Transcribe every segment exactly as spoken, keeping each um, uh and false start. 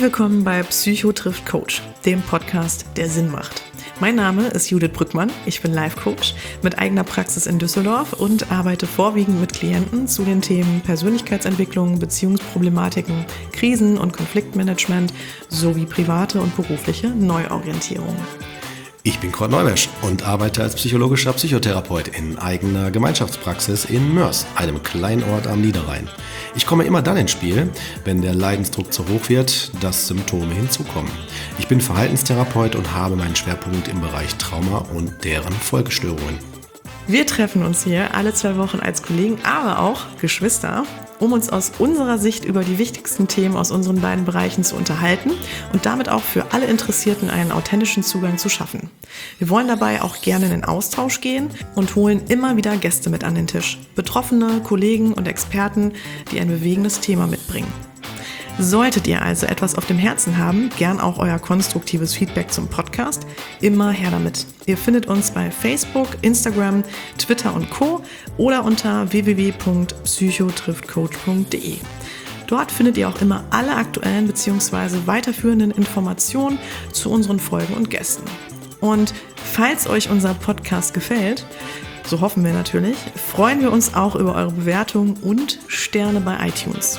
willkommen bei Psycho trifft Coach, dem Podcast, der Sinn macht. Mein Name ist Judith Brückmann, ich bin Life-Coach mit eigener Praxis in Düsseldorf und arbeite vorwiegend mit Klienten zu den Themen Persönlichkeitsentwicklung, Beziehungsproblematiken, Krisen- und Konfliktmanagement sowie private und berufliche Neuorientierung. Ich bin Kurt Neumesch und arbeite als psychologischer Psychotherapeut in eigener Gemeinschaftspraxis in Mörs, einem kleinen Ort am Niederrhein. Ich komme immer dann ins Spiel, wenn der Leidensdruck zu hoch wird, dass Symptome hinzukommen. Ich bin Verhaltenstherapeut und habe meinen Schwerpunkt im Bereich Trauma und deren Folgestörungen. Wir treffen uns hier alle zwei Wochen als Kollegen, aber auch Geschwister, um uns aus unserer Sicht über die wichtigsten Themen aus unseren beiden Bereichen zu unterhalten und damit auch für alle Interessierten einen authentischen Zugang zu schaffen. Wir wollen dabei auch gerne in den Austausch gehen und holen immer wieder Gäste mit an den Tisch. Betroffene, Kollegen und Experten, die ein bewegendes Thema mitbringen. Solltet ihr also etwas auf dem Herzen haben, gern auch euer konstruktives Feedback zum Podcast, immer her damit. Ihr findet uns bei Facebook, Instagram, Twitter und Co. oder unter w w w punkt psycho trifft coach punkt de. Dort findet ihr auch immer alle aktuellen bzw. weiterführenden Informationen zu unseren Folgen und Gästen. Und falls euch unser Podcast gefällt, so hoffen wir natürlich, freuen wir uns auch über eure Bewertungen und Sterne bei iTunes.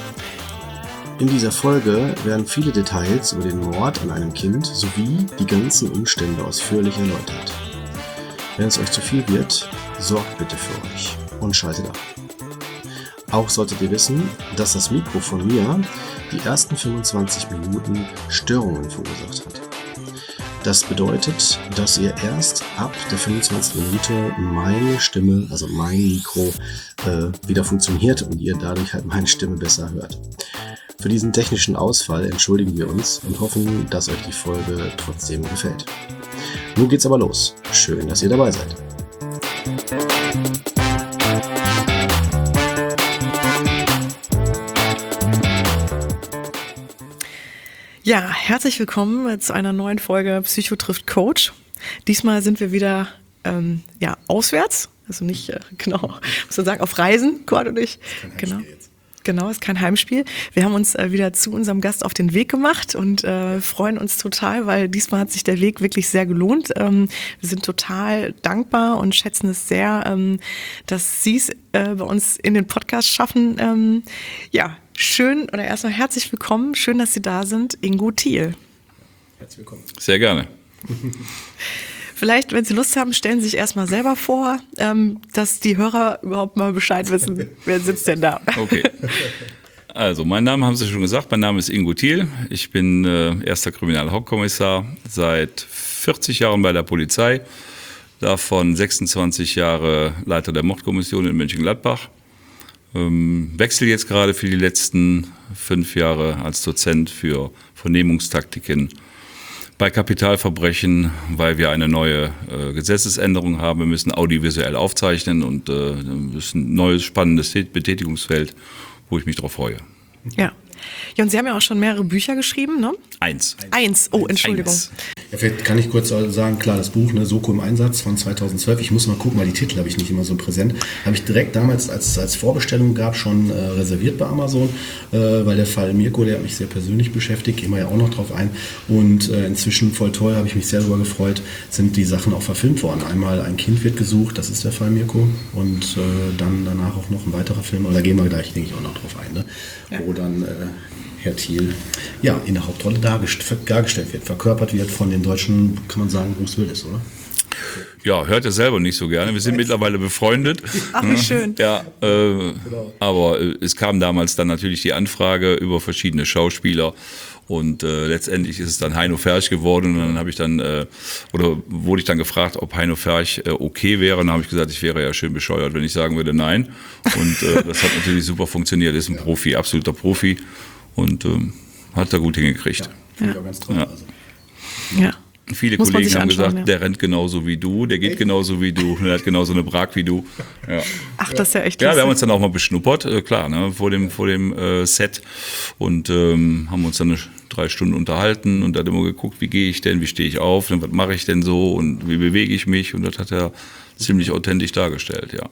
In dieser Folge werden viele Details über den Mord an einem Kind sowie die ganzen Umstände ausführlich erläutert. Wenn es euch zu viel wird, sorgt bitte für euch und schaltet ab. Auch solltet ihr wissen, dass das Mikro von mir die ersten fünfundzwanzig Minuten Störungen verursacht hat. Das bedeutet, dass ihr erst ab der fünfundzwanzigsten Minute meine Stimme, also mein Mikro, äh, wieder funktioniert und ihr dadurch halt meine Stimme besser hört. Für diesen technischen Ausfall entschuldigen wir uns und hoffen, dass euch die Folge trotzdem gefällt. Nun geht's aber los. Schön, dass ihr dabei seid. Ja, herzlich willkommen zu einer neuen Folge Psycho trifft Coach. Diesmal sind wir wieder ähm, ja, auswärts, also nicht, äh, genau, muss man sagen, auf Reisen, Kurt und ich. Genau. Genau, ist kein Heimspiel. Wir haben uns äh, wieder zu unserem Gast auf den Weg gemacht und äh, freuen uns total, weil diesmal hat sich der Weg wirklich sehr gelohnt. Ähm, wir sind total dankbar und schätzen es sehr, ähm, dass Sie es äh, bei uns in den Podcast schaffen. Ähm, ja, schön oder erstmal herzlich willkommen. Schön, dass Sie da sind. Ingo Thiel. Herzlich willkommen. Sehr gerne. Vielleicht, wenn Sie Lust haben, stellen Sie sich erstmal selber vor, ähm, dass die Hörer überhaupt mal Bescheid wissen, wer sitzt denn da. Okay. Also, mein Name haben Sie schon gesagt, mein Name ist Ingo Thiel. Ich bin äh, erster Kriminalhauptkommissar, seit vierzig Jahren bei der Polizei, davon sechsundzwanzig Jahre Leiter der Mordkommission in Mönchengladbach. Ähm, wechsle jetzt gerade für die letzten fünf Jahre als Dozent für Vernehmungstaktiken bei Kapitalverbrechen, weil wir eine neue äh, Gesetzesänderung haben. Wir müssen audiovisuell aufzeichnen und äh, das ist ein neues, spannendes Betätigungsfeld, wo ich mich drauf freue. Ja. Ja, und Sie haben ja auch schon mehrere Bücher geschrieben, ne? Eins. Eins, oh, Entschuldigung. Eins. Ja, vielleicht kann ich kurz sagen, klar, das Buch, ne, Soko im Einsatz von zweitausendzwölf, ich muss mal gucken, weil die Titel habe ich nicht immer so präsent, habe ich direkt damals, als es als Vorbestellung gab, schon äh, reserviert bei Amazon, äh, weil der Fall Mirko, der hat mich sehr persönlich beschäftigt, gehen wir ja auch noch drauf ein, und äh, inzwischen voll toll, habe ich mich sehr darüber gefreut, sind die Sachen auch verfilmt worden. Einmal Ein Kind wird gesucht, das ist der Fall Mirko, und äh, dann danach auch noch ein weiterer Film, aber da gehen wir gleich, denke ich, auch noch drauf ein, ne? Ja. Wo dann äh, Herr Thiel ja, in der Hauptrolle dargestellt, dargestellt wird, verkörpert wird von den deutschen, kann man sagen, Bruce Willis, oder? Ja, hört er selber nicht so gerne. Wir sind mittlerweile befreundet. Ach, wie schön. Ja, äh, Genau. aber äh, es kam damals dann natürlich die Anfrage über verschiedene Schauspieler und äh, letztendlich ist es dann Heino Ferch geworden und dann habe ich dann, äh, oder wurde ich dann gefragt, ob Heino Ferch äh, okay wäre und dann habe ich gesagt, ich wäre ja schön bescheuert, wenn ich sagen würde nein und äh, das hat natürlich super funktioniert, ist ein Profi, absoluter Profi und ähm, hat er gut hingekriegt. Ja, finde ich auch ganz toll. Ja. Also. Ja. Viele Muss man Kollegen sich haben anschauen, gesagt, ja. der rennt genauso wie du, der geht genauso wie du, der hat genauso eine Brag wie du. Ja. Ach, das ist ja echt Ja, wir lustig. haben uns dann auch mal beschnuppert, äh, klar, ne, vor dem, vor dem äh, Set und ähm, haben uns dann eine, drei Stunden unterhalten und dann immer geguckt, wie gehe ich denn, wie stehe ich auf, und was mache ich denn so und wie bewege ich mich und das hat er ziemlich authentisch dargestellt, ja. Ja.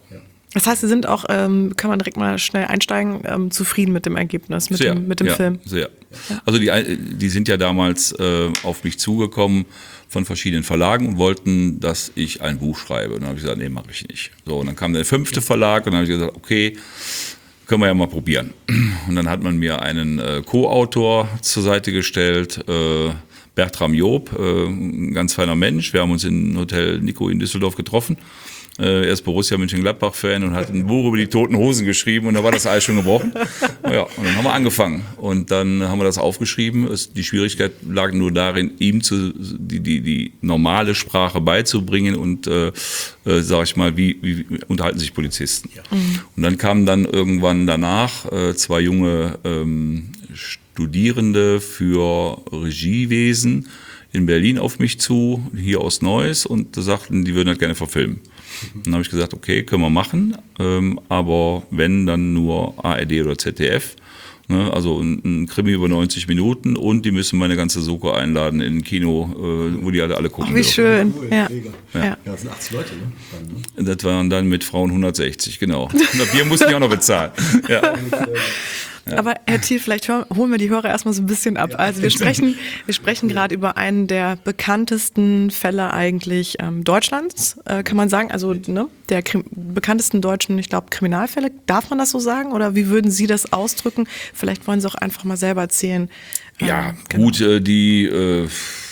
Das heißt, Sie sind auch, ähm, kann man direkt mal schnell einsteigen, ähm, zufrieden mit dem Ergebnis, mit sehr, dem, mit dem ja, Film? Sehr. Also die, die sind ja damals äh, auf mich zugekommen von verschiedenen Verlagen und wollten, dass ich ein Buch schreibe. Und dann habe ich gesagt, nee, mache ich nicht. So, und dann kam der fünfte Verlag und dann habe ich gesagt, okay, können wir ja mal probieren. Und dann hat man mir einen äh, Co-Autor zur Seite gestellt, äh, Bertram Job, äh, ein ganz feiner Mensch. Wir haben uns in Hotel Nico in Düsseldorf getroffen. Äh, er ist Borussia Mönchengladbach-Fan und hat ein Buch über die Toten Hosen geschrieben und da war das Eis schon gebrochen. Ja, und dann haben wir angefangen und dann haben wir das aufgeschrieben. Es, die Schwierigkeit lag nur darin, ihm zu, die, die, die normale Sprache beizubringen und, äh, äh, sag ich mal, wie, wie unterhalten sich Polizisten. Ja. Mhm. Und dann kamen dann irgendwann danach äh, zwei junge ähm, Studierende für Regiewesen in Berlin auf mich zu, hier aus Neuss, und da sagten, die würden das gerne verfilmen. Dann habe ich gesagt, okay, können wir machen, ähm, aber wenn, dann nur A R D oder Z D F. Ne? Also ein, ein Krimi über neunzig Minuten und die müssen meine ganze Soko einladen in ein Kino, äh, wo die alle, alle gucken. Oh, wie dürfen. Schön. Cool, ja. Ja. Ja, das sind achtzig Leute, ne? Dann, ne? Das waren dann mit Frauen hundertsechzig, genau. Und Bier mussten die auch noch bezahlen. Ja. Ja. Aber Herr Thiel, vielleicht holen wir die Hörer erstmal so ein bisschen ab. Also wir sprechen, wir sprechen gerade über einen der bekanntesten Fälle eigentlich ähm, Deutschlands, äh, kann man sagen. Also ne, der Krim- bekanntesten deutschen, ich glaube, Kriminalfälle. Darf man das so sagen? Oder wie würden Sie das ausdrücken? Vielleicht wollen Sie auch einfach mal selber erzählen. Ja, ähm, genau. gut, äh, die... Äh,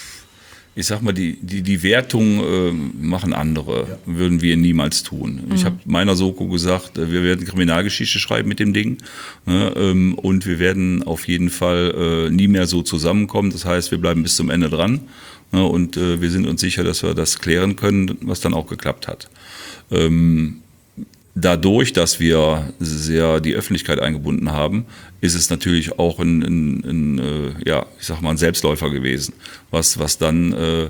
Ich sag mal, die, die, die Wertung äh, machen andere, ja. Würden wir niemals tun. Mhm. Ich habe meiner Soko gesagt, wir werden Kriminalgeschichte schreiben mit dem Ding, ne, ähm, und wir werden auf jeden Fall äh, nie mehr so zusammenkommen. Das heißt, wir bleiben bis zum Ende dran, ne, und äh, wir sind uns sicher, dass wir das klären können, was dann auch geklappt hat. Ähm, Dadurch, dass wir sehr die Öffentlichkeit eingebunden haben, ist es natürlich auch ein, ein, ein äh, ja, ich sag mal, ein Selbstläufer gewesen, was, was dann äh,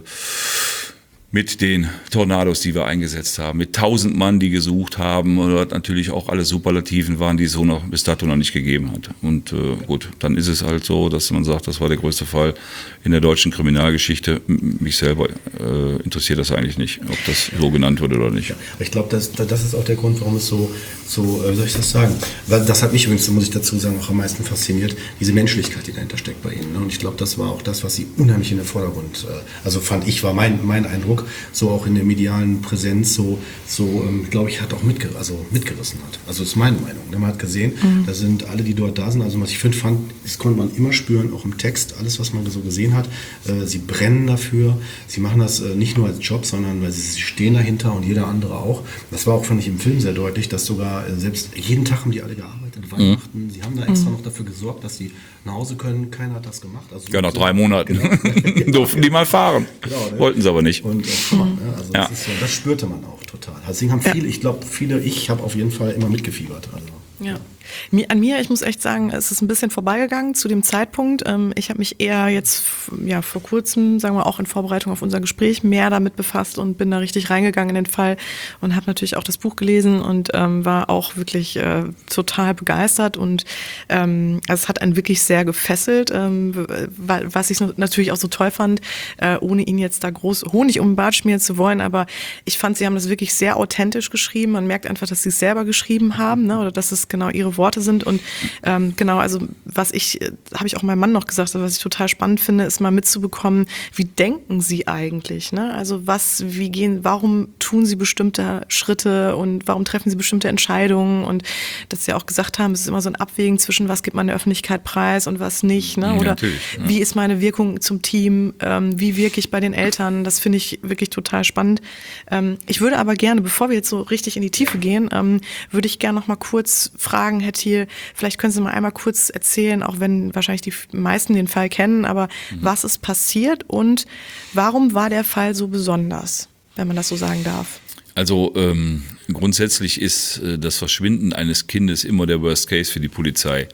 mit den Tornados, die wir eingesetzt haben, mit tausend Mann, die gesucht haben, oder natürlich auch alle Superlativen waren, die es so noch bis dato noch nicht gegeben hat. Und äh, gut, dann ist es halt so, dass man sagt, das war der größte Fall in der deutschen Kriminalgeschichte. Mich selber äh, interessiert das eigentlich nicht, ob das so genannt wird oder nicht. Ja, ich glaube, das, das ist auch der Grund, warum es so, so äh, wie soll ich das sagen? Weil das hat mich übrigens, muss ich dazu sagen, auch am meisten fasziniert, diese Menschlichkeit, die dahinter steckt bei Ihnen. Ne? Und ich glaube, das war auch das, was Sie unheimlich in den Vordergrund, äh, also fand ich, war mein, mein Eindruck, so auch in der medialen Präsenz, so, so ähm, glaube ich, hat auch mitger- also mitgerissen hat. Also das ist meine Meinung. Man hat gesehen, mhm. da sind alle, die dort da sind, also was ich finde, fand, das konnte man immer spüren, auch im Text, alles, was man so gesehen hat. Äh, sie brennen dafür, sie machen das äh, nicht nur als Job, sondern weil sie, sie stehen dahinter und jeder andere auch. Das war auch, fand ich, im Film sehr deutlich, dass sogar äh, selbst jeden Tag haben die alle gearbeitet, Weihnachten, mhm. sie haben da extra mhm. noch dafür gesorgt, dass sie nach Hause können, keiner hat das gemacht. Also ja, nach so, drei Monaten genau. durften die mal fahren, genau, ne? Wollten sie aber nicht. Und, äh, mhm. also das, ja. ist so, das spürte man auch total. Deswegen haben viele, ja. ich glaube, viele, ich habe auf jeden Fall immer mitgefiebert. Also. Ja. An mir, ich muss echt sagen, es ist ein bisschen vorbeigegangen zu dem Zeitpunkt. Ich habe mich eher jetzt ja, vor kurzem, sagen wir auch in Vorbereitung auf unser Gespräch, mehr damit befasst und bin da richtig reingegangen in den Fall und habe natürlich auch das Buch gelesen und ähm, war auch wirklich äh, total begeistert und ähm, also es hat einen wirklich sehr gefesselt, ähm, was ich natürlich auch so toll fand, äh, ohne ihn jetzt da groß Honig um den Bart schmieren zu wollen, aber ich fand, sie haben das wirklich sehr authentisch geschrieben. Man merkt einfach, dass sie es selber geschrieben haben, ne, oder dass es genau ihre Worte sind und ähm, genau, also was ich, habe ich auch meinem Mann noch gesagt, was ich total spannend finde, ist mal mitzubekommen, wie denken sie eigentlich, ne? Also was, wie gehen, warum tun sie bestimmte Schritte und warum treffen sie bestimmte Entscheidungen und dass sie auch gesagt haben, es ist immer so ein Abwägen zwischen was gibt man der Öffentlichkeit preis und was nicht, ne? Oder ja, ja. Wie ist meine Wirkung zum Team, ähm, wie wirke ich bei den Eltern, das finde ich wirklich total spannend. Ähm, ich würde aber gerne, bevor wir jetzt so richtig in die Tiefe gehen, ähm, würde ich gerne noch mal kurz fragen, Herr Thiel, vielleicht können Sie mal einmal kurz erzählen, auch wenn wahrscheinlich die meisten den Fall kennen, aber mhm. was ist passiert und warum war der Fall so besonders, wenn man das so sagen darf? Also ähm, grundsätzlich ist äh, das Verschwinden eines Kindes immer der Worst Case für die Polizei.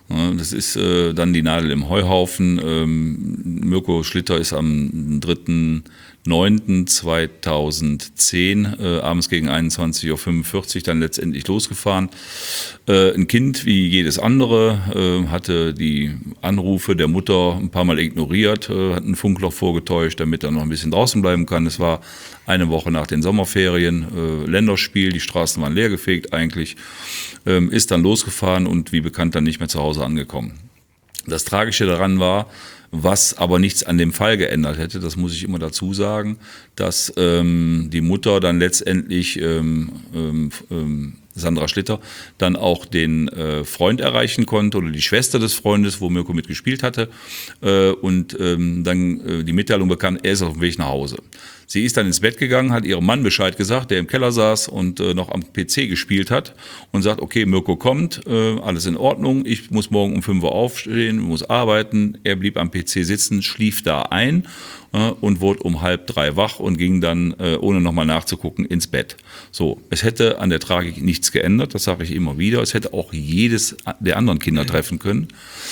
Das ist äh, dann die Nadel im Heuhaufen. Ähm, Mirko Schlitter ist am dritten neunten zweitausendzehn äh, abends gegen einundzwanzig Uhr fünfundvierzig dann letztendlich losgefahren. Äh, ein Kind wie jedes andere äh, hatte die Anrufe der Mutter ein paar Mal ignoriert, äh, hat ein Funkloch vorgetäuscht, damit er noch ein bisschen draußen bleiben kann. Es war eine Woche nach den Sommerferien, äh, Länderspiel, die Straßen waren leergefegt eigentlich, ähm, ist dann losgefahren und wie bekannt dann nicht mehr zu Hause angekommen. Das Tragische daran war, was aber nichts an dem Fall geändert hätte, das muss ich immer dazu sagen, dass ähm, die Mutter dann letztendlich, ähm, ähm, Sandra Schlitter, dann auch den äh, Freund erreichen konnte oder die Schwester des Freundes, wo Mirko mitgespielt hatte äh, und ähm, dann äh, die Mitteilung bekam, er ist auf dem Weg nach Hause. Sie ist dann ins Bett gegangen, hat ihrem Mann Bescheid gesagt, der im Keller saß und äh, noch am P C gespielt hat und sagt, okay, Mirko kommt, äh, alles in Ordnung, ich muss morgen um fünf Uhr aufstehen, muss arbeiten. Er blieb am P C sitzen, schlief da ein äh, und wurde um halb drei wach und ging dann, äh, ohne nochmal nachzugucken, ins Bett. So, es hätte an der Tragik nichts geändert, das sage ich immer wieder. Es hätte auch jedes der anderen Kinder treffen können.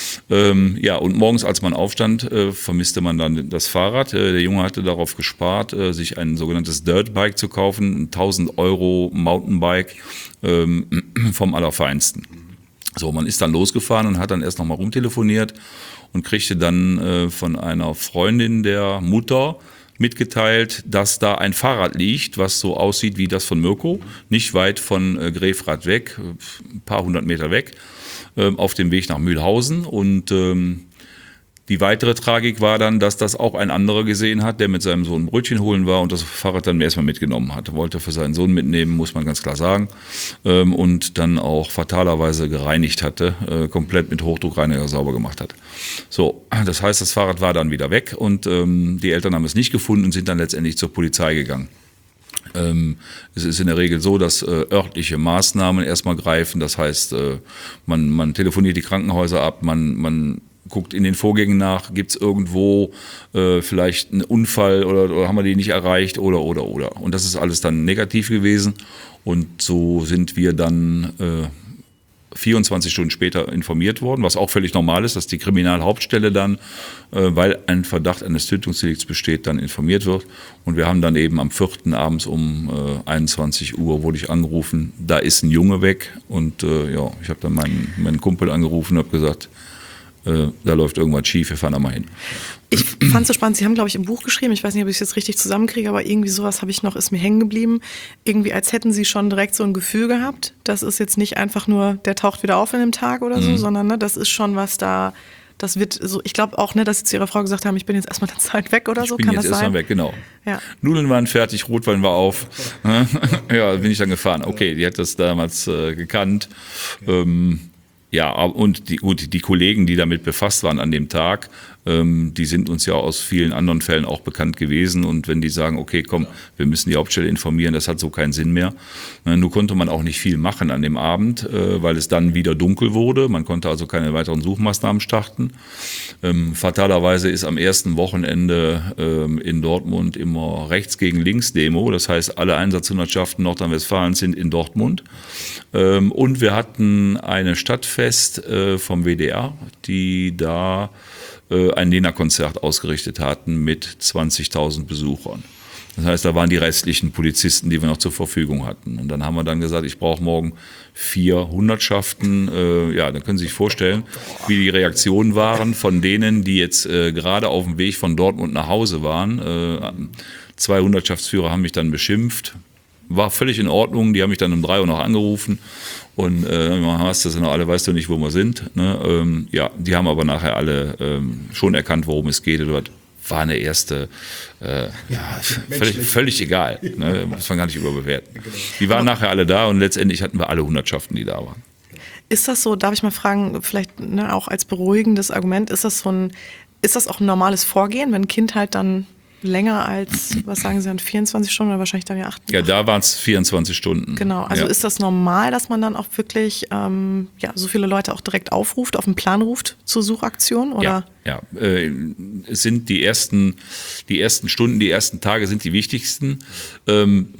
Ähm, ja, und morgens, als man aufstand, äh, vermisste man dann das Fahrrad. Äh, der Junge hatte darauf gespart, äh, sich ein sogenanntes Dirtbike zu kaufen, ein tausend Euro Mountainbike ähm, vom Allerfeinsten. So, man ist dann losgefahren und hat dann erst nochmal rumtelefoniert und kriegte dann äh, von einer Freundin der Mutter mitgeteilt, dass da ein Fahrrad liegt, was so aussieht wie das von Mirko, nicht weit von äh, Grefrath weg, ein paar hundert Meter weg, äh, auf dem Weg nach Mühlhausen. Und ähm, die weitere Tragik war dann, dass das auch ein anderer gesehen hat, der mit seinem Sohn Brötchen holen war und das Fahrrad dann erstmal mitgenommen hat. Wollte für seinen Sohn mitnehmen, muss man ganz klar sagen. Ähm, und dann auch fatalerweise gereinigt hatte, äh, komplett mit Hochdruckreiniger sauber gemacht hat. So, das heißt, das Fahrrad war dann wieder weg und ähm, die Eltern haben es nicht gefunden und sind dann letztendlich zur Polizei gegangen. Ähm, es ist in der Regel so, dass äh, örtliche Maßnahmen erstmal greifen. Das heißt, äh, man, man telefoniert die Krankenhäuser ab, man, man guckt in den Vorgängen nach, gibt es irgendwo äh, vielleicht einen Unfall oder, oder haben wir die nicht erreicht oder, oder, oder. Und das ist alles dann negativ gewesen. Und so sind wir dann äh, vierundzwanzig Stunden später informiert worden, was auch völlig normal ist, dass die Kriminalhauptstelle dann, äh, weil ein Verdacht eines Tötungsdelikts besteht, dann informiert wird. Und wir haben dann eben am vierten abends um äh, einundzwanzig Uhr wurde ich angerufen, da ist ein Junge weg. Und äh, ja, ich habe dann meinen, meinen Kumpel angerufen und habe gesagt, äh, da läuft irgendwas schief, wir fahren da mal hin. Ich fand es so spannend, Sie haben, glaube ich, im Buch geschrieben, ich weiß nicht, ob ich es jetzt richtig zusammenkriege, aber irgendwie sowas habe ich noch, ist mir hängen geblieben. Irgendwie als hätten Sie schon direkt so ein Gefühl gehabt, das ist jetzt nicht einfach nur, der taucht wieder auf in einem Tag oder so, mhm. sondern ne, das ist schon was da, das wird so, ich glaube auch, ne, dass Sie zu Ihrer Frau gesagt haben, ich bin jetzt erstmal eine Zeit weg oder so, ich bin kann jetzt das sein? Erstmal weg, genau. Ja. Nudeln waren fertig, Rotwein war auf. Ja, bin ich dann gefahren. Okay, die hat das damals äh, gekannt. Ähm, Ja, und die, und die Kollegen, die damit befasst waren an dem Tag, ähm, die sind uns ja aus vielen anderen Fällen auch bekannt gewesen. Und wenn die sagen, okay, komm, wir müssen die Hauptstelle informieren, das hat so keinen Sinn mehr. Äh, nur konnte man auch nicht viel machen an dem Abend, äh, weil es dann wieder dunkel wurde. Man konnte also keine weiteren Suchmaßnahmen starten. Ähm, fatalerweise ist am ersten Wochenende ähm, in Dortmund immer Rechts gegen Links Demo. Das heißt, alle Einsatzhundertschaften Nordrhein-Westfalens sind in Dortmund. Ähm, und wir hatten eine Stadtfest äh, vom W D R, die da äh, ein Nena-Konzert ausgerichtet hatten mit zwanzigtausend Besuchern. Das heißt, da waren die restlichen Polizisten, die wir noch zur Verfügung hatten. Und dann haben wir dann gesagt, ich brauche morgen vier Hundertschaften. Äh, ja, dann können Sie sich vorstellen, wie die Reaktionen waren von denen, die jetzt äh, gerade auf dem Weg von Dortmund nach Hause waren. Äh, zwei Hundertschaftsführer haben mich dann beschimpft. War völlig in Ordnung, die haben mich dann um drei Uhr noch angerufen und äh, hast das noch alle, weißt du nicht, wo wir sind. Ne? Ähm, ja, die haben aber nachher alle ähm, schon erkannt, worum es geht. Dort war eine erste, äh, ja, völlig, völlig egal, ne? Muss man gar nicht überbewerten. Die waren nachher alle da und letztendlich hatten wir alle Hundertschaften, die da waren. Ist das so, darf ich mal fragen, vielleicht ne, auch als beruhigendes Argument, ist das so ein, ist das auch ein normales Vorgehen, wenn ein Kind halt dann länger als, was sagen Sie, dann vierundzwanzig Stunden oder wahrscheinlich dann ja acht? Ja, da waren es vierundzwanzig Stunden. Genau, also ja. Ist das normal, dass man dann auch wirklich ähm, ja, so viele Leute auch direkt aufruft, auf den Plan ruft zur Suchaktion? Oder? Ja, ja. Äh, es sind die ersten, die ersten Stunden, die ersten Tage sind die wichtigsten. Ähm,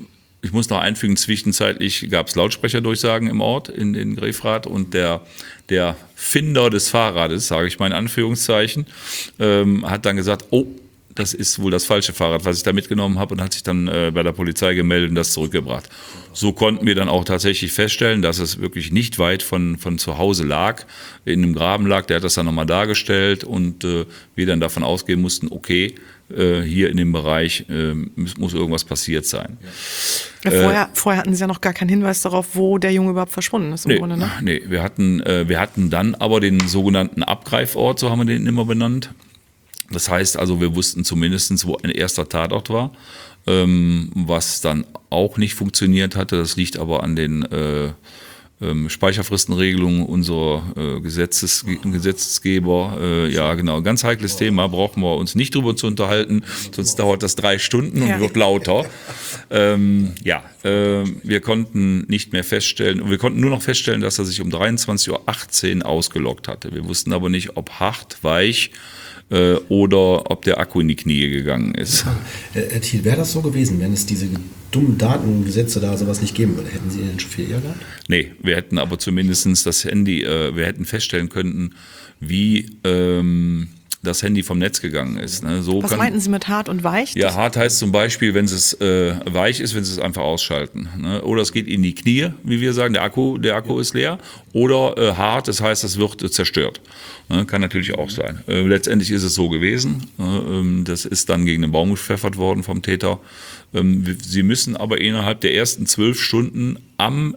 ich muss noch einfügen, zwischenzeitlich gab es Lautsprecherdurchsagen im Ort in, in Grefrath und der, der Finder des Fahrrades, sage ich mal in Anführungszeichen, ähm, hat dann gesagt, oh, das ist wohl das falsche Fahrrad, was ich da mitgenommen habe, und hat sich dann äh, bei der Polizei gemeldet und das zurückgebracht. So konnten wir dann auch tatsächlich feststellen, dass es wirklich nicht weit von, von zu Hause lag, in einem Graben lag, der hat das dann nochmal dargestellt und äh, wir dann davon ausgehen mussten, okay, äh, hier in dem Bereich äh, muss, muss irgendwas passiert sein. Ja, vorher, äh, vorher hatten Sie ja noch gar keinen Hinweis darauf, wo der Junge überhaupt verschwunden ist im nee, Grunde, ne? Nee, wir hatten, äh, wir hatten dann aber den sogenannten Abgreifort, so haben wir den immer benannt. Das heißt also, wir wussten zumindest, wo ein erster Tatort war, ähm, was dann auch nicht funktioniert hatte. Das liegt aber an den äh, ähm, Speicherfristenregelungen unserer äh, Gesetzes, Gesetzgeber. Äh, ja, genau, ganz heikles Thema, brauchen wir uns nicht drüber zu unterhalten, sonst dauert das drei Stunden und ja. wird lauter. ähm, ja, äh, wir konnten nicht mehr feststellen, wir konnten nur noch feststellen, dass er sich um dreiundzwanzig Uhr achtzehn ausgeloggt hatte. Wir wussten aber nicht, ob hart, weich, oder ob der Akku in die Knie gegangen ist. Herr Thiel, wäre das so gewesen, wenn es diese dummen Datengesetze da sowas nicht geben würde? Hätten Sie den schon viel eher gehabt? Nee, wir hätten aber zumindest das Handy, äh, wir hätten feststellen können, wie ähm, das Handy vom Netz gegangen ist. Ne? So Was kann, meinten Sie mit hart und weich? Ja, hart heißt zum Beispiel, wenn es äh, weich ist, wenn Sie es einfach ausschalten. Ne? Oder es geht in die Knie, wie wir sagen, der Akku, der Akku ist leer. Oder äh, hart, das heißt, es wird äh, zerstört. Ne? Kann natürlich auch sein. Äh, letztendlich ist es so gewesen. Äh, das ist dann gegen den Baum gepfeffert worden vom Täter. Ähm, Sie müssen aber innerhalb der ersten zwölf Stunden am,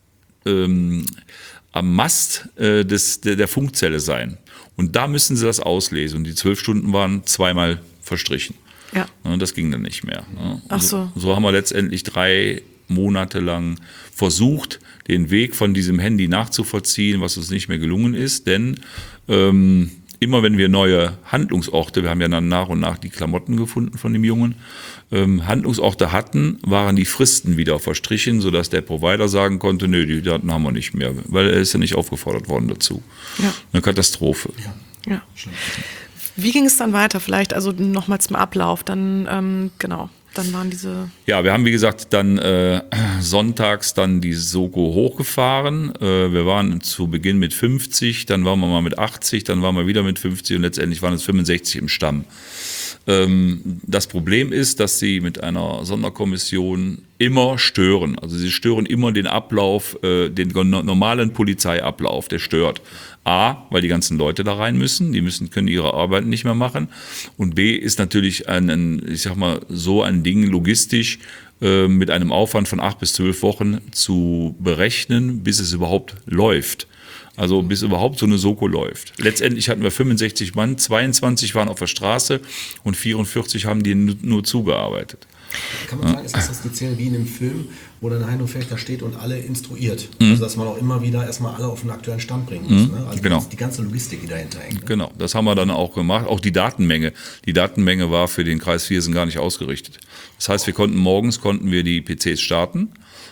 ähm, am Mast äh, des, der, der Funkzelle sein. Und da müssen Sie das auslesen. Und die zwölf Stunden waren zweimal verstrichen. Ja. Das ging dann nicht mehr. Ach so. So haben wir letztendlich drei Monate lang versucht, den Weg von diesem Handy nachzuvollziehen, was uns nicht mehr gelungen ist. Denn ähm, immer wenn wir neue Handlungsorte, wir haben ja dann nach und nach die Klamotten gefunden von dem Jungen, ähm, Handlungsorte hatten, waren die Fristen wieder verstrichen, sodass der Provider sagen konnte, nö, die Daten haben wir nicht mehr, weil er ist ja nicht aufgefordert worden dazu. Ja. Eine Katastrophe. Ja. Ja. Wie ging es dann weiter? Vielleicht also nochmal zum Ablauf, dann ähm, genau. Dann waren diese... Ja, wir haben, wie gesagt, dann äh, sonntags dann die Soko hochgefahren. Äh, wir waren zu Beginn mit fünfzig, dann waren wir mal mit achtzig, dann waren wir wieder mit fünfzig und letztendlich waren es fünfundsechzig im Stamm. Ähm, das Problem ist, dass sie mit einer Sonderkommission immer stören. Also sie stören immer den Ablauf, äh, den normalen Polizeiablauf, der stört. A, weil die ganzen Leute da rein müssen, die müssen, können ihre Arbeit nicht mehr machen. Und B, ist natürlich ein, ein ich sag mal, so ein Ding logistisch äh, mit einem Aufwand von acht bis zwölf Wochen zu berechnen, bis es überhaupt läuft. Also bis überhaupt so eine Soko läuft. Letztendlich hatten wir fünfundsechzig Mann, zweiundzwanzig waren auf der Straße und vierundvierzig haben die nur zugearbeitet. Kann man sagen, ist das die Szene wie in einem Film, wo dann Heino Fechter steht und alle instruiert? Mhm. Also dass man auch immer wieder erstmal alle auf den aktuellen Stand bringen muss. Mhm. Ne? Also genau. Die ganze Logistik, die dahinter hängt. Ne? Genau, das haben wir dann auch gemacht. Auch die Datenmenge. Die Datenmenge war für den Kreis Viersen gar nicht ausgerichtet. Das heißt, wir konnten morgens konnten wir die P Cs starten.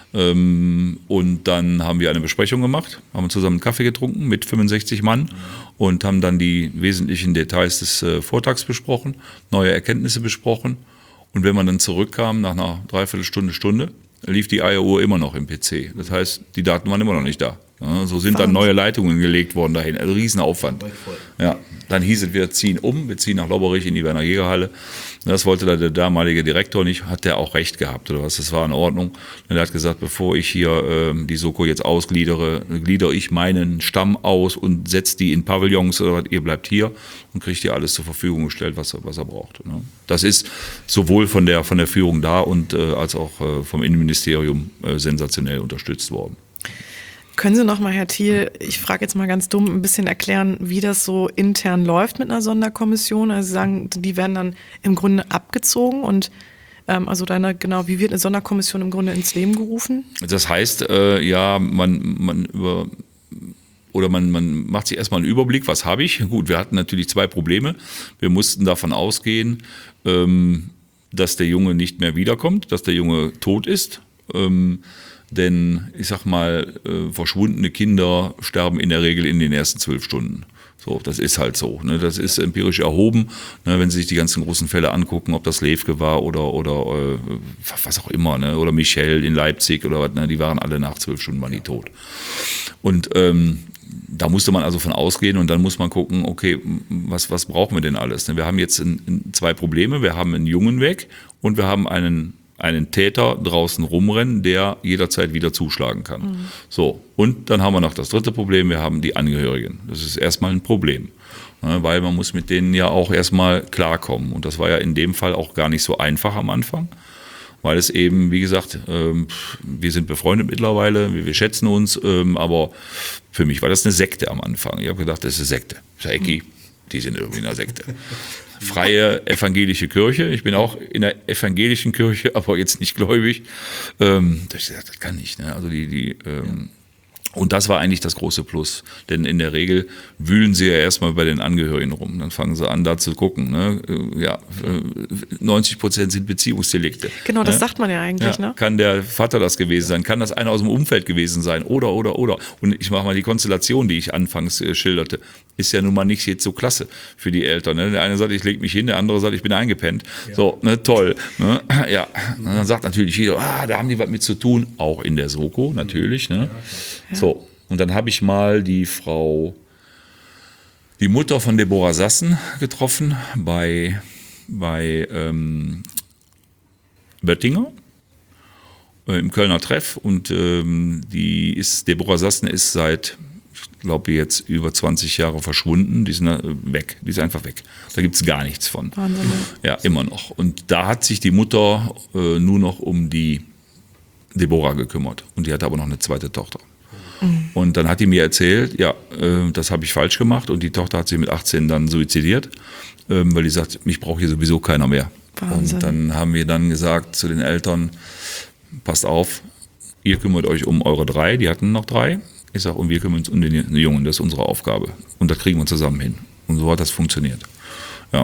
Ähm, und dann haben wir eine Besprechung gemacht, haben zusammen einen Kaffee getrunken mit fünfundsechzig Mann und haben dann die wesentlichen Details des äh, Vortags besprochen, neue Erkenntnisse besprochen. Und wenn man dann zurückkam, nach einer Dreiviertelstunde, Stunde, lief die Eieruhr immer noch im P C. Das heißt, die Daten waren immer noch nicht da. Ja, so sind dann neue Leitungen gelegt worden dahin. Also Riesenaufwand. Ja, dann hieß es, wir ziehen um, wir ziehen nach Lobberich in die Werner Jäger-Halle. Das wollte da der damalige Direktor nicht, hat der auch recht gehabt oder was, das war in Ordnung. Und er hat gesagt, bevor ich hier äh, die Soko jetzt ausgliedere, gliedere ich meinen Stamm aus und setze die in Pavillons oder was, ihr bleibt hier und kriegt ihr alles zur Verfügung gestellt, was er, was er braucht. Ne? Das ist sowohl von der, von der Führung da und äh, als auch äh, vom Innenministerium äh, sensationell unterstützt worden. Können Sie noch mal, Herr Thiel, ich frage jetzt mal ganz dumm, ein bisschen erklären, wie das so intern läuft mit einer Sonderkommission? Also Sie sagen, die werden dann im Grunde abgezogen und ähm, also dann genau, wie wird eine Sonderkommission im Grunde ins Leben gerufen? Das heißt, äh, ja, man, man über oder man, man macht sich erstmal einen Überblick, was habe ich? Gut, wir hatten natürlich zwei Probleme. Wir mussten davon ausgehen, ähm, dass der Junge nicht mehr wiederkommt, dass der Junge tot ist. Ähm, Denn ich sag mal, äh, verschwundene Kinder sterben in der Regel in den ersten zwölf Stunden. So, das ist halt so. Ne? Das ist empirisch erhoben, ne? Wenn Sie sich die ganzen großen Fälle angucken, ob das Levke war oder, oder äh, was auch immer, ne? Oder Michel in Leipzig oder was, ne? Die waren alle nach zwölf Stunden waren die tot. Und ähm, da musste man also von ausgehen und dann muss man gucken, okay, was, was brauchen wir denn alles? Wir haben jetzt in, in zwei Probleme. Wir haben einen Jungen weg und wir haben einen, einen Täter draußen rumrennen, der jederzeit wieder zuschlagen kann. Mhm. So, und dann haben wir noch das dritte Problem, wir haben die Angehörigen. Das ist erstmal ein Problem, ne, weil man muss mit denen ja auch erstmal klarkommen. Und das war ja in dem Fall auch gar nicht so einfach am Anfang. Weil es eben, wie gesagt, ähm, wir sind befreundet mittlerweile, wir, wir schätzen uns, ähm, aber für mich war das eine Sekte am Anfang. Ich habe gedacht, das ist eine Sekte. Saiki, die sind irgendwie in einer Sekte. Freie evangelische Kirche. Ich bin auch in der evangelischen Kirche, aber jetzt nicht gläubig. Ähm, das, das kann nicht. Ne? Also die, die ähm, und das war eigentlich das große Plus, denn in der Regel wühlen sie ja erstmal bei den Angehörigen rum. Dann fangen sie an, da zu gucken. Ne? Ja, neunzig Prozent sind Beziehungsdelikte. Genau, das ne? sagt man ja eigentlich. Ja, ne? Kann der Vater das gewesen sein? Kann das einer aus dem Umfeld gewesen sein? Oder, oder, oder. Und ich mache mal die Konstellation, die ich anfangs äh, schilderte, ist ja nun mal nicht jetzt so klasse für die Eltern. Ne? Der eine sagt, ich lege mich hin, der andere sagt, ich bin eingepennt. Ja. So, ne, toll. Ne? Ja, und dann sagt natürlich jeder, ah, da haben die was mit zu tun. Auch in der Soko natürlich. Ne? Ja. So, und dann habe ich mal die Frau, die Mutter von Deborah Sassen getroffen bei, bei ähm, Böttinger äh, im Kölner Treff. Und ähm, die ist, Deborah Sassen ist seit, ich glaube jetzt über zwanzig Jahre verschwunden. Die ist äh, weg, die ist einfach weg. Da gibt es gar nichts von. Wahnsinn. Ja, immer noch. Und da hat sich die Mutter äh, nur noch um die Deborah gekümmert. Und die hatte aber noch eine zweite Tochter. Und dann hat die mir erzählt, ja, äh, das habe ich falsch gemacht und die Tochter hat sich mit achtzehn dann suizidiert, ähm, weil die sagt, mich braucht hier sowieso keiner mehr. Wahnsinn. Und dann haben wir dann gesagt zu den Eltern, passt auf, ihr kümmert euch um eure drei, die hatten noch drei. Ich sage, und wir kümmern uns um den Jungen, das ist unsere Aufgabe. Und das kriegen wir zusammen hin. Und so hat das funktioniert. Ja.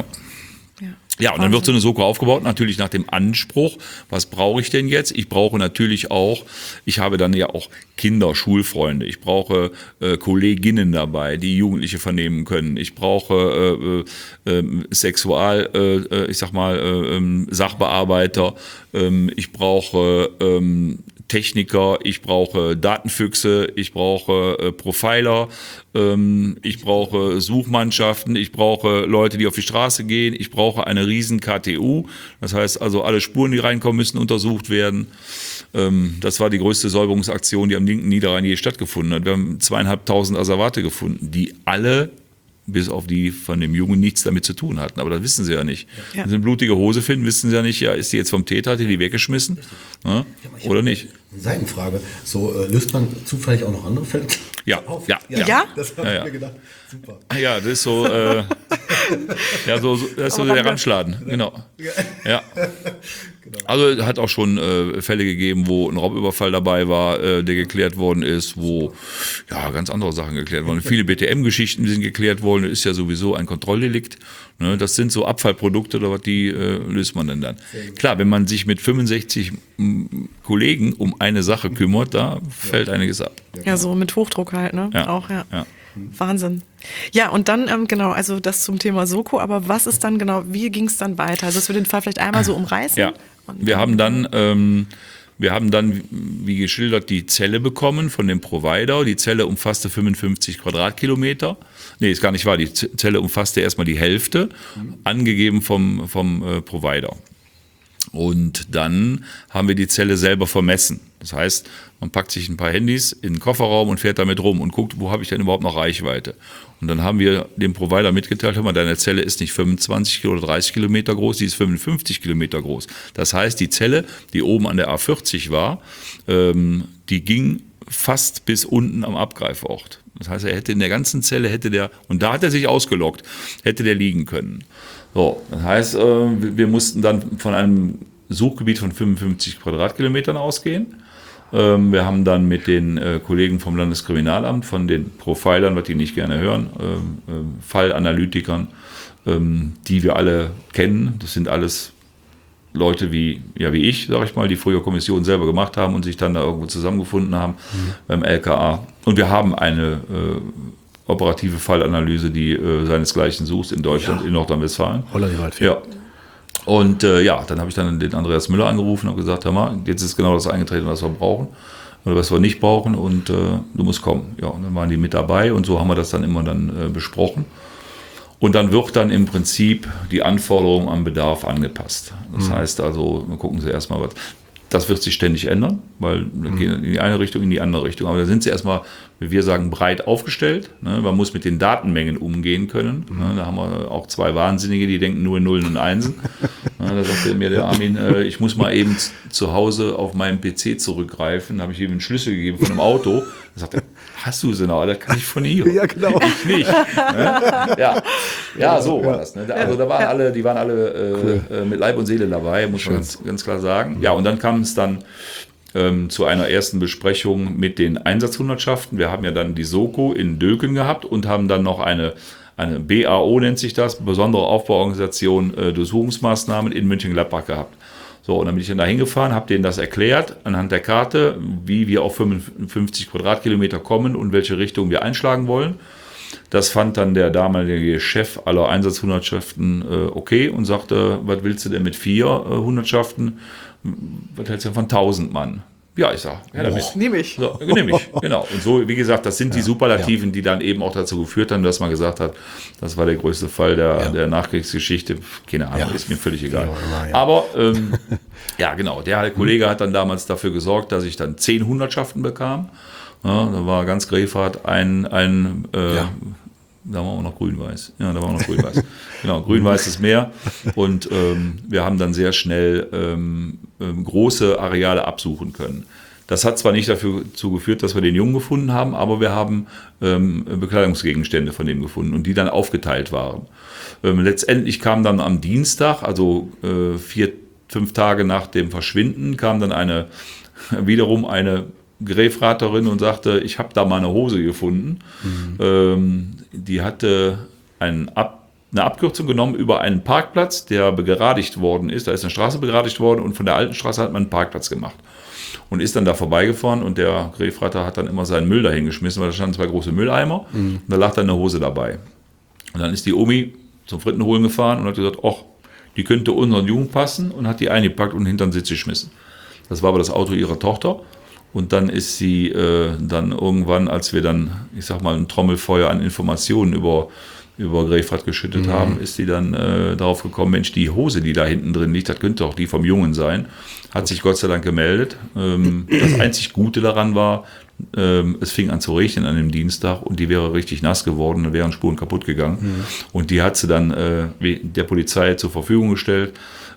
Ja, und dann wird so eine Soko aufgebaut, natürlich nach dem Anspruch, was brauche ich denn jetzt? Ich brauche natürlich auch, ich habe dann ja auch Kinder, Schulfreunde, ich brauche äh, Kolleginnen dabei, die Jugendliche vernehmen können, ich brauche äh, äh, Sexual, äh, ich sag mal, äh, Sachbearbeiter, äh, ich brauche äh, Techniker, ich brauche Datenfüchse, ich brauche äh, Profiler, ähm, ich brauche Suchmannschaften, ich brauche Leute, die auf die Straße gehen, ich brauche eine riesen K T U, das heißt also alle Spuren, die reinkommen, müssen untersucht werden. Ähm, das war die größte Säuberungsaktion, die am linken Niederrhein je stattgefunden hat. Wir haben zweieinhalbtausend Asservate gefunden, die alle bis auf die von dem Jungen nichts damit zu tun hatten. Aber das wissen sie ja nicht. Ja. Wenn sie eine blutige Hose finden, wissen sie ja nicht, ja, ist die jetzt vom Täter, hat die die weggeschmissen? Ja, oder nicht? Eine Seitenfrage. So, äh, löst man zufällig auch noch andere Fälle? Ja, auf? ja, ja. ja? Das habe ja, ich ja. mir gedacht. Super. Ja, das ist so, äh, ja, so, so, das ist so der Ramschladen. Genau. Ja. Genau. Also hat auch schon äh, Fälle gegeben, wo ein Raubüberfall dabei war, äh, der geklärt worden ist, wo ja ganz andere Sachen geklärt wurden. Viele B T M-Geschichten sind geklärt worden, das ist ja sowieso ein Kontrolldelikt. Ne? Das sind so Abfallprodukte oder was, die äh, löst man denn dann. Klar, wenn man sich mit fünfundsechzig m, Kollegen um eine Sache kümmert, da fällt einiges ab. Ja, so mit Hochdruck halt, ne? Ja. Auch, ja. ja. Wahnsinn. Ja, und dann, ähm, genau, also das zum Thema Soko, aber was ist dann genau, wie ging es dann weiter? Also, dass wir den Fall vielleicht einmal so umreißen? Ja, wir haben dann, ähm, wir haben dann, wie geschildert, die Zelle bekommen von dem Provider. Die Zelle umfasste fünfundfünfzig Quadratkilometer. Nee, ist gar nicht wahr. Die Zelle umfasste erstmal die Hälfte, angegeben vom, vom äh, Provider. Und dann haben wir die Zelle selber vermessen. Das heißt, man packt sich ein paar Handys in den Kofferraum und fährt damit rum und guckt, wo habe ich denn überhaupt noch Reichweite. Und dann haben wir dem Provider mitgeteilt, hör mal, deine Zelle ist nicht fünfundzwanzig oder dreißig Kilometer groß, die ist fünfundfünfzig Kilometer groß. Das heißt, die Zelle, die oben an der A vierzig war, ähm, die ging fast bis unten am Abgreifort. Das heißt, er hätte in der ganzen Zelle, hätte der, und da hat er sich ausgelockt, hätte der liegen können. So, das heißt, äh, wir mussten dann von einem Suchgebiet von fünfundfünfzig Quadratkilometern ausgehen. Ähm, wir haben dann mit den äh, Kollegen vom Landeskriminalamt, von den Profilern, was die nicht gerne hören, ähm, ähm, Fallanalytikern, ähm, die wir alle kennen. Das sind alles Leute wie, ja, wie ich, sag ich mal, die früher Kommissionen selber gemacht haben und sich dann da irgendwo zusammengefunden haben mhm. beim L K A. Und wir haben eine äh, operative Fallanalyse, die äh, seinesgleichen sucht in Deutschland, ja. in Nordrhein-Westfalen. Holla die Waldfee. Ja. Und äh, ja, dann habe ich dann den Andreas Müller angerufen und gesagt, hör mal, jetzt ist genau das eingetreten, was wir brauchen oder was wir nicht brauchen und äh, du musst kommen. Ja, und dann waren die mit dabei und so haben wir das dann immer dann äh, besprochen. Und dann wird dann im Prinzip die Anforderung am Bedarf angepasst. Das mhm. heißt also, wir gucken Sie erstmal was. Das wird sich ständig ändern, weil wir mhm. gehen in die eine Richtung, in die andere Richtung. Aber da sind sie erstmal, wie wir sagen, breit aufgestellt. Ne? Man muss mit den Datenmengen umgehen können. Mhm. Ne? Da haben wir auch zwei Wahnsinnige, die denken nur in Nullen und Einsen. Ne? Da sagte mir der Armin, äh, ich muss mal eben zu Hause auf meinen P C zurückgreifen. Da habe ich ihm einen Schlüssel gegeben von einem Auto. Da sagte er, hast du sie noch? Das kann ich von hier. Ja, genau. Ich nicht. Ne? Ja. ja, so war das. Ne? Also da waren alle, die waren alle äh, cool. mit Leib und Seele dabei, muss man ganz, ganz klar sagen. Ja, und dann kam es dann ähm, zu einer ersten Besprechung mit den Einsatzhundertschaften. Wir haben ja dann die Soko in Döken gehabt und haben dann noch eine, eine B A O, nennt sich das, besondere Aufbauorganisation äh, Durchsuchungsmaßnahmen in Mönchengladbach gehabt. So, und dann bin ich dann da hingefahren, habe denen das erklärt anhand der Karte, wie wir auf fünfundfünfzig Quadratkilometer kommen und welche Richtung wir einschlagen wollen. Das fand dann der damalige Chef aller Einsatzhundertschaften äh, okay und sagte, was willst du denn mit vier äh, Hundertschaften? Was hältst du denn von tausend Mann? Ja, ich sag, ja, damit. Nehme ich. So, nehme ich, genau. Und so, wie gesagt, das sind ja, die Superlativen, ja. die dann eben auch dazu geführt haben, dass man gesagt hat, das war der größte Fall der, ja. der Nachkriegsgeschichte. Keine Ahnung, ja. ist mir völlig egal. Ja, ja. Aber, ähm, ja, genau, der Kollege hat dann damals dafür gesorgt, dass ich dann zehn Hundertschaften bekam. Ja, da war ganz Grefrath ein, ein äh, ja. da war auch noch grün-weiß. Ja, da war auch noch grün-weiß. Genau, grün-weißes Meer. Und ähm, wir haben dann sehr schnell ähm, ähm, große Areale absuchen können. Das hat zwar nicht dafür geführt, dass wir den Jungen gefunden haben, aber wir haben ähm, Bekleidungsgegenstände von dem gefunden und die dann aufgeteilt waren. Ähm, letztendlich kam dann am Dienstag, also äh, vier, fünf Tage nach dem Verschwinden, kam dann eine wiederum eine Grefratherin und sagte, ich habe da mal eine Hose gefunden. Mhm. Ähm, die hatte einen Ab, eine Abkürzung genommen über einen Parkplatz, der begradigt worden ist. Da ist eine Straße begradigt worden und von der alten Straße hat man einen Parkplatz gemacht. Und ist dann da vorbeigefahren und der Grefrather hat dann immer seinen Müll dahin geschmissen, weil da standen zwei große Mülleimer mhm. und da lag dann eine Hose dabei. Und dann ist die Omi zum Frittenholen gefahren und hat gesagt, ach, die könnte unseren Jungen passen und hat die eingepackt und hinter den Sitz geschmissen. Das war aber das Auto ihrer Tochter. Und dann ist sie äh, dann irgendwann, als wir dann, ich sag mal, ein Trommelfeuer an Informationen über, über Grefrath geschüttet mhm. haben, ist sie dann äh, darauf gekommen, Mensch, die Hose, die da hinten drin liegt, das könnte auch die vom Jungen sein. Hat sich Gott sei Dank gemeldet. Ähm, das einzig Gute daran war, ähm, es fing an zu regnen an dem Dienstag und die wäre richtig nass geworden, da wären Spuren kaputt gegangen. Mhm. Und die hat sie dann äh, der Polizei zur Verfügung gestellt.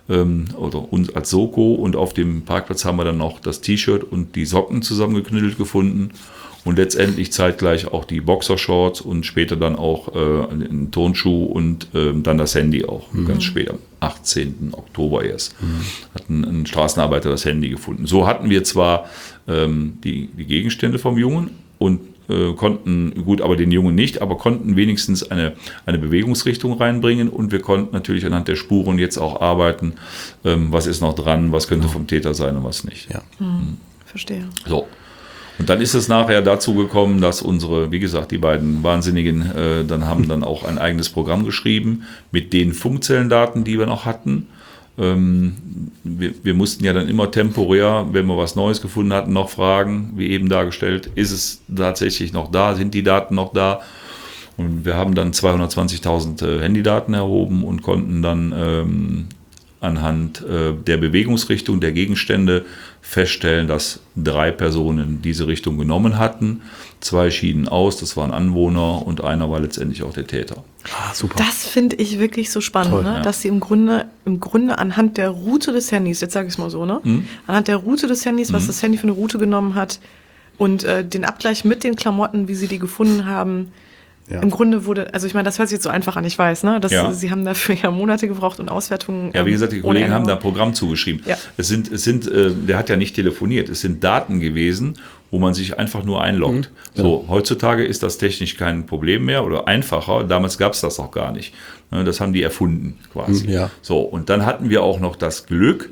Oder uns als Soko, und auf dem Parkplatz haben wir dann noch das T-Shirt und die Socken zusammengeknüttelt gefunden und letztendlich zeitgleich auch die Boxershorts und später dann auch äh, einen Turnschuh und äh, dann das Handy auch, mhm. ganz spät, am achtzehnten Oktober erst, mhm. hat ein, ein Straßenarbeiter das Handy gefunden. So hatten wir zwar ähm, die, die Gegenstände vom Jungen und konnten, gut, aber den Jungen nicht, aber konnten wenigstens eine, eine Bewegungsrichtung reinbringen und wir konnten natürlich anhand der Spuren jetzt auch arbeiten, ähm, was ist noch dran, was könnte vom Täter sein und was nicht. Ja. Mhm. Verstehe. So. Und dann ist es nachher dazu gekommen, dass unsere, wie gesagt, die beiden Wahnsinnigen äh, dann haben dann auch ein eigenes Programm geschrieben mit den Funkzellendaten, die wir noch hatten. Ähm, wir, wir mussten ja dann immer temporär, wenn wir was Neues gefunden hatten, noch fragen, wie eben dargestellt, ist es tatsächlich noch da, sind die Daten noch da? Und wir haben dann zweihundertzwanzigtausend äh, Handydaten erhoben und konnten dann ähm, anhand äh, der Bewegungsrichtung der Gegenstände feststellen, dass drei Personen diese Richtung genommen hatten. Zwei schieden aus, das waren Anwohner und einer war letztendlich auch der Täter. Ah, super. Das finde ich wirklich so spannend, Toll, ne? ja. dass sie im Grunde, im Grunde anhand der Route des Handys, jetzt sage ich es mal so, ne? Mhm. anhand der Route des Handys, was mhm. das Handy für eine Route genommen hat und äh, den Abgleich mit den Klamotten, wie sie die gefunden haben, Ja. Im Grunde wurde, also ich meine, das hört sich jetzt so einfach an, ich weiß, ne? Das, ja. Sie haben dafür ja Monate gebraucht und Auswertungen. Ja, wie gesagt, die Kollegen haben da ein Programm zugeschrieben. Ja. Es sind, es sind, äh, der hat ja nicht telefoniert, es sind Daten gewesen, wo man sich einfach nur einloggt. Mhm. So, heutzutage ist das technisch kein Problem mehr oder einfacher. Damals gab es das noch gar nicht. Das haben die erfunden quasi. Mhm, ja. So, und dann hatten wir auch noch das Glück,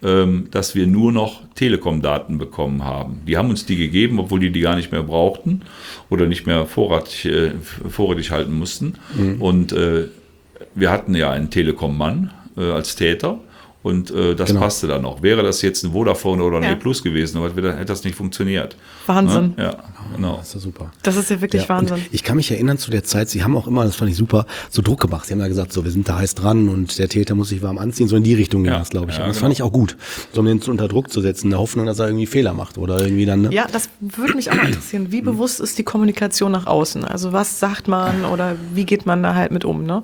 ähm, dass wir nur noch Telekom-Daten bekommen haben. Die haben uns die gegeben, obwohl die die gar nicht mehr brauchten oder nicht mehr vorratig, äh, vorrätig halten mussten. Mhm. Und äh, wir hatten ja einen Telekom-Mann äh, als Täter. Und äh, das genau. passte dann noch. Wäre das jetzt ein Vodafone oder ein ja. E Plus gewesen, aber hätte das nicht funktioniert. Wahnsinn. Ja, genau. Das ist ja super. Das ist ja wirklich ja, Wahnsinn. Ich kann mich erinnern zu der Zeit, Sie haben auch immer, das fand ich super, so Druck gemacht. Sie haben ja gesagt, so, wir sind da heiß dran und der Täter muss sich warm anziehen. So in die Richtung ging ja. das, glaube ich. Ja, und das genau. fand ich auch gut, so um den unter Druck zu setzen, in der Hoffnung, dass er irgendwie Fehler macht oder irgendwie dann. Ne? Ja, das würde mich auch mal interessieren. Wie bewusst ist die Kommunikation nach außen? Also was sagt man oder wie geht man da halt mit um, ne?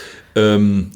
Ähm,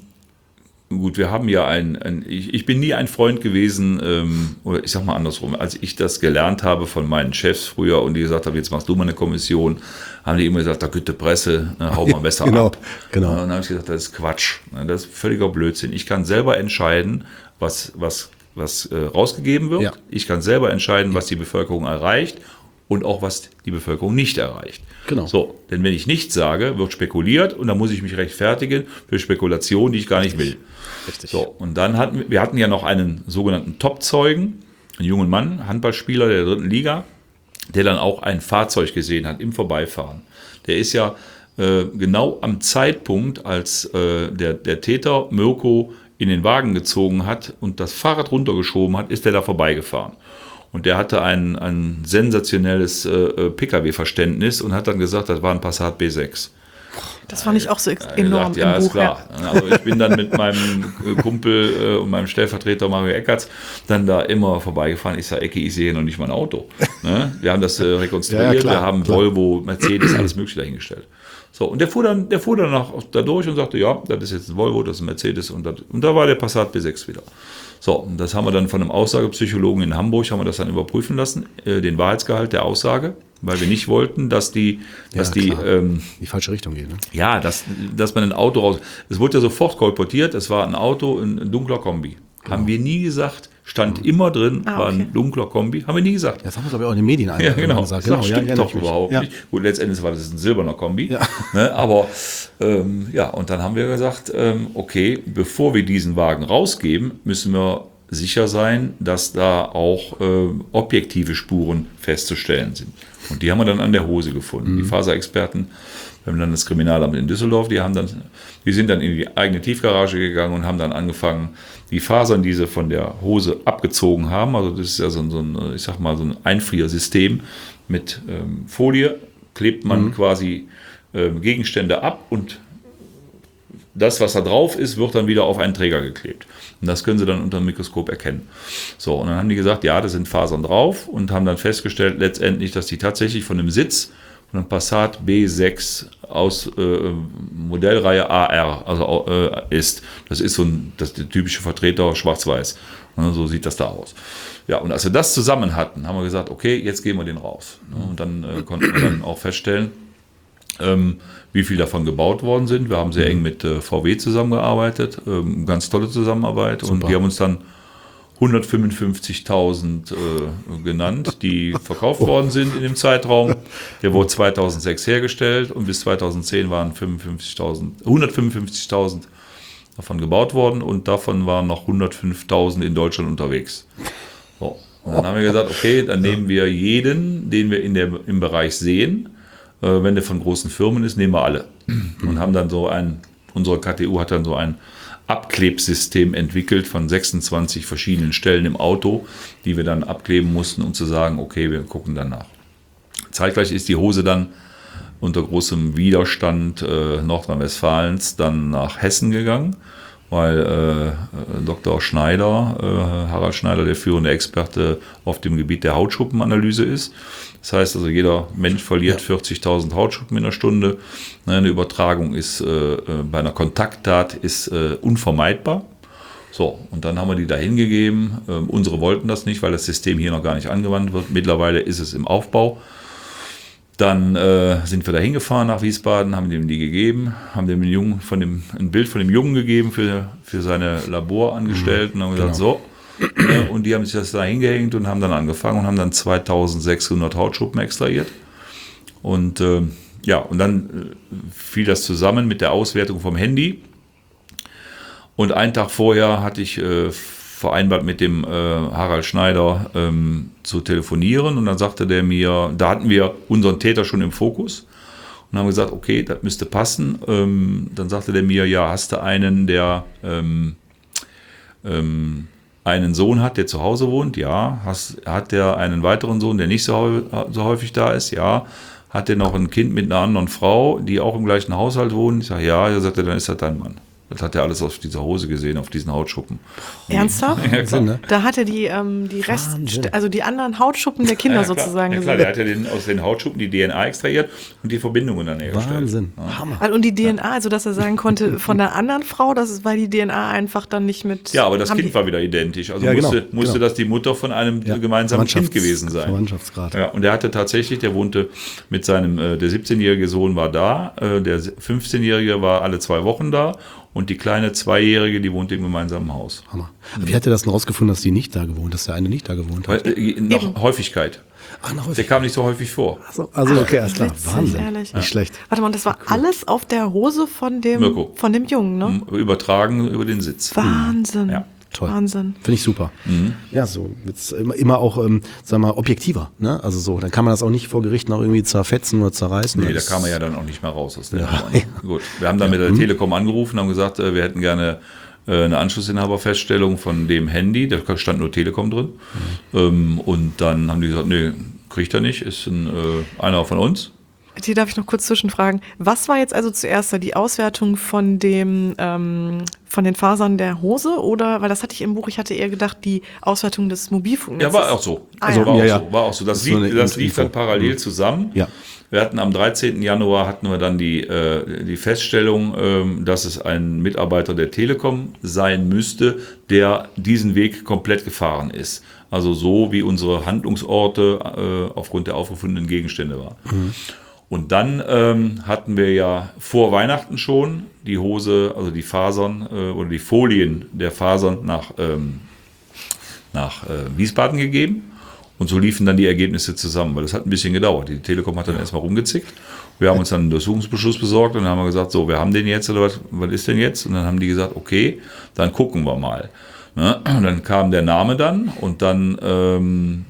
Gut, wir haben ja ein, ein ich, ich bin nie ein Freund gewesen, ähm, oder ich sag mal andersrum, als ich das gelernt habe von meinen Chefs früher und die gesagt haben, jetzt machst du mal eine Kommission, haben die immer gesagt, da gute Presse, ne, hau mal besser genau, ab. Genau. Und dann habe ich gesagt, das ist Quatsch, ne, das ist völliger Blödsinn. Ich kann selber entscheiden, was, was, was äh, rausgegeben wird. Ja. Ich kann selber entscheiden, was die Bevölkerung erreicht und auch was die Bevölkerung nicht erreicht. Genau. So, denn wenn ich nichts sage, wird spekuliert und dann muss ich mich rechtfertigen für Spekulationen, die ich gar nicht will. Richtig. So, und dann hatten wir hatten ja noch einen sogenannten Top-Zeugen, einen jungen Mann, Handballspieler der dritten Liga, der dann auch ein Fahrzeug gesehen hat im Vorbeifahren. Der ist ja äh, genau am Zeitpunkt, als äh, der, der Täter Mirko in den Wagen gezogen hat und das Fahrrad runtergeschoben hat, ist der da vorbeigefahren. Und der hatte ein, ein sensationelles äh, P K W-Verständnis und hat dann gesagt, das war ein Passat B sechs. Das fand ich auch so enorm gesagt, ja, im ist Buch. Klar. Ja. Also ich bin dann mit meinem Kumpel äh, und meinem Stellvertreter Mario Eckertz dann da immer vorbeigefahren. Ich sage, Ecki, ich sehe noch nicht mal ein Auto. Ne? Wir haben das äh, rekonstruiert, ja, ja, klar, wir haben klar. Volvo, Mercedes, alles mögliche dahingestellt. So, und der fuhr dann, der fuhr dann nach, da durch und sagte, ja, das ist jetzt ein Volvo, das ist ein Mercedes und, das, und da war der Passat B sechs wieder. So, und das haben wir dann von einem Aussagepsychologen in Hamburg, haben wir das dann überprüfen lassen, äh, den Wahrheitsgehalt der Aussage, weil wir nicht wollten, dass die, dass ja, die, ähm, die falsche Richtung geht. Ne? Ja, dass, dass man ein Auto raus, es wurde ja sofort kolportiert, es war ein Auto, ein, ein dunkler Kombi. Genau. Haben wir nie gesagt, stand mhm. immer drin, ah, okay. war ein dunkler Kombi, haben wir nie gesagt. Das haben wir glaube ich auch in den Medien ja, genau. gesagt. Genau, genau. Stimmt ja, ja, doch überhaupt ja. nicht. Gut, letztendlich war das ein silberner Kombi. Ja. Ne, aber ähm, ja, und dann haben wir gesagt, ähm, okay, bevor wir diesen Wagen rausgeben, müssen wir sicher sein, dass da auch äh, objektive Spuren festzustellen sind. Und die haben wir dann an der Hose gefunden. Mhm. Die Faserexperten beim Landeskriminalamt in Düsseldorf, die haben dann, die sind dann in die eigene Tiefgarage gegangen und haben dann angefangen, die Fasern, die sie von der Hose abgezogen haben, also das ist ja so ein, so ein ich sag mal, so ein Einfriersystem mit ähm, Folie, klebt man mhm. quasi äh, Gegenstände ab und das, was da drauf ist, wird dann wieder auf einen Träger geklebt. Und das können sie dann unter dem Mikroskop erkennen. So, und dann haben die gesagt, ja, da sind Fasern drauf und haben dann festgestellt letztendlich, dass die tatsächlich von dem Sitz von einem Passat B sechs aus äh, Modellreihe A R also, äh, ist. Das ist so ein, das ist der typische Vertreter schwarz-weiß. Und so sieht das da aus. Ja, und als wir das zusammen hatten, haben wir gesagt, okay, jetzt geben wir den raus. Und dann äh, konnten wir dann auch feststellen, ähm, wie viel davon gebaut worden sind. Wir haben sehr eng mit äh, V W zusammengearbeitet, ähm, ganz tolle Zusammenarbeit. Super. Und die haben uns dann hundertfünfundfünfzigtausend äh, genannt, die verkauft oh. worden sind in dem Zeitraum. Der wurde zweitausendsechs hergestellt und bis zweitausendzehn waren fünfundfünfzigtausend, hundertfünfundfünfzigtausend davon gebaut worden und davon waren noch hundertfünftausend in Deutschland unterwegs. So. Und dann haben wir gesagt, okay, dann nehmen wir jeden, den wir in der, im Bereich sehen. Äh, wenn der von großen Firmen ist, nehmen wir alle. Und haben dann so ein, unsere K T U hat dann so ein Abklebsystem entwickelt von sechsundzwanzig verschiedenen Stellen im Auto, die wir dann abkleben mussten, um zu sagen, okay, wir gucken danach. Zeitgleich ist die Hose dann unter großem Widerstand äh, Nordrhein-Westfalens dann nach Hessen gegangen, weil äh, Doktor Schneider, äh, Harald Schneider, der führende Experte auf dem Gebiet der Hautschuppenanalyse ist. Das heißt also, jeder Mensch verliert ja. vierzigtausend Hautschuppen in der Stunde. Eine Übertragung ist äh, bei einer Kontakttat ist äh, unvermeidbar. So, und dann haben wir die da hingegeben. Ähm, unsere wollten das nicht, weil das System hier noch gar nicht angewandt wird. Mittlerweile ist es im Aufbau. Dann äh, sind wir da hingefahren nach Wiesbaden, haben dem die gegeben, haben dem Jungen von dem, ein Bild von dem Jungen gegeben für, für seine Laborangestellten und haben gesagt, genau. so. Äh, und die haben sich das da hingehängt und haben dann angefangen und haben dann zweitausendsechshundert Hautschuppen extrahiert. Und äh, ja, und dann äh, fiel das zusammen mit der Auswertung vom Handy. Und einen Tag vorher hatte ich äh, vereinbart mit dem äh, Harald Schneider ähm, zu telefonieren und dann sagte der mir, da hatten wir unseren Täter schon im Fokus und haben gesagt, okay, das müsste passen. Ähm, dann sagte der mir, ja, hast du einen, der ähm, ähm, einen Sohn hat, der zu Hause wohnt? Ja. Hast, hat der einen weiteren Sohn, der nicht so, so häufig da ist? Ja. Hat der noch ein Kind mit einer anderen Frau, die auch im gleichen Haushalt wohnen? Ich sage, ja. Er sagte, dann ist das dein Mann. Das hat er alles auf dieser Hose gesehen, auf diesen Hautschuppen. Ernsthaft? Ja, klar. Ne? Da hat er die, ähm, die Rest, Wahnsinn. also die anderen Hautschuppen der Kinder Ja, klar. sozusagen Ja, klar, gesehen. der hat ja den, aus den Hautschuppen die D N A extrahiert und die Verbindungen dann hergestellt. Wahnsinn. Ja. Hammer. Und die D N A, also dass er sagen konnte, von der anderen Frau, das ist, weil die D N A einfach dann nicht mit... Ja, aber das haben Kind die, war wieder identisch. Also Ja, genau, musste, musste genau. das die Mutter von einem Ja, gemeinsamen Kind Verwandtschafts- gewesen sein. Verwandtschaftsgrad. Ja, und der hatte tatsächlich, der wohnte mit seinem, äh, der siebzehnjährige Sohn war da, äh, der fünfzehnjährige war alle zwei Wochen da und die kleine Zweijährige, die wohnte im gemeinsamen Haus. Hammer. Wie hat er das denn rausgefunden, dass die nicht da gewohnt, dass der eine nicht da gewohnt hat? Weil, äh, noch Häufigkeit. Ach, noch Der häufig. kam nicht so häufig vor. Also, also okay, alles klar. witzig, Wahnsinn. ehrlich. Nicht schlecht. Warte mal, und das war alles auf der Hose von dem, Mirko. von dem Jungen, ne? Übertragen über den Sitz. Wahnsinn. Ja. Toll. Wahnsinn. Finde ich super. Ja, so wird's immer, immer auch, ähm, sagen wir mal, objektiver. Ne? Also so, dann kann man das auch nicht vor Gericht noch irgendwie zerfetzen oder zerreißen. Nee, da Das- kam er ja dann auch nicht mehr raus aus der Ja. Nummer. Ne? Gut, wir haben dann mit der Telekom angerufen, haben gesagt, äh, wir hätten gerne äh, eine Anschlussinhaberfeststellung von dem Handy, da stand nur Telekom drin. Ähm, und dann haben die gesagt, nee, kriegt er nicht, ist ein, äh, einer von uns. Hier darf ich noch kurz zwischenfragen. Was war jetzt also zuerst da, die Auswertung von dem, ähm, von den Fasern der Hose oder, weil das hatte ich im Buch, ich hatte eher gedacht, die Auswertung des Mobilfunknetzes. Ja, war auch so. Ah, Also ja. war, Ja, auch ja. so war auch so. Das, Das ist so lief, eine das lief Info. dann parallel zusammen. Ja. Wir hatten am dreizehnten Januar hatten wir dann die, äh, die Feststellung, ähm, dass es ein Mitarbeiter der Telekom sein müsste, der diesen Weg komplett gefahren ist. Also so wie unsere Handlungsorte äh, aufgrund der aufgefundenen Gegenstände war. Mhm. Und dann ähm, hatten wir ja vor Weihnachten schon die Hose, also die Fasern äh, oder die Folien der Fasern nach, ähm, nach äh, Wiesbaden gegeben. Und so liefen dann die Ergebnisse zusammen, weil das hat ein bisschen gedauert. Die Telekom hat dann erstmal rumgezickt. Wir haben uns dann einen Durchsuchungsbeschluss besorgt und dann haben wir gesagt, so, wir haben den jetzt oder was, was ist denn jetzt? Und dann haben die gesagt, okay, dann gucken wir mal. Ne? Und dann kam der Name dann und dann ähm,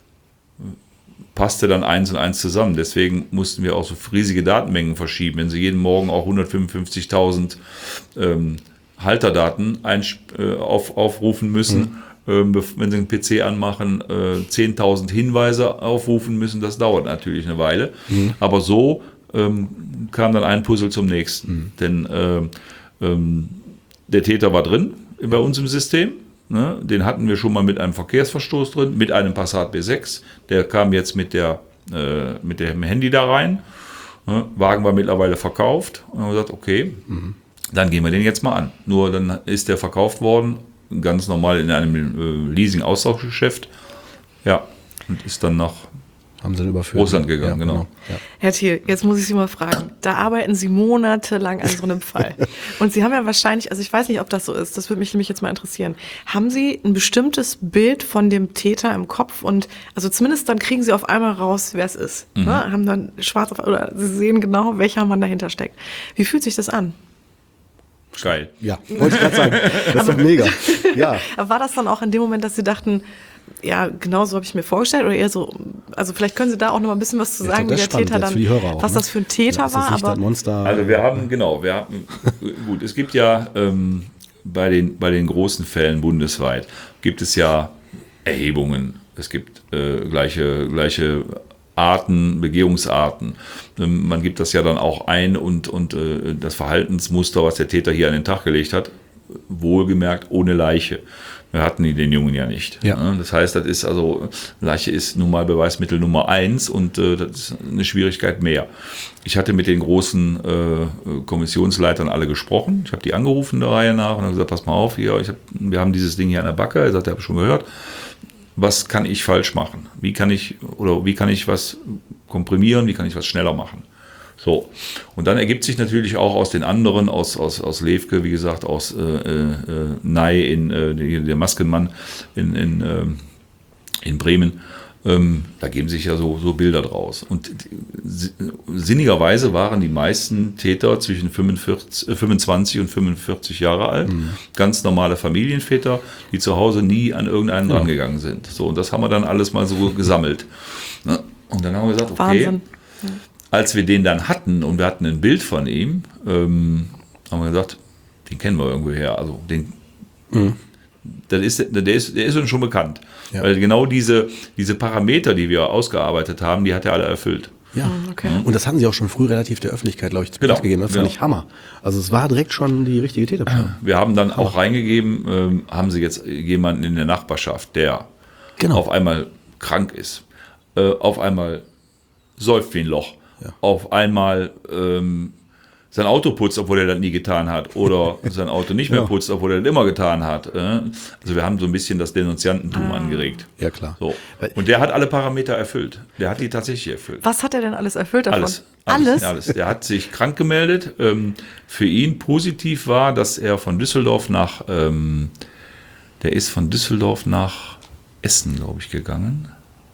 passte dann eins und eins zusammen. Deswegen mussten wir auch so riesige Datenmengen verschieben. Wenn Sie jeden Morgen auch hundertfünfundfünfzigtausend ähm, Halterdaten einsp- äh, auf, aufrufen müssen, mhm. ähm, wenn Sie einen P C anmachen, äh, zehntausend Hinweise aufrufen müssen, das dauert natürlich eine Weile. Mhm. Aber so ähm, kam dann ein Puzzle zum nächsten. Mhm. Denn ähm, ähm, der Täter war drin bei uns im System. Ne, den hatten wir schon mal mit einem Verkehrsverstoß drin, mit einem Passat B sechs. Der kam jetzt mit, der, äh, mit dem Handy da rein. Ne, Wagen war mittlerweile verkauft. Und haben wir gesagt, okay, mhm. dann gehen wir den jetzt mal an. Nur dann ist der verkauft worden, ganz normal in einem äh, Leasing-Austauschgeschäft. Ja, und ist dann nach Haben sie dann überführt. Russland gegangen, ja, genau. Ja. Herr Thiel, jetzt muss ich Sie mal fragen. Da arbeiten Sie monatelang an so einem Fall. Und Sie haben ja wahrscheinlich, also ich weiß nicht, ob das so ist, das würde mich nämlich jetzt mal interessieren. Haben Sie ein bestimmtes Bild von dem Täter im Kopf? Und also zumindest dann kriegen Sie auf einmal raus, wer es ist. Mhm. Ne? Haben dann schwarz auf, oder Sie sehen genau, welcher Mann dahinter steckt. Wie fühlt sich das an? Geil. Ja, wollte ich gerade sagen. Das ist doch mega. Ja. Aber war das dann auch in dem Moment, dass Sie dachten, ja, genau so habe ich mir vorgestellt oder eher so, also vielleicht können Sie da auch noch mal ein bisschen was zu Ja, sagen, das wie ist der Täter spannend dann, jetzt für die Hörer auch, was ne? das für ein Täter Ja, ist das war, nicht aber das Monster. Also wir haben, genau, wir haben, gut, es gibt ja ähm, bei, den, bei den großen Fällen bundesweit, gibt es ja Erhebungen, es gibt äh, gleiche, gleiche Arten, Begehungsarten. Ähm, man gibt das ja dann auch ein und, und äh, das Verhaltensmuster, was der Täter hier an den Tag gelegt hat, wohlgemerkt ohne Leiche. Wir hatten den Jungen ja nicht. Ja. Das heißt, das ist also, Leiche ist nun mal Beweismittel Nummer eins und äh, das ist eine Schwierigkeit mehr. Ich hatte mit den großen äh, Kommissionsleitern alle gesprochen. Ich habe die angerufen der Reihe nach und habe gesagt, pass mal auf, hier, ich hab, wir haben dieses Ding hier an der Backe. Er sagt, ich habe schon gehört. Was kann ich falsch machen? Wie kann ich, oder wie kann ich was komprimieren? Wie kann ich was schneller machen? So, und dann ergibt sich natürlich auch aus den anderen, aus, aus, aus Levke, wie gesagt, aus äh, äh, Ney, in, äh, der Maskenmann in, in, äh, in Bremen, Ähm, da geben sich ja so, so Bilder draus. Und sinnigerweise waren die meisten Täter zwischen fünfundvierzig, äh, fünfundzwanzig und fünfundvierzig Jahre alt. Mhm. Ganz normale Familienväter, die zu Hause nie an irgendeinen ja. rangegangen sind. So, und das haben wir dann alles mal so gesammelt. Ne? Und dann haben wir gesagt, okay, Wahnsinn. Ja. als wir den dann hatten und wir hatten ein Bild von ihm, ähm, haben wir gesagt, den kennen wir irgendwo her. Also den, mhm. das ist, der, ist, der ist uns schon bekannt. Ja. Weil genau diese, diese Parameter, die wir ausgearbeitet haben, die hat er alle erfüllt. Ja, okay. Mhm. Und das hatten sie auch schon früh relativ der Öffentlichkeit, glaube ich, zu genau. gegeben. Das fand genau. ich Hammer. Also es war direkt schon die richtige Täterplanung. Wir haben dann auch reingegeben, ähm, haben sie jetzt jemanden in der Nachbarschaft, der genau. auf einmal krank ist, äh, auf einmal säuft wie ein Loch, ja. auf einmal ähm, sein Auto putzt, obwohl er das nie getan hat, oder sein Auto nicht mehr ja. putzt, obwohl er das immer getan hat. Also wir haben so ein bisschen das Denunziantentum ah. angeregt. Ja, klar. So. Und der hat alle Parameter erfüllt. Der hat die tatsächlich erfüllt. Was hat er denn alles erfüllt davon? Alles. Alles? Alles. alles. Der hat sich krank gemeldet. Für ihn positiv war, dass er von Düsseldorf nach, der ist von Düsseldorf nach Essen, glaube ich, gegangen.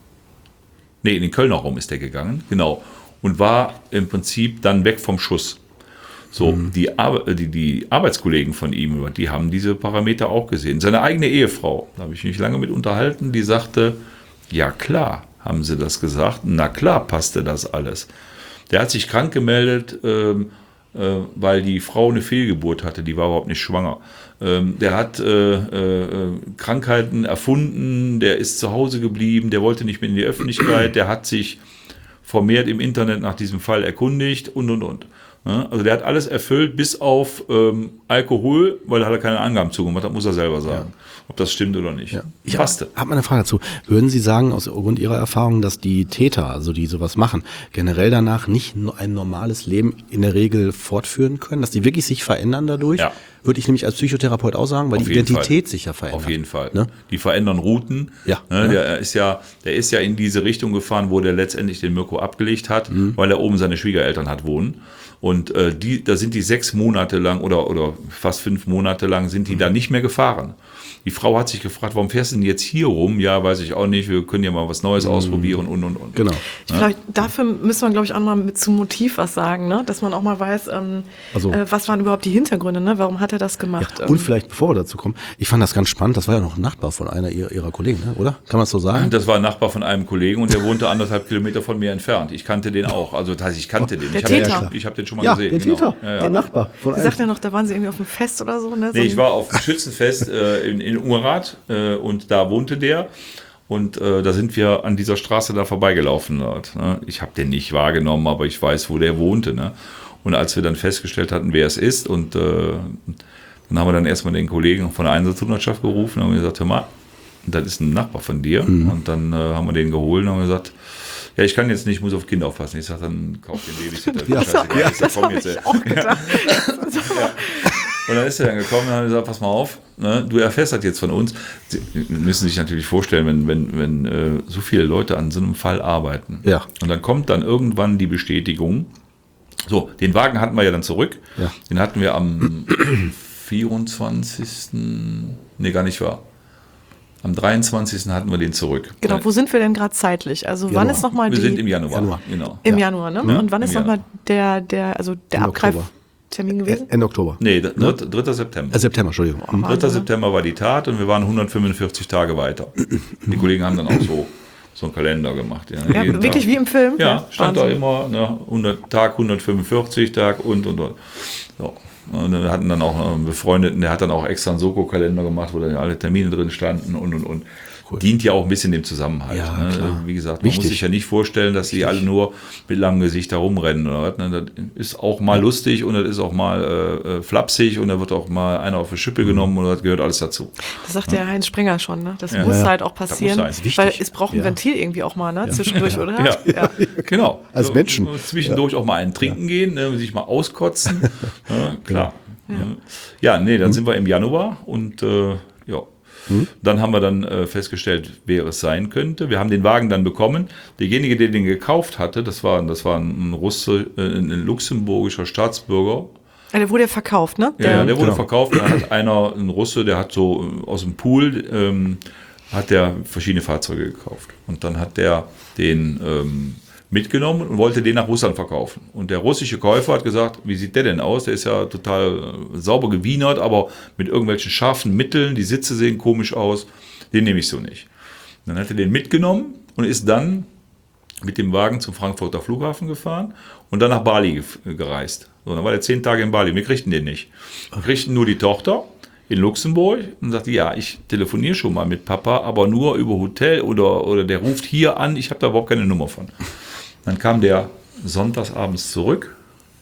Nee, in den Kölner Raum ist der gegangen, genau. Und war im Prinzip dann weg vom Schuss. So, mhm. die, Ar- die, die Arbeitskollegen von ihm, die haben diese Parameter auch gesehen. Seine eigene Ehefrau, da habe ich mich lange mit unterhalten, die sagte, ja klar, haben sie das gesagt, na klar passte das alles. Der hat sich krank gemeldet, ähm, äh, weil die Frau eine Fehlgeburt hatte, die war überhaupt nicht schwanger. Ähm, der hat äh, äh, Krankheiten erfunden, der ist zu Hause geblieben, der wollte nicht mehr in die Öffentlichkeit, der hat sich vermehrt im Internet nach diesem Fall erkundigt und, und, und. Also der hat alles erfüllt, bis auf ähm, Alkohol, weil da hat er keine Angaben zugemacht, das muss er selber sagen, ja. ob das stimmt oder nicht. Ja. Ich habe hab mal eine Frage dazu. Würden Sie sagen, aus Grund Ihrer Erfahrung, dass die Täter, also die sowas machen, generell danach nicht ein normales Leben in der Regel fortführen können, dass die wirklich sich verändern dadurch? Ja. Würde ich nämlich als Psychotherapeut auch sagen, weil auf die Identität Fall. sich ja verändert. Auf jeden Fall. Ne? Die verändern Routen. Ja. Ne? Der ist ja, der ist ja in diese Richtung gefahren, wo der letztendlich den Mirko abgelegt hat, mhm. weil er oben seine Schwiegereltern hat wohnen. Und äh, die, da sind die sechs Monate lang oder, oder fast fünf Monate lang sind die mhm. da nicht mehr gefahren. Die Frau hat sich gefragt, warum fährst du denn jetzt hier rum? Ja, weiß ich auch nicht, wir können ja mal was Neues mhm. ausprobieren und, und, und. Genau. Ja? Vielleicht dafür müssen wir, glaube ich, auch mal mit zum Motiv was sagen, ne? Dass man auch mal weiß, ähm, also, äh, was waren überhaupt die Hintergründe, ne? Warum hat er das gemacht? Ja, und vielleicht, bevor wir dazu kommen, ich fand das ganz spannend, das war ja noch ein Nachbar von einer ihrer, ihrer Kollegen, ne? Oder? Kann man das so sagen? Das war ein Nachbar von einem Kollegen und der wohnte anderthalb Kilometer von mir entfernt. Ich kannte den auch, also das heißt, ich kannte den. Der ich Täter. Hab den, ich habe den schon mal ja, gesehen. Der genau. Täter, ja, ja. der Nachbar. Von Sie sagt ja noch, da waren Sie irgendwie auf einem Fest oder so, ne? Nee, ich war auf dem Schützenfest äh, in, in Ungerath äh, und da wohnte der. Und äh, da sind wir an dieser Straße da vorbeigelaufen. Dort, ne? Ich habe den nicht wahrgenommen, aber ich weiß, wo der wohnte. Ne? Und als wir dann festgestellt hatten, wer es ist, und äh, dann haben wir dann erstmal den Kollegen von der Einsatzhundertschaft gerufen und haben gesagt, hör mal, das ist ein Nachbar von dir. Mhm. Und dann äh, haben wir den geholt und haben gesagt, ja, ich kann jetzt nicht, ich muss auf Kinder aufpassen. Ich sage, dann kauf den Babysitter. Ja, das, ja, das, das habe ich auch gedacht. Ja. Und dann ist er dann gekommen und hat gesagt, pass mal auf, ne, du erfährst das jetzt von uns. Sie müssen sich natürlich vorstellen, wenn, wenn, wenn äh, so viele Leute an so einem Fall arbeiten. Ja. Und dann kommt dann irgendwann die Bestätigung. So, den Wagen hatten wir ja dann zurück. Ja. Den hatten wir am vierundzwanzigsten Nee, gar nicht wahr. Am dreiundzwanzigsten hatten wir den zurück. Genau, wo sind wir denn gerade zeitlich? Also Januar. wann ist nochmal die... Wir sind im Januar. Januar. Genau. Im ja. Januar, ne? Ja, und wann ist nochmal der, der, also der Abgreiftermin gewesen? Ende Oktober. Nee, dritter September. Äh, September, Entschuldigung. Am dritter September war die Tat und wir waren hundertfünfundvierzig Tage weiter. Die Kollegen haben dann auch so, so einen Kalender gemacht. Ja, ja wirklich Tag. Wie im Film? Ja, ja stand Wahnsinn. Da immer, ne, hundert, Tag hundertfünfundvierzig, Tag und, und, und. So. Und wir hatten dann auch einen Befreundeten, der hat dann auch extra einen Soko-Kalender gemacht, wo dann alle Termine drin standen und, und, und. Cool. Dient ja auch ein bisschen dem Zusammenhalt. Ja, ne? klar. Wie gesagt, man Wichtig. muss sich ja nicht vorstellen, dass die alle nur mit langem Gesicht da rumrennen. Oder was, ne? Das ist auch mal ja. lustig und das ist auch mal äh, flapsig und da wird auch mal einer auf die Schippe mhm. genommen und das gehört alles dazu. Das sagt ja. der Heinz Sprenger schon, ne? Das ja. muss ja. halt auch passieren, weil es braucht ein ja. Ventil irgendwie auch mal, ne? Ja. Zwischendurch, oder? Ja, ja. genau. Als so, Menschen. Zwischendurch ja. auch mal einen trinken ja. gehen, ne? Sich mal auskotzen. ja, klar. Ja. ja, nee, dann mhm. sind wir im Januar und äh, ja. Hm? Dann haben wir dann äh, festgestellt, wer es sein könnte. Wir haben den Wagen dann bekommen. Derjenige, der den gekauft hatte, das war, das war ein Russe, äh, ein luxemburgischer Staatsbürger. Ja, der wurde ja verkauft, ne? Der, ja, der wurde genau. verkauft. Da hat einer, ein Russe, der hat so aus dem Pool ähm, hat der verschiedene Fahrzeuge gekauft. Und dann hat der den ähm, mitgenommen und wollte den nach Russland verkaufen. Und der russische Käufer hat gesagt, wie sieht der denn aus? Der ist ja total äh, sauber gewienert, aber mit irgendwelchen scharfen Mitteln, die Sitze sehen komisch aus, den nehme ich so nicht. Dann hat er den mitgenommen und ist dann mit dem Wagen zum Frankfurter Flughafen gefahren und dann nach Bali ge- gereist. So, dann war der zehn Tage in Bali. Wir kriegten den nicht. Wir kriegten nur die Tochter in Luxemburg und sagte, ja, ich telefoniere schon mal mit Papa, aber nur über Hotel oder, oder der ruft hier an, ich habe da überhaupt keine Nummer von. Dann kam der sonntagsabends zurück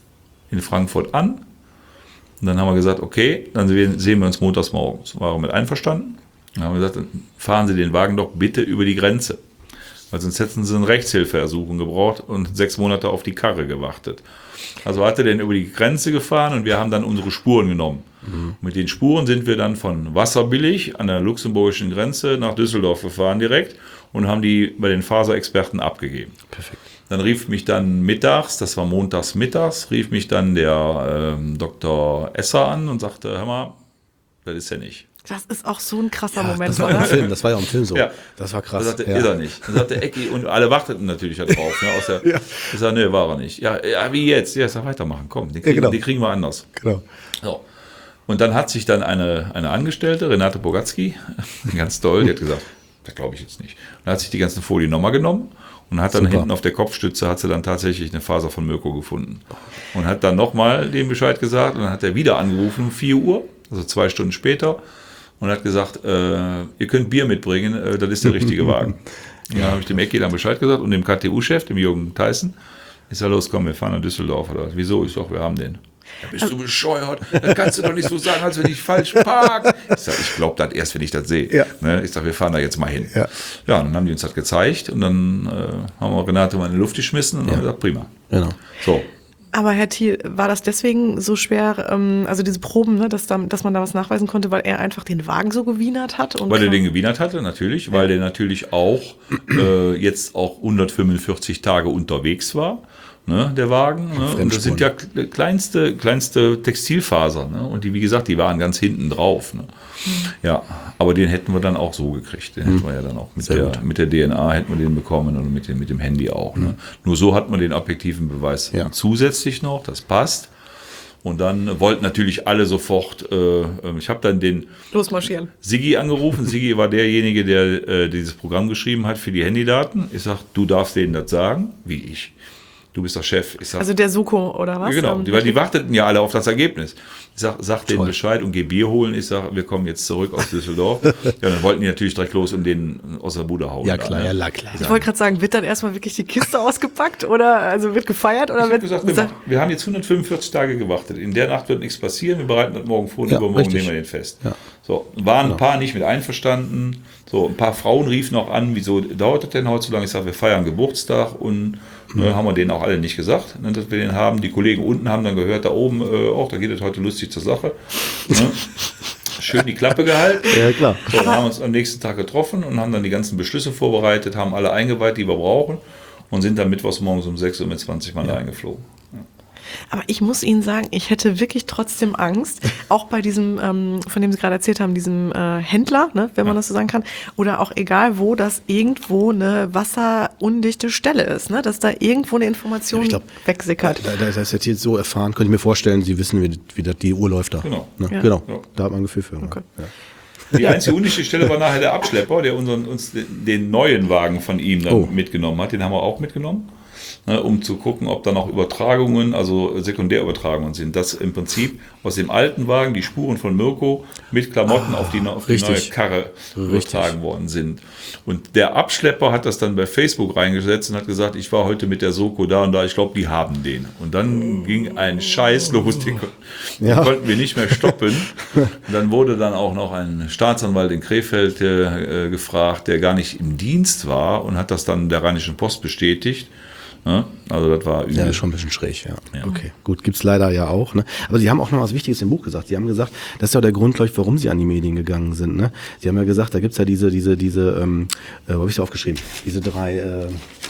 in Frankfurt an und dann haben wir gesagt, okay, dann sehen wir uns montags morgens. Waren wir mit einverstanden. Dann haben wir gesagt, dann fahren Sie den Wagen doch bitte über die Grenze, weil sonst hätten Sie eine Rechtshilfeersuchung gebraucht und sechs Monate auf die Karre gewartet. Also hat er den über die Grenze gefahren und wir haben dann unsere Spuren genommen. Mhm. Mit den Spuren sind wir dann von Wasserbillig an der luxemburgischen Grenze nach Düsseldorf gefahren direkt und haben die bei den Faserexperten abgegeben. Perfekt. Dann rief mich dann mittags, das war montags mittags, rief mich dann der ähm, Doktor Esser an und sagte, hör mal, das ist er nicht. Das ist auch so ein krasser Ja, Moment, das war oder? im Film, das war ja im Film so. Ja. Das war krass. Da sagte, ja. ist er nicht. Dann sagte Ecki und alle warteten natürlich da drauf. Ne, aus der, ja. Ich sag, nee, war er nicht. Ja, ja, wie jetzt? Ja, ich sag, weitermachen, komm, die kriegen, Ja, genau. die kriegen wir anders. Genau. So. Und dann hat sich dann eine, eine Angestellte, Renate Bogatzki, ganz toll, die hat gesagt, das glaube ich jetzt nicht. Dann hat sich die ganzen Folien nochmal genommen und hat dann Super. hinten auf der Kopfstütze hat sie dann tatsächlich eine Faser von Mirko gefunden. Und hat dann nochmal dem Bescheid gesagt und dann hat er wieder angerufen um vier Uhr, also zwei Stunden später, und hat gesagt, äh, ihr könnt Bier mitbringen, äh, das ist der richtige Wagen. Ja, dann habe ich dem Ecki dann Bescheid gesagt und dem K T U-Chef, dem Jürgen Theissen, ich sag, los, komm, wir fahren nach Düsseldorf. Oder, wieso? Ich sag, wir haben den. Ja, bist du bescheuert? Das kannst du doch nicht so sagen, als wenn ich falsch parke. Ich sag, ich glaube das erst, wenn ich das sehe. Ja. Ne? Ich sag, wir fahren da jetzt mal hin. Ja. Ja, und dann haben die uns das gezeigt und dann äh, haben wir Renate mal in die Luft geschmissen und Ja. haben gesagt, prima. Genau. So. Aber Herr Thiel, war das deswegen so schwer, ähm, also diese Proben, ne, dass, da, dass man da was nachweisen konnte, weil er einfach den Wagen so gewienert hat? Und Weil er den gewienert hatte, natürlich, weil der natürlich auch äh, jetzt auch hundertfünfundvierzig Tage unterwegs war, ne, der Wagen. Ne? Und das sind ja kleinste, kleinste Textilfaser. Ne? Und die, wie gesagt, die waren ganz hinten drauf. Ne? Mhm. Ja, aber den hätten wir dann auch so gekriegt. Den mhm. hätten wir ja dann auch mit der, mit der D N A hätten wir den bekommen und mit dem, mit dem Handy auch. Mhm. Ne? Nur so hat man den objektiven Beweis ja. zusätzlich noch, das passt. Und dann wollten natürlich alle sofort, äh, ich habe dann den losmarschieren. Siggi angerufen. Siggi war derjenige, der äh, dieses Programm geschrieben hat für die Handydaten. Ich sage, du darfst denen das sagen, wie ich. Du bist der Chef. Ich sag, also der Soko oder was? Ja, genau, ähm, die, weil die warteten ja alle auf das Ergebnis. Ich sag, sag denen Bescheid und geh Bier holen. Ich sag, wir kommen jetzt zurück aus Düsseldorf. Ja, dann wollten die natürlich direkt los und den aus der Bude hauen. Ja klar, da, ne? ja klar. Ich wollte gerade sagen, wird dann erstmal wirklich die Kiste ausgepackt oder also wird gefeiert oder ich wird gesagt, wir, wir haben jetzt hundertfünfundvierzig Tage gewartet. In der Nacht wird nichts passieren. Wir bereiten das morgen vor und ja, übermorgen richtig. nehmen wir den fest. Ja. So, waren Genau. ein paar nicht mit einverstanden. So, ein paar Frauen riefen auch an, wieso dauert das denn heute so lange? Ich sage, wir feiern Geburtstag und mhm. äh, haben wir denen auch alle nicht gesagt, ne, dass wir den haben. Die Kollegen unten haben dann gehört, da oben, äh, auch, da geht es heute lustig zur Sache. Ne? Schön die Klappe gehalten. Ja, klar. So, dann haben wir uns am nächsten Tag getroffen und haben dann die ganzen Beschlüsse vorbereitet, haben alle eingeweiht, die wir brauchen und sind dann mittwochs morgens um sechs Uhr mit zwanzig Mann ja. eingeflogen. Ja. Aber ich muss Ihnen sagen, ich hätte wirklich trotzdem Angst, auch bei diesem, ähm, von dem Sie gerade erzählt haben, diesem äh, Händler, ne, wenn man ja. das so sagen kann, oder auch egal wo, dass irgendwo eine wasserundichte Stelle ist, ne, dass da irgendwo eine Information ich glaub, wegsickert. Da, da, das ist jetzt hier so erfahren, könnte ich mir vorstellen, Sie wissen, wie, wie das, die Uhr läuft da. Genau. Ne? Ja. Genau, Ja. da hat man ein Gefühl für. Okay. Ja. Die einzige undichte Stelle war nachher der Abschlepper, der unseren, uns den neuen Wagen von ihm dann Oh. mitgenommen hat. Den haben wir auch mitgenommen, ne, um zu gucken, ob da noch Übertragungen, also Sekundärübertragungen sind. Dass im Prinzip aus dem alten Wagen die Spuren von Mirko mit Klamotten ah, auf, die, auf die neue Karre richtig. übertragen worden sind. Und der Abschlepper hat das dann bei Facebook reingesetzt und hat gesagt, ich war heute mit der Soko da und da, ich glaube, die haben den. Und dann ging ein Scheiß los, den, ja. den konnten wir nicht mehr stoppen. Und dann wurde dann auch noch ein Staatsanwalt in Krefeld äh, gefragt, der gar nicht im Dienst war und hat das dann der Rheinischen Post bestätigt. Ja, also das war übel. Ja, schon ein bisschen schräg, ja. Ja. Okay, gut, gibt's leider ja auch. Ne? Aber Sie haben auch noch was Wichtiges im Buch gesagt. Sie haben gesagt, das ist ja der Grund, glaube ich, warum Sie an die Medien gegangen sind. Ne? Sie haben ja gesagt, da gibt's ja diese, diese, diese, ähm, äh, wo habe ich es aufgeschrieben? Diese drei, äh,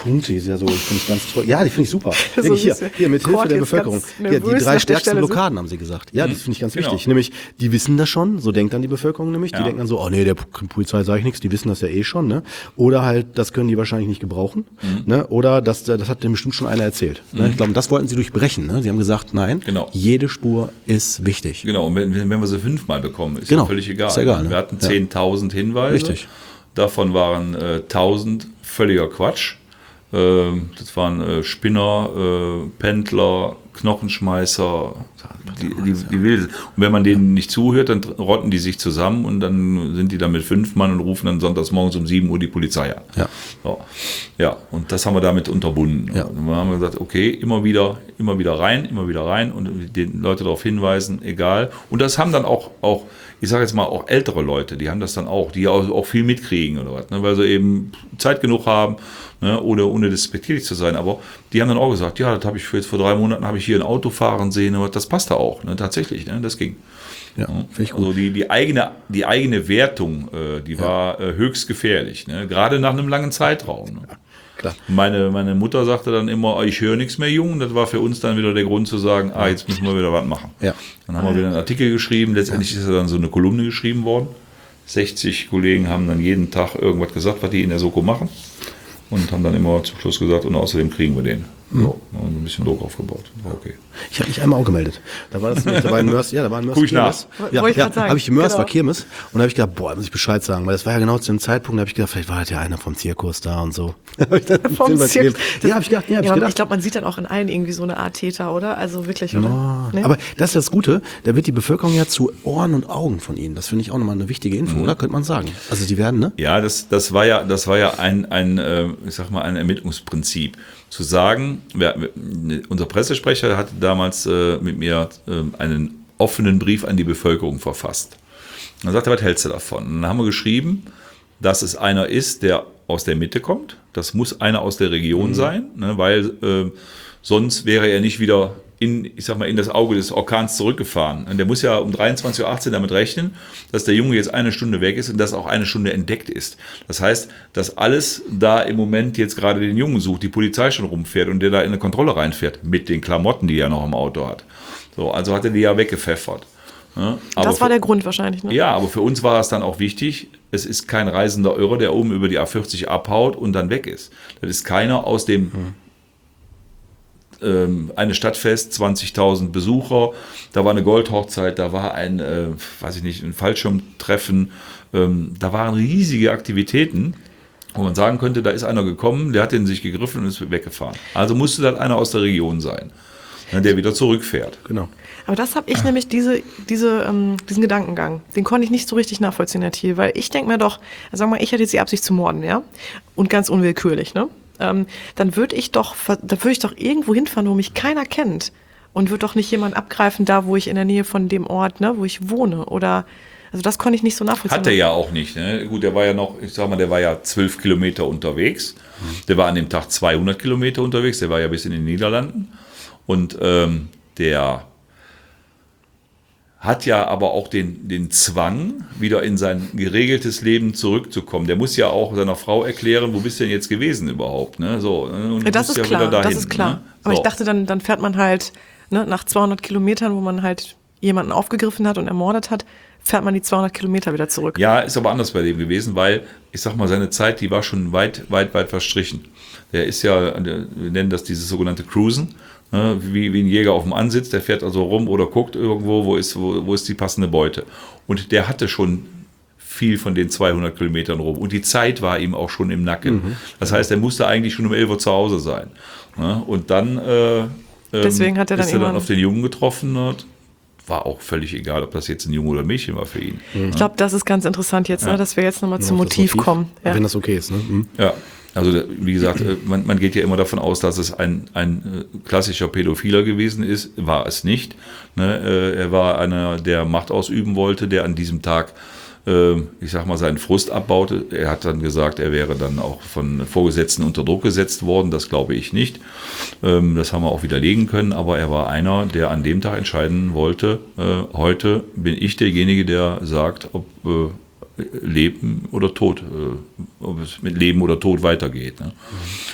Punkte, ist ja so, ich finde es ganz toll. Ja, die finde ich super. So Wirklich, hier, bisschen hier, mit Hilfe Kord der jetzt Bevölkerung. ganz Ja, die nervös drei nach der stärksten Stelle Blockaden haben sie gesagt. Ja, das finde ich ganz Genau. wichtig. Nämlich, die wissen das schon, so denkt dann die Bevölkerung nämlich. Die Ja. denken dann so, oh nee, der P- Polizei sage ich nichts, die wissen das ja eh schon. Ne? Oder halt, das können die wahrscheinlich nicht gebrauchen. Mhm. Ne? Oder das, das hat dem bestimmt schon einer erzählt. Ne? Ich glaube, das wollten sie durchbrechen. Ne? Sie haben gesagt, nein, Genau. jede Spur ist wichtig. Genau, und wenn, wenn wir sie fünfmal bekommen, ist Genau. ja völlig egal. Ist egal, ne? Wir hatten Ja. zehntausend Hinweise. Richtig. Davon waren äh, tausend völliger Quatsch. Ähm, das waren äh, Spinner, äh, Pendler, Knochenschmeißer, die, die, die will. Und wenn man denen nicht zuhört, dann rotten die sich zusammen und dann sind die dann mit fünf Mann und rufen dann sonntags morgens um sieben Uhr die Polizei an. Ja. So. Ja, und das haben wir damit unterbunden. Ja. Und dann haben wir gesagt, okay, immer wieder, immer wieder rein, immer wieder rein und die Leute darauf hinweisen, egal. Und das haben dann auch, auch ich sage jetzt mal, auch ältere Leute, die haben das dann auch, die auch, auch viel mitkriegen oder was, ne, weil sie eben Zeit genug haben, ne, ohne, ohne despektierlich zu sein. Aber die haben dann auch gesagt, ja, das habe ich für jetzt vor drei Monaten habe ich hier ein Auto fahren sehen, aber das passt da auch, ne, tatsächlich, ne, das ging. Ja, finde ich gut. Also die, die, eigene, die eigene Wertung, äh, die war äh, höchst gefährlich, ne, gerade nach einem langen Zeitraum. Ne. Klar. Meine, meine Mutter sagte dann immer, ich höre nichts mehr, Jungen. Das war für uns dann wieder der Grund zu sagen, ah, jetzt müssen wir wieder was machen. Ja. Dann haben wir wieder einen Artikel geschrieben. Letztendlich ist ja dann so eine Kolumne geschrieben worden. sechzig Kollegen haben dann jeden Tag irgendwas gesagt, was die in der Soko machen. Und haben dann immer zum Schluss gesagt, und außerdem kriegen wir den. So, und ein bisschen Druck aufgebaut. War okay. Ich habe mich einmal auch gemeldet. Da war das nicht, da war ein Mörs, ja, da war ein Mörs Guck ich nach. Kirmes. Wollte Ja, ich ja, grad sagen. habe ich Mörs, Genau. war Kirmes. Und da habe ich gedacht, boah, muss ich Bescheid sagen, weil das war ja genau zu dem Zeitpunkt, da habe ich gedacht, vielleicht war das ja einer vom Zirkus da und so. Hab ich dann einen Vom Film mal Zirkus. gegeben. Ja, habe ich gedacht, ja, hab Ja, ich aber gedacht. ich glaube, man sieht dann auch in allen irgendwie so eine Art Täter, oder? Also wirklich, oder? Nee? Aber das ist das Gute, da wird die Bevölkerung ja zu Ohren und Augen von ihnen. Das finde ich auch nochmal eine wichtige Info, oder? Könnte man sagen. Also die werden, ne? Ja, das, das war ja, das war ja ein, ein, äh, ich sag mal, ein Ermittlungsprinzip. Zu sagen, wer, unser Pressesprecher hatte damals äh, mit mir äh, einen offenen Brief an die Bevölkerung verfasst. Dann sagte er, was hältst du davon? Und dann haben wir geschrieben, dass es einer ist, der aus der Mitte kommt. Das muss einer aus der Region mhm. sein, ne, weil äh, sonst wäre er nicht wieder in, ich sag mal, in das Auge des Orkans zurückgefahren. Und der muss ja um dreiundzwanzig Uhr achtzehn damit rechnen, dass der Junge jetzt eine Stunde weg ist und dass auch eine Stunde entdeckt ist. Das heißt, dass alles da im Moment jetzt gerade den Jungen sucht, die Polizei schon rumfährt und der da in eine Kontrolle reinfährt, mit den Klamotten, die er noch im Auto hat. So, also hat er die ja weggepfeffert. Ja, aber das war für, der Grund wahrscheinlich, ne? Ja, aber für uns war es dann auch wichtig, es ist kein reisender Irrer, der oben über die A vierzig abhaut und dann weg ist. Das ist keiner aus dem hm. eine Stadtfest, zwanzigtausend Besucher, da war eine Goldhochzeit, da war ein, äh, weiß ich nicht, ein Fallschirmtreffen, ähm, da waren riesige Aktivitäten, wo man sagen könnte, da ist einer gekommen, der hat den sich gegriffen und ist weggefahren. Also musste das einer aus der Region sein, der wieder zurückfährt. Genau. Aber das habe ich nämlich, diese, diese, ähm, diesen Gedankengang, den konnte ich nicht so richtig nachvollziehen, Herr Thiel, weil ich denke mir doch, also sagen wir mal, ich hätte jetzt die Absicht zu morden, ja, und ganz unwillkürlich, ne? Ähm, dann würde ich doch, da würde ich doch irgendwo hinfahren, wo mich keiner kennt und würde doch nicht jemanden abgreifen, da wo ich in der Nähe von dem Ort, ne, wo ich wohne, oder, also das konnte ich nicht so nachvollziehen. Hat er ja auch nicht, ne? Gut, der war ja noch, ich sag mal, der war ja zwölf Kilometer unterwegs, der war an dem Tag zweihundert Kilometer unterwegs, der war ja bis in den Niederlanden und ähm, der hat ja aber auch den, den Zwang, wieder in sein geregeltes Leben zurückzukommen. Der muss ja auch seiner Frau erklären, wo bist du denn jetzt gewesen überhaupt? Ne? So, und Ja, das ist ja klar, dahin, das ist klar. Ne? Aber So. ich dachte, dann, dann fährt man halt, ne, nach zweihundert Kilometern, wo man halt jemanden aufgegriffen hat und ermordet hat, fährt man die zweihundert Kilometer wieder zurück. Ja, ist aber anders bei dem gewesen, weil, ich sag mal, seine Zeit, die war schon weit, weit, weit verstrichen. Der ist ja, wir nennen das dieses sogenannte Cruisen, ne, wie, wie ein Jäger auf dem Ansitz, der fährt also rum oder guckt irgendwo, wo ist, wo, wo ist die passende Beute. Und der hatte schon viel von den zweihundert Kilometern rum. Und die Zeit war ihm auch schon im Nacken. Mhm. Das heißt, er musste eigentlich schon um elf Uhr zu Hause sein. Ne? Und dann, äh, Deswegen hat er dann ist er dann irgendwann- auf den Jungen getroffen und war auch völlig egal, ob das jetzt ein Junge oder ein Mädchen war für ihn. Ich glaube, das ist ganz interessant jetzt, ne, dass wir jetzt nochmal zum Auf das Motiv kommen. Ja. Wenn das okay ist, ne? Mhm. Ja, also wie gesagt, äh, man, man geht ja immer davon aus, dass es ein, ein äh, klassischer Pädophiler gewesen ist. War es nicht. Ne? Äh, Er war einer, der Macht ausüben wollte, der an diesem Tag, äh, ich sag mal, seinen Frust abbaute. Er hat dann gesagt, er wäre dann auch von Vorgesetzten unter Druck gesetzt worden. Das glaube ich nicht. Ähm, Das haben wir auch widerlegen können. Aber er war einer, der an dem Tag entscheiden wollte, äh, heute bin ich derjenige, der sagt, ob äh, Leben oder Tod, äh, ob es mit Leben oder Tod weitergeht. Ne?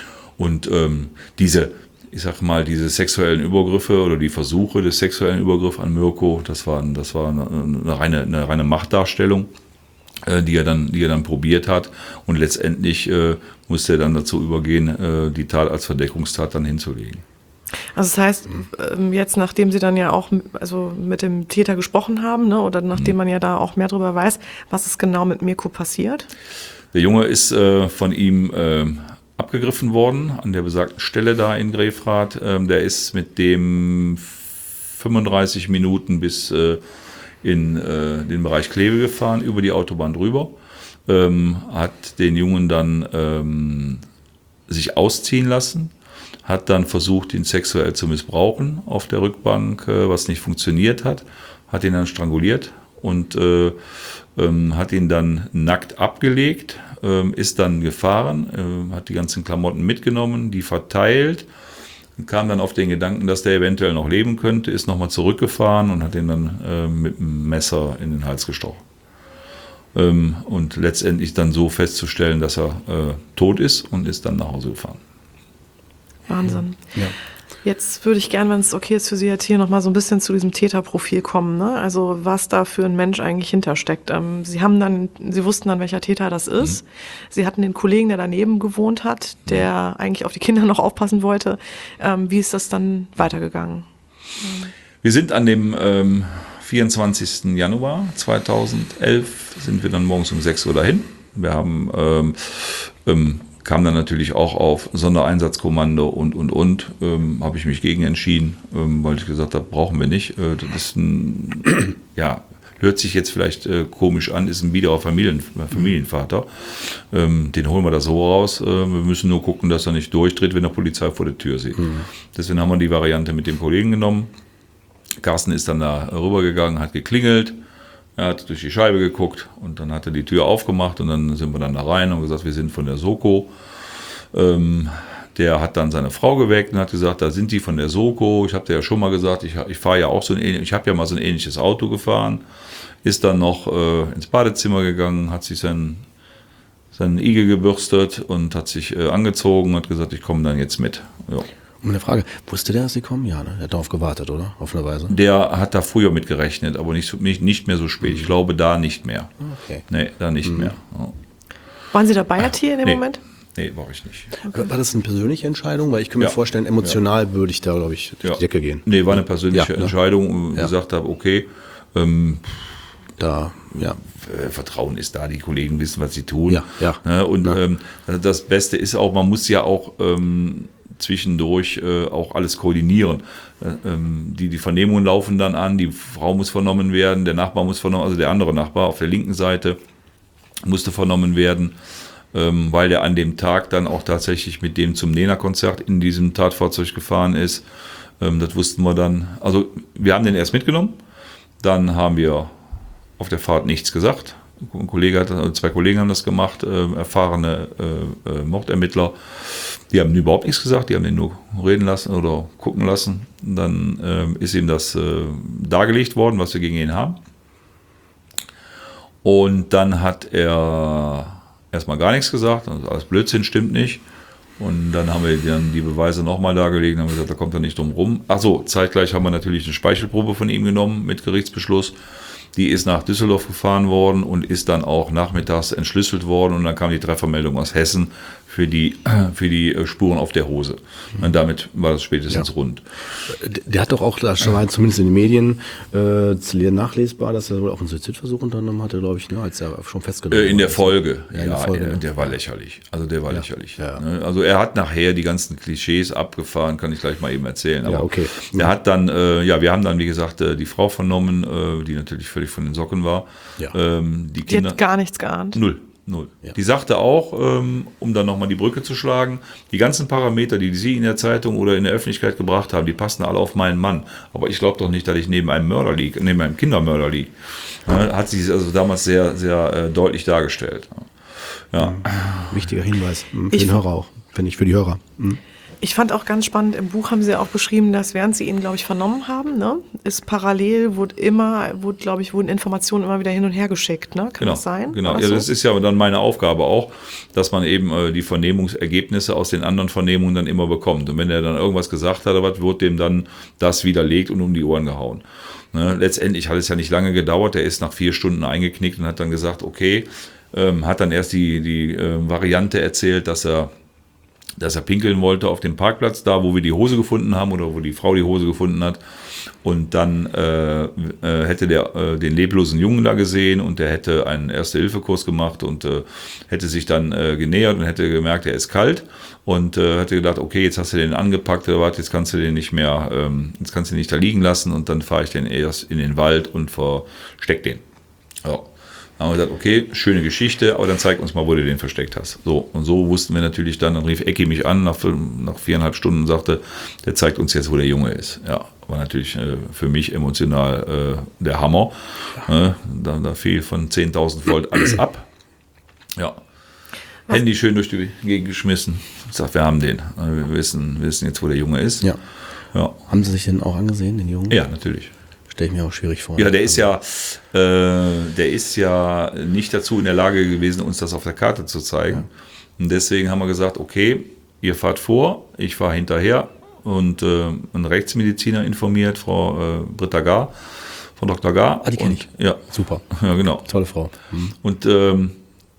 und ähm, diese, ich sag mal, diese sexuellen Übergriffe oder die Versuche des sexuellen Übergriffs an Mirko, das war, das war eine, eine, reine, eine reine Machtdarstellung, äh, die er dann, die er dann probiert hat. Und letztendlich äh, musste er dann dazu übergehen, äh, die Tat als Verdeckungstat dann hinzulegen. Also das heißt, jetzt nachdem Sie dann ja auch also mit dem Täter gesprochen haben, ne, oder nachdem man ja da auch mehr darüber weiß, was ist genau mit Mirko passiert? Der Junge ist äh, von ihm äh, abgegriffen worden an der besagten Stelle da in Grefrath. Ähm, der ist mit dem fünfunddreißig Minuten bis äh, in äh, den Bereich Kleve gefahren, über die Autobahn drüber, ähm, hat den Jungen dann ähm, sich ausziehen lassen, hat dann versucht, ihn sexuell zu missbrauchen auf der Rückbank, äh, was nicht funktioniert hat, hat ihn dann stranguliert und äh, ähm, hat ihn dann nackt abgelegt, äh, ist dann gefahren, äh, hat die ganzen Klamotten mitgenommen, die verteilt, kam dann auf den Gedanken, dass der eventuell noch leben könnte, ist nochmal zurückgefahren und hat ihn dann äh, mit dem Messer in den Hals gestochen. Ähm, und letztendlich dann so festzustellen, dass er äh, tot ist und ist dann nach Hause gefahren. Wahnsinn. Ja. Jetzt würde ich gerne, wenn es okay ist für Sie, jetzt hier nochmal so ein bisschen zu diesem Täterprofil kommen, ne? Also was da für ein Mensch eigentlich hintersteckt. Ähm, Sie haben dann, Sie wussten dann, welcher Täter das ist. Mhm. Sie hatten den Kollegen, der daneben gewohnt hat, der eigentlich auf die Kinder noch aufpassen wollte. Ähm, wie ist das dann weitergegangen? Wir sind an dem ähm, vierundzwanzigsten Januar zweitausendelf sind wir dann morgens um sechs Uhr dahin. Wir haben ähm, ähm, kam dann natürlich auch auf Sondereinsatzkommando und, und, und, ähm, habe ich mich gegen entschieden, ähm, weil ich gesagt habe, brauchen wir nicht. Äh, das ist ein, ja, hört sich jetzt vielleicht äh, komisch an, ist ein biederer Familien, Familienvater. Ähm, den holen wir da so raus. Äh, wir müssen nur gucken, dass er nicht durchdreht, wenn der Polizei vor der Tür sieht. Mhm. Deswegen haben wir die Variante mit dem Kollegen genommen. Carsten ist dann da rübergegangen, hat geklingelt. Er hat durch die Scheibe geguckt und dann hat er die Tür aufgemacht und dann sind wir dann da rein und gesagt, wir sind von der Soko. Ähm, der hat dann seine Frau geweckt und hat gesagt, da sind die von der Soko. Ich habe dir ja schon mal gesagt, ich, ich fahre ja auch so ein, ich habe ja mal so ein ähnliches Auto gefahren. Ist dann noch äh, ins Badezimmer gegangen, hat sich sein, seinen Igel gebürstet und hat sich äh, angezogen und hat gesagt, ich komme dann jetzt mit. Ja. Um eine Frage, wusste der, dass sie kommen? Ja, ne? Der hat darauf gewartet, oder? Auf eine Weise. Der hat da früher mit gerechnet, aber nicht, nicht, nicht mehr so spät. Ich glaube, da nicht mehr. Okay. Nee, da nicht mhm. mehr. Ja. Waren Sie dabei jetzt hier in dem nee. Moment? Nee, war ich nicht. Okay. War das eine persönliche Entscheidung? Weil ich kann mir ja. vorstellen, emotional ja. würde ich da, glaube ich, durch ja. die Decke gehen. Nee, war eine persönliche ja, ne? Entscheidung, wo ich ja. gesagt habe, okay, ähm, da, ja. Vertrauen ist da, die Kollegen wissen, was sie tun. Ja, ja. Ne? Und ja. ähm, das Beste ist auch, man muss ja auch ähm, zwischendurch äh, auch alles koordinieren. Äh, ähm, die, die Vernehmungen laufen dann an, die Frau muss vernommen werden, der Nachbar muss vernommen, also der andere Nachbar auf der linken Seite musste vernommen werden, ähm, weil der an dem Tag dann auch tatsächlich mit dem zum Nena-Konzert in diesem Tatfahrzeug gefahren ist. Ähm, das wussten wir dann. Also wir haben den erst mitgenommen, dann haben wir auf der Fahrt nichts gesagt. Ein Kollege hat, zwei Kollegen haben das gemacht, äh, erfahrene äh, äh, Mordermittler. Die haben überhaupt nichts gesagt, die haben ihn nur reden lassen oder gucken lassen. Und dann äh, ist ihm das äh, dargelegt worden, was wir gegen ihn haben. Und dann hat er erstmal gar nichts gesagt, also alles Blödsinn, stimmt nicht. Und dann haben wir dann die Beweise nochmal dargelegt und haben gesagt, da kommt er nicht drum rum. Achso, zeitgleich haben wir natürlich eine Speichelprobe von ihm genommen mit Gerichtsbeschluss. Die ist nach Düsseldorf gefahren worden und ist dann auch nachmittags entschlüsselt worden. Und dann kam die Treffermeldung aus Hessen für die, für die Spuren auf der Hose. Und damit war das spätestens ja. rund. Der hat doch auch, da schon zumindest in den Medien, äh, nachlesbar, dass er wohl auch einen Suizidversuch unternommen hatte, glaube ich, ne, als er schon festgenommen wurde. In der Folge, ja. ja, In der Folge, der, ja. der war lächerlich. Also der war ja. lächerlich. Ja. Also er hat nachher die ganzen Klischees abgefahren, kann ich gleich mal eben erzählen. Aber ja, okay. Er hat dann, äh, ja, wir haben dann, wie gesagt, äh, die Frau vernommen, äh, die natürlich völlig von den Socken war. Ja. Ähm, die, die Kinder, hat gar nichts geahnt. Null. Null. Ja. Die sagte auch, ähm, um dann nochmal die Brücke zu schlagen, die ganzen Parameter, die Sie in der Zeitung oder in der Öffentlichkeit gebracht haben, die passen alle auf meinen Mann. Aber ich glaube doch nicht, dass ich neben einem Mörder liege, neben einem Kindermörder liege. Ja, hat sie also damals sehr, sehr äh, deutlich dargestellt. Ja. Wichtiger Hinweis für ich den Hörer auch, finde ich, für die Hörer. Mhm. Ich fand auch ganz spannend, im Buch haben sie auch beschrieben, dass während sie ihn, glaube ich, vernommen haben, ne, ist parallel, wurde immer, wurde, glaube ich, wurden Informationen immer wieder hin und her geschickt, ne? Kann genau, das sein? Genau, das ja, so? das ist ja dann meine Aufgabe auch, dass man eben äh, die Vernehmungsergebnisse aus den anderen Vernehmungen dann immer bekommt. Und wenn er dann irgendwas gesagt hat, was wird dem dann das widerlegt und um die Ohren gehauen. Ne? Letztendlich hat es ja nicht lange gedauert, er ist nach vier Stunden eingeknickt und hat dann gesagt, okay, ähm, hat dann erst die, die äh, Variante erzählt, dass er dass er pinkeln wollte auf dem Parkplatz, da wo wir die Hose gefunden haben oder wo die Frau die Hose gefunden hat. Und dann äh, äh, hätte der äh, den leblosen Jungen da gesehen und der hätte einen Erste-Hilfe-Kurs gemacht und äh, hätte sich dann äh, genähert und hätte gemerkt, er ist kalt und äh, hätte gedacht, okay, jetzt hast du den angepackt, oder was, jetzt kannst du den nicht mehr, ähm, jetzt kannst du den nicht da liegen lassen und dann fahre ich den erst in den Wald und versteck den. Ja. Dann haben wir gesagt, okay, schöne Geschichte, aber dann zeig uns mal, wo du den versteckt hast. So, und so wussten wir natürlich dann, dann rief Ecki mich an nach, nach viereinhalb Stunden und sagte, der zeigt uns jetzt, wo der Junge ist. Ja, war natürlich äh, für mich emotional äh, der Hammer. Ja. Äh, da, da fiel von zehntausend Volt alles ab. Ja. Was? Handy schön durch die Gegend geschmissen. Ich sag, wir haben den. Wir wissen, wir wissen jetzt, wo der Junge ist. Ja. Ja. Haben Sie sich denn auch angesehen, den Jungen? Ja, natürlich. Stelle ich mir auch schwierig vor. Ja, der ist ja, äh, der ist ja nicht dazu in der Lage gewesen, uns das auf der Karte zu zeigen. Ja. Und deswegen haben wir gesagt, okay, ihr fahrt vor, ich fahre hinterher und äh, einen Rechtsmediziner informiert, Frau äh, Britta Gar, Frau Doktor Gar. Ah, die kenne ich. Ja. Super. Ja, genau. Tolle Frau. Mhm. Und ähm,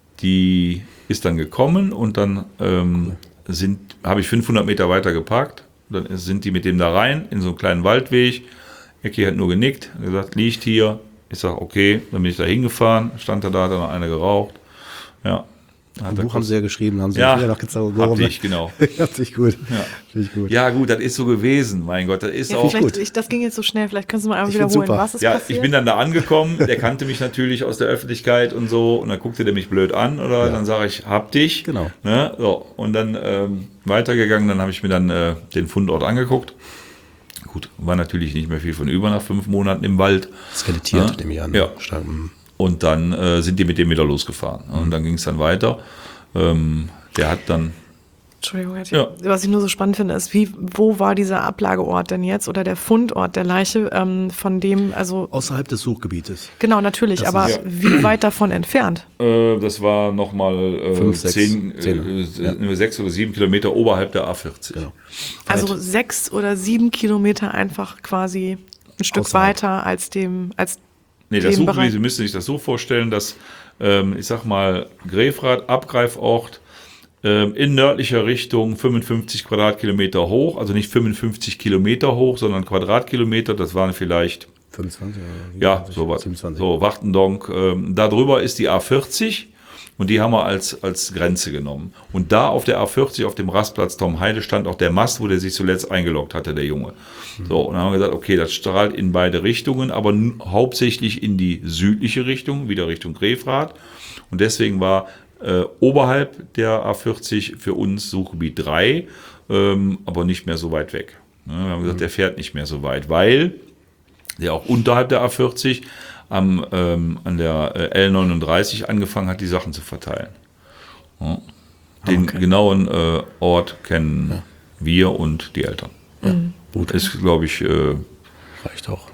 die ist dann gekommen und dann ähm, sind, habe ich fünfhundert Meter weiter geparkt. Dann sind die mit dem da rein in so einen kleinen Waldweg. Ecki hat nur genickt, hat gesagt, liegt hier. Ich sage, okay, dann bin ich da hingefahren, stand er da, hat dann noch einer geraucht. Ja. Im Buch haben Sie ja geschrieben, haben Sie ja, ja noch gezogen. Hab ich, genau. Hab ich gut. Ja. Finde ich gut. Ja, gut, das ist so gewesen, mein Gott, das ist ja, auch vielleicht, ich, das ging jetzt so schnell, vielleicht können Sie mal einmal Ich wiederholen, super. was ist ja, passiert? Ich bin dann da angekommen, der kannte mich natürlich aus der Öffentlichkeit und so, und dann guckte der mich blöd an, oder? Ja. Dann sage ich, hab dich. Genau. Ne? So, und dann ähm, weitergegangen, dann habe ich mir dann äh, den Fundort angeguckt. Gut, war natürlich nicht mehr viel von über nach fünf Monaten im Wald. Skelettiert, ja? dem Jan. Ja. Standen. Und dann äh, sind die mit dem wieder losgefahren. Mhm. Und dann ging es dann weiter. Ähm, der hat dann... Entschuldigung, ja. was ich nur so spannend finde, ist, wie, wo war dieser Ablageort denn jetzt oder der Fundort der Leiche, ähm, von dem, also... Außerhalb des Suchgebietes. Genau, natürlich, das aber ist, ja. wie weit davon entfernt? Äh, das war nochmal äh, zehn, äh, ja. sechs oder sieben Kilometer oberhalb der A vierzig. Genau. Also Weit. sechs oder sieben Kilometer einfach quasi ein Stück außerhalb. Weiter als dem... Als nee, das Suchgebiet, Sie müssen sich das so vorstellen, dass, ähm, ich sag mal, Grefrath, Abgreifort, in nördlicher Richtung fünfundfünfzig Quadratkilometer hoch, also nicht fünfundfünfzig Kilometer hoch, sondern Quadratkilometer, das waren vielleicht fünfundzwanzig oder ja, sowas. So, Wachtendonk. Ähm, da drüber ist die A vierzig und die haben wir als, als Grenze genommen. Und da auf der A vierzig, auf dem Rastplatz Tom Heide, stand auch der Mast, wo der sich zuletzt eingeloggt hatte, der Junge. Mhm. So, und dann haben wir gesagt, okay, das strahlt in beide Richtungen, aber n- hauptsächlich in die südliche Richtung, wieder Richtung Grefrath. Und deswegen war Äh, oberhalb der A vierzig für uns Suchgebiet drei, ähm, aber nicht mehr so weit weg. Ja, wir haben gesagt, der fährt nicht mehr so weit, weil der auch unterhalb der A vierzig am, ähm, an der äh, L neununddreißig angefangen hat, die Sachen zu verteilen. Ja. Den okay. genauen äh, Ort kennen ja. wir und die Eltern. Ja. Mhm. Gut. Ist, glaube ich, äh, reicht auch.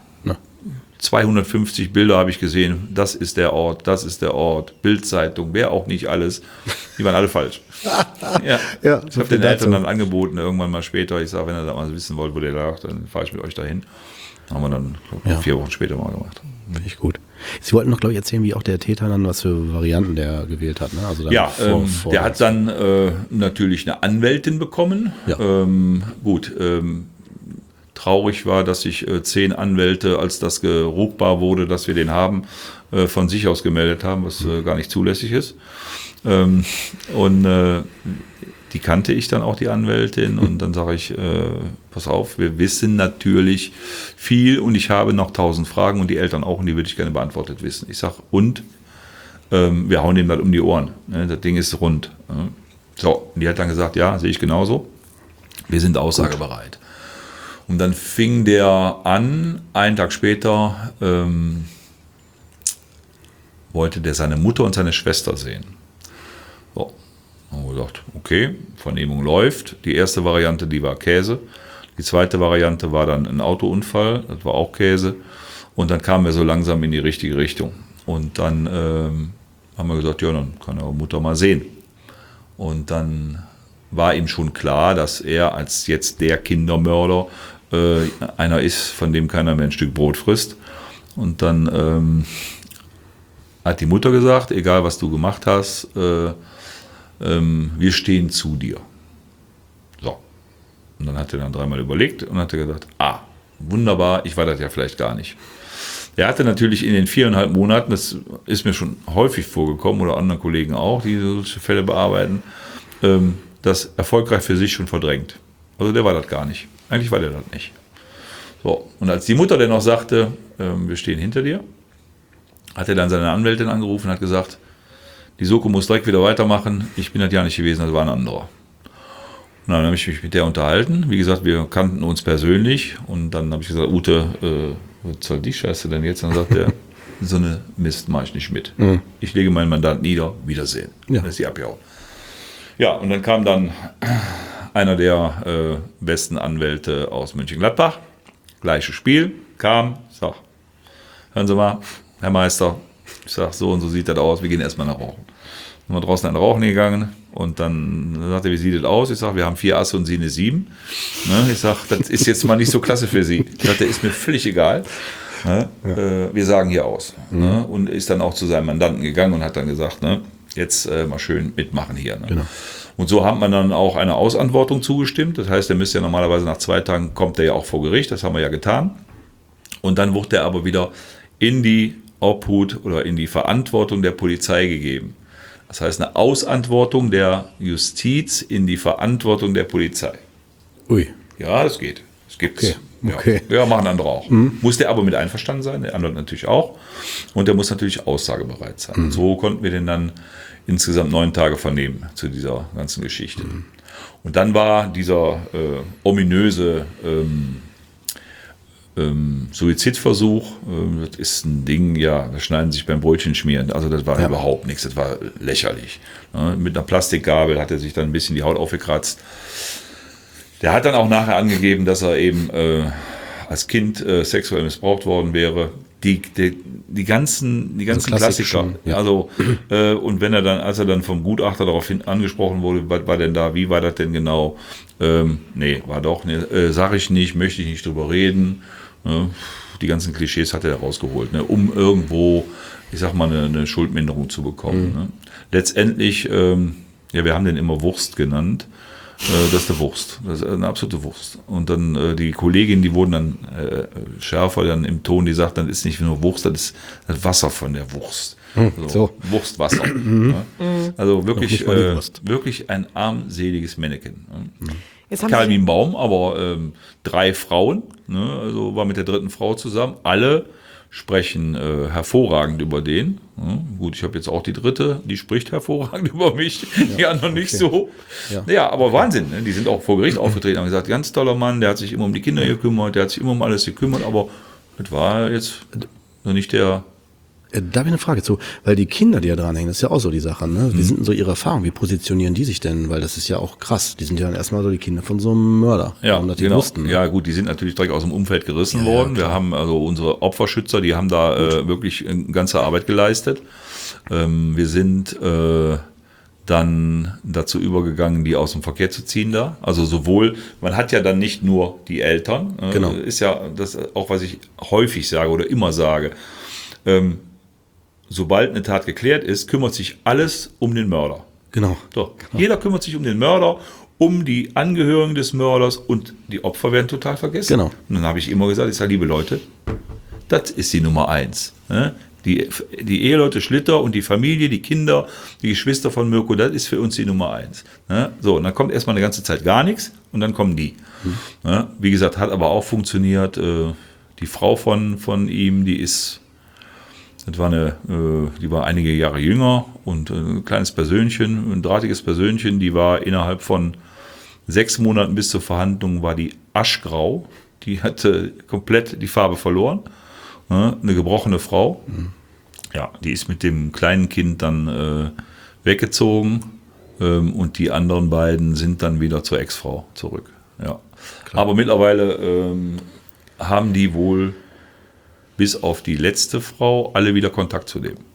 zweihundertfünfzig Bilder habe ich gesehen, das ist der Ort, das ist der Ort, Bildzeitung, wer auch nicht alles, die waren alle falsch. ja. Ja, ich habe den Eltern dann angeboten, irgendwann mal später, ich sage, wenn ihr da mal wissen wollt, wo der lag, dann fahre ich mit euch dahin. Haben wir dann glaub, ja. vier Wochen später mal gemacht. Finde ich gut. Sie wollten noch, glaube ich, erzählen, wie auch der Täter dann, was für Varianten der gewählt hat. Ne? Also dann ja, vor, ähm, vor der hat dann äh, natürlich eine Anwältin bekommen. Ja. Ähm, gut, ähm, traurig war, dass sich äh, zehn Anwälte, als das gerugbar wurde, dass wir den haben, äh, von sich aus gemeldet haben, was äh, gar nicht zulässig ist. Ähm, und äh, die kannte ich dann auch, die Anwältin, und dann sage ich, äh, pass auf, wir wissen natürlich viel und ich habe noch tausend Fragen und die Eltern auch, und die würde ich gerne beantwortet wissen. Ich sage, und ähm, wir hauen dem das um die Ohren. Ne? Das Ding ist rund. Ne? So, und die hat dann gesagt, ja, sehe ich genauso. Wir sind aussagebereit. Und dann fing der an, einen Tag später ähm, wollte der seine Mutter und seine Schwester sehen. So. Haben wir gesagt, okay, Vernehmung läuft. Die erste Variante, die war Käse. Die zweite Variante war dann ein Autounfall, das war auch Käse. Und dann kamen wir so langsam in die richtige Richtung. Und dann ähm, haben wir gesagt, ja, dann kann eure Mutter mal sehen. Und dann war ihm schon klar, dass er als jetzt der Kindermörder äh, einer ist, von dem keiner mehr ein Stück Brot frisst. Und dann ähm, hat die Mutter gesagt, egal was du gemacht hast, äh, ähm, wir stehen zu dir. So. Und dann hat er dann dreimal überlegt und hat er gesagt, ah, wunderbar, ich war das ja vielleicht gar nicht. Er hatte natürlich in den viereinhalb Monaten, das ist mir schon häufig vorgekommen oder anderen Kollegen auch, die solche Fälle bearbeiten, ähm, das erfolgreich für sich schon verdrängt. Also der war das gar nicht. Eigentlich war der das nicht. So, und als die Mutter dann noch sagte, ähm, wir stehen hinter dir, hat er dann seine Anwältin angerufen und hat gesagt, die Soko muss direkt wieder weitermachen, ich bin das ja nicht gewesen, das war ein anderer. Und dann habe ich mich mit der unterhalten. Wie gesagt, wir kannten uns persönlich und dann habe ich gesagt, Ute, äh, was soll die Scheiße denn jetzt? Und dann sagt er, so eine Mist mache ich nicht mit. Mhm. Ich lege meinen Mandat nieder, Wiedersehen. Ja. Dann ist die abgehauen. Ja, und dann kam dann einer der äh, besten Anwälte aus Mönchengladbach. Gleiches Spiel, kam, ich sag, hören Sie mal, Herr Meister, ich sag, so und so sieht das aus, wir gehen erstmal nach Rauchen. Sind wir draußen an Rauchen gegangen und dann sagt er, wie sieht das aus? Ich sag, wir haben vier Asse und Sie eine sieben. Ne? Ich sag, das ist jetzt mal nicht so klasse für Sie. Ich sag, der ist mir völlig egal. Ne? Ja. Äh, wir sagen hier aus. Mhm. Ne? Und ist dann auch zu seinem Mandanten gegangen und hat dann gesagt, ne? Jetzt äh, mal schön mitmachen hier. Ne? Genau. Und so hat man dann auch einer Ausantwortung zugestimmt. Das heißt, der müsste ja normalerweise nach zwei Tagen, kommt er ja auch vor Gericht. Das haben wir ja getan. Und dann wurde er aber wieder in die Obhut oder in die Verantwortung der Polizei gegeben. Das heißt, eine Ausantwortung der Justiz in die Verantwortung der Polizei. Ui. Ja, das geht. Das gibt's. Okay. Okay. Ja, ja, machen andere auch. Mhm. Muss der aber mit einverstanden sein, der andere natürlich auch. Und der muss natürlich aussagebereit sein. Mhm. So konnten wir den dann insgesamt neun Tage vernehmen zu dieser ganzen Geschichte. Mhm. Und dann war dieser äh, ominöse ähm, ähm, Suizidversuch, äh, das ist ein Ding, ja, da schneiden sich beim Brötchen schmieren. Also das war ja überhaupt nichts, das war lächerlich. Ne? Mit einer Plastikgabel hat er sich dann ein bisschen die Haut aufgekratzt. Der hat dann auch nachher angegeben, dass er eben äh, als Kind äh, sexuell missbraucht worden wäre. Die, die, die ganzen, die ganzen also Klassiker. Ja. Also, äh, und wenn er dann, als er dann vom Gutachter darauf hin angesprochen wurde, was war denn da, wie war das denn genau? Ähm, nee, war doch, ne, äh, sag ich nicht, möchte ich nicht drüber reden. Ne? Die ganzen Klischees hat er rausgeholt, ne? Um irgendwo, ich sag mal, eine, eine Schuldminderung zu bekommen. Mhm. Ne? Letztendlich, ähm, ja, wir haben den immer Wurst genannt. Das ist eine Wurst, das ist eine absolute Wurst. Und dann äh, die Kollegin, die wurden dann äh, schärfer dann im Ton, die sagt, dann ist nicht nur Wurst, das ist das Wasser von der Wurst. Also, so. Wurstwasser. Ja. Also wirklich, äh, wirklich ein armseliges Männchen. Ja. Kerl wie ein Baum, aber ähm, drei Frauen, ne? Also war mit der dritten Frau zusammen, alle sprechen äh, hervorragend über den. Ja, gut, ich habe jetzt auch die dritte, die spricht hervorragend über mich, die ja, anderen nicht okay. so. Ja, ja aber Wahnsinn, ne? Die sind auch vor Gericht aufgetreten, haben gesagt, ganz toller Mann, der hat sich immer um die Kinder gekümmert, der hat sich immer um alles gekümmert, aber das war jetzt noch nicht der... Da habe ich eine Frage zu, weil die Kinder, die da dranhängen, das ist ja auch so die Sache, ne? Wie mhm. sind denn so ihre Erfahrungen? Wie positionieren die sich denn? Weil das ist ja auch krass. Die sind ja dann erstmal so die Kinder von so einem Mörder. Ja, und genau. Wussten, ja gut, die sind natürlich direkt aus dem Umfeld gerissen ja, worden. Ja, wir haben also unsere Opferschützer, die haben da äh, wirklich eine ganze Arbeit geleistet. Ähm, wir sind äh, dann dazu übergegangen, die aus dem Verkehr zu ziehen da. Also sowohl, man hat ja dann nicht nur die Eltern. Äh, genau. Ist ja das auch, was ich häufig sage oder immer sage. Ähm, Sobald eine Tat geklärt ist, kümmert sich alles um den Mörder. Genau. So, genau. Jeder kümmert sich um den Mörder, um die Angehörigen des Mörders und die Opfer werden total vergessen. Genau. Und dann habe ich immer gesagt, ich sage, liebe Leute, das ist die Nummer eins. Ne? Die, die Eheleute Schlitter und die Familie, die Kinder, die Geschwister von Mirko, das ist für uns die Nummer eins. Ne? So, und dann kommt erstmal eine ganze Zeit gar nichts und dann kommen die. Mhm. Ne? Wie gesagt, hat aber auch funktioniert. Die Frau von, von ihm, die ist... Das war eine, äh, die war einige Jahre jünger und äh, ein kleines Persönchen, ein drahtiges Persönchen, die war innerhalb von sechs Monaten bis zur Verhandlung war die aschgrau. Die hatte komplett die Farbe verloren. Äh, eine gebrochene Frau. Mhm. Ja, die ist mit dem kleinen Kind dann äh, weggezogen. Äh, ähm, und die anderen beiden sind dann wieder zur Ex-Frau zurück. Ja. Aber mittlerweile ähm, haben die wohl bis auf die letzte Frau alle wieder Kontakt zu dem.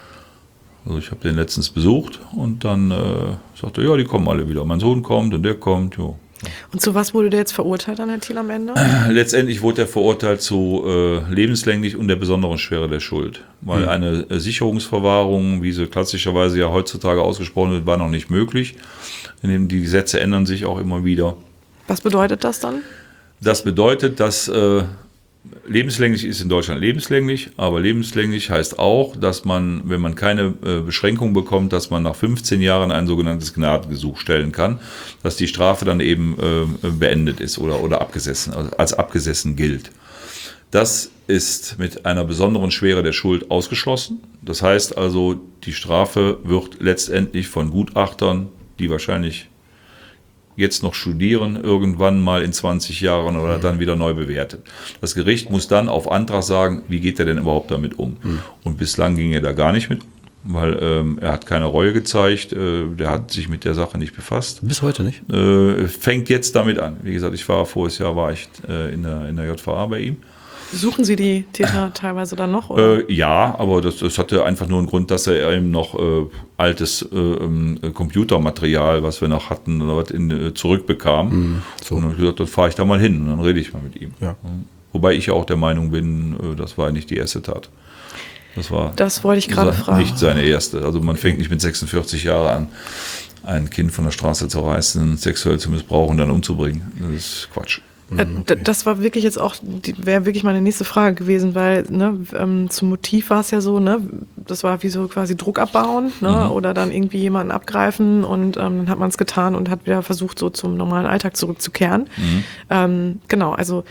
Also ich habe den letztens besucht und dann äh, sagte, ja, die kommen alle wieder. Mein Sohn kommt und der kommt, jo. Und zu was wurde der jetzt verurteilt an Herr Thiel am Ende? Letztendlich wurde er verurteilt zu äh, lebenslänglich und der besonderen Schwere der Schuld. Weil mhm. eine äh, Sicherungsverwahrung, wie sie klassischerweise ja heutzutage ausgesprochen wird, war noch nicht möglich. Die Gesetze ändern sich auch immer wieder. Was bedeutet das dann? Das bedeutet, dass äh, lebenslänglich ist in Deutschland lebenslänglich, aber lebenslänglich heißt auch, dass man, wenn man keine äh, Beschränkung bekommt, dass man nach fünfzehn Jahren ein sogenanntes Gnadengesuch stellen kann, dass die Strafe dann eben äh, beendet ist oder, oder abgesessen, also als abgesessen gilt. Das ist mit einer besonderen Schwere der Schuld ausgeschlossen. Das heißt also, die Strafe wird letztendlich von Gutachtern, die wahrscheinlich jetzt noch studieren, irgendwann mal in zwanzig Jahren oder dann wieder neu bewertet. Das Gericht muss dann auf Antrag sagen, wie geht er denn überhaupt damit um? Mhm. Und bislang ging er da gar nicht mit, weil ähm, er hat keine Reue gezeigt, äh, der hat sich mit der Sache nicht befasst. Bis heute nicht? Äh, fängt jetzt damit an. Wie gesagt, ich war voriges Jahr war ich äh, in der, in der J V A bei ihm. Suchen Sie die Täter teilweise dann noch? Oder? Äh, ja, aber das, das hatte einfach nur einen Grund, dass er eben noch äh, altes äh, Computermaterial, was wir noch hatten, oder was in, äh, zurückbekam. Mhm, so. Und dann habe ich gesagt, dann fahre ich da mal hin und dann rede ich mal mit ihm. Ja. Wobei ich auch der Meinung bin, äh, das war nicht die erste Tat. Das war das wollte ich gerade fragen. Nicht seine erste. Also man fängt nicht mit sechsundvierzig Jahren an, ein Kind von der Straße zu reißen, sexuell zu missbrauchen und dann umzubringen. Das ist Quatsch. Okay. Das war wirklich jetzt auch, wäre wirklich meine nächste Frage gewesen, weil ne, ähm, zum Motiv war es ja so, ne, das war wie so quasi Druck abbauen, ne, mhm. oder dann irgendwie jemanden abgreifen und ähm, dann hat man es getan und hat wieder versucht, so zum normalen Alltag zurückzukehren. Mhm. Ähm, genau, also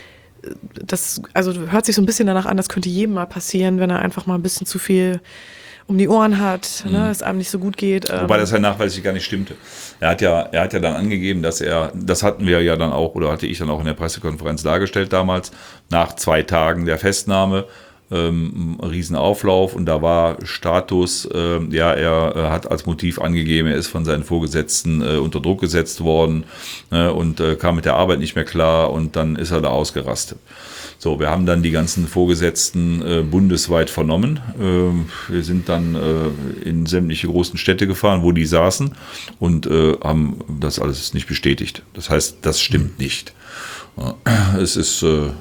das also hört sich so ein bisschen danach an, das könnte jedem mal passieren, wenn er einfach mal ein bisschen zu viel um die Ohren hat, mhm. ne, es einem nicht so gut geht. Wobei das ja nachweislich gar nicht stimmte. Er hat ja, er hat ja dann angegeben, dass er, das hatten wir ja dann auch, oder hatte ich dann auch in der Pressekonferenz dargestellt damals, nach zwei Tagen der Festnahme, ähm, Riesenauflauf und da war Status, äh, ja, er äh, hat als Motiv angegeben, er ist von seinen Vorgesetzten äh, unter Druck gesetzt worden äh, und äh, kam mit der Arbeit nicht mehr klar und dann ist er da ausgerastet. So, wir haben dann die ganzen Vorgesetzten äh, bundesweit vernommen. Äh, wir sind dann äh, in sämtliche großen Städte gefahren, wo die saßen und äh, haben das alles nicht bestätigt. Das heißt, das stimmt nicht. Äh, es ist... Äh,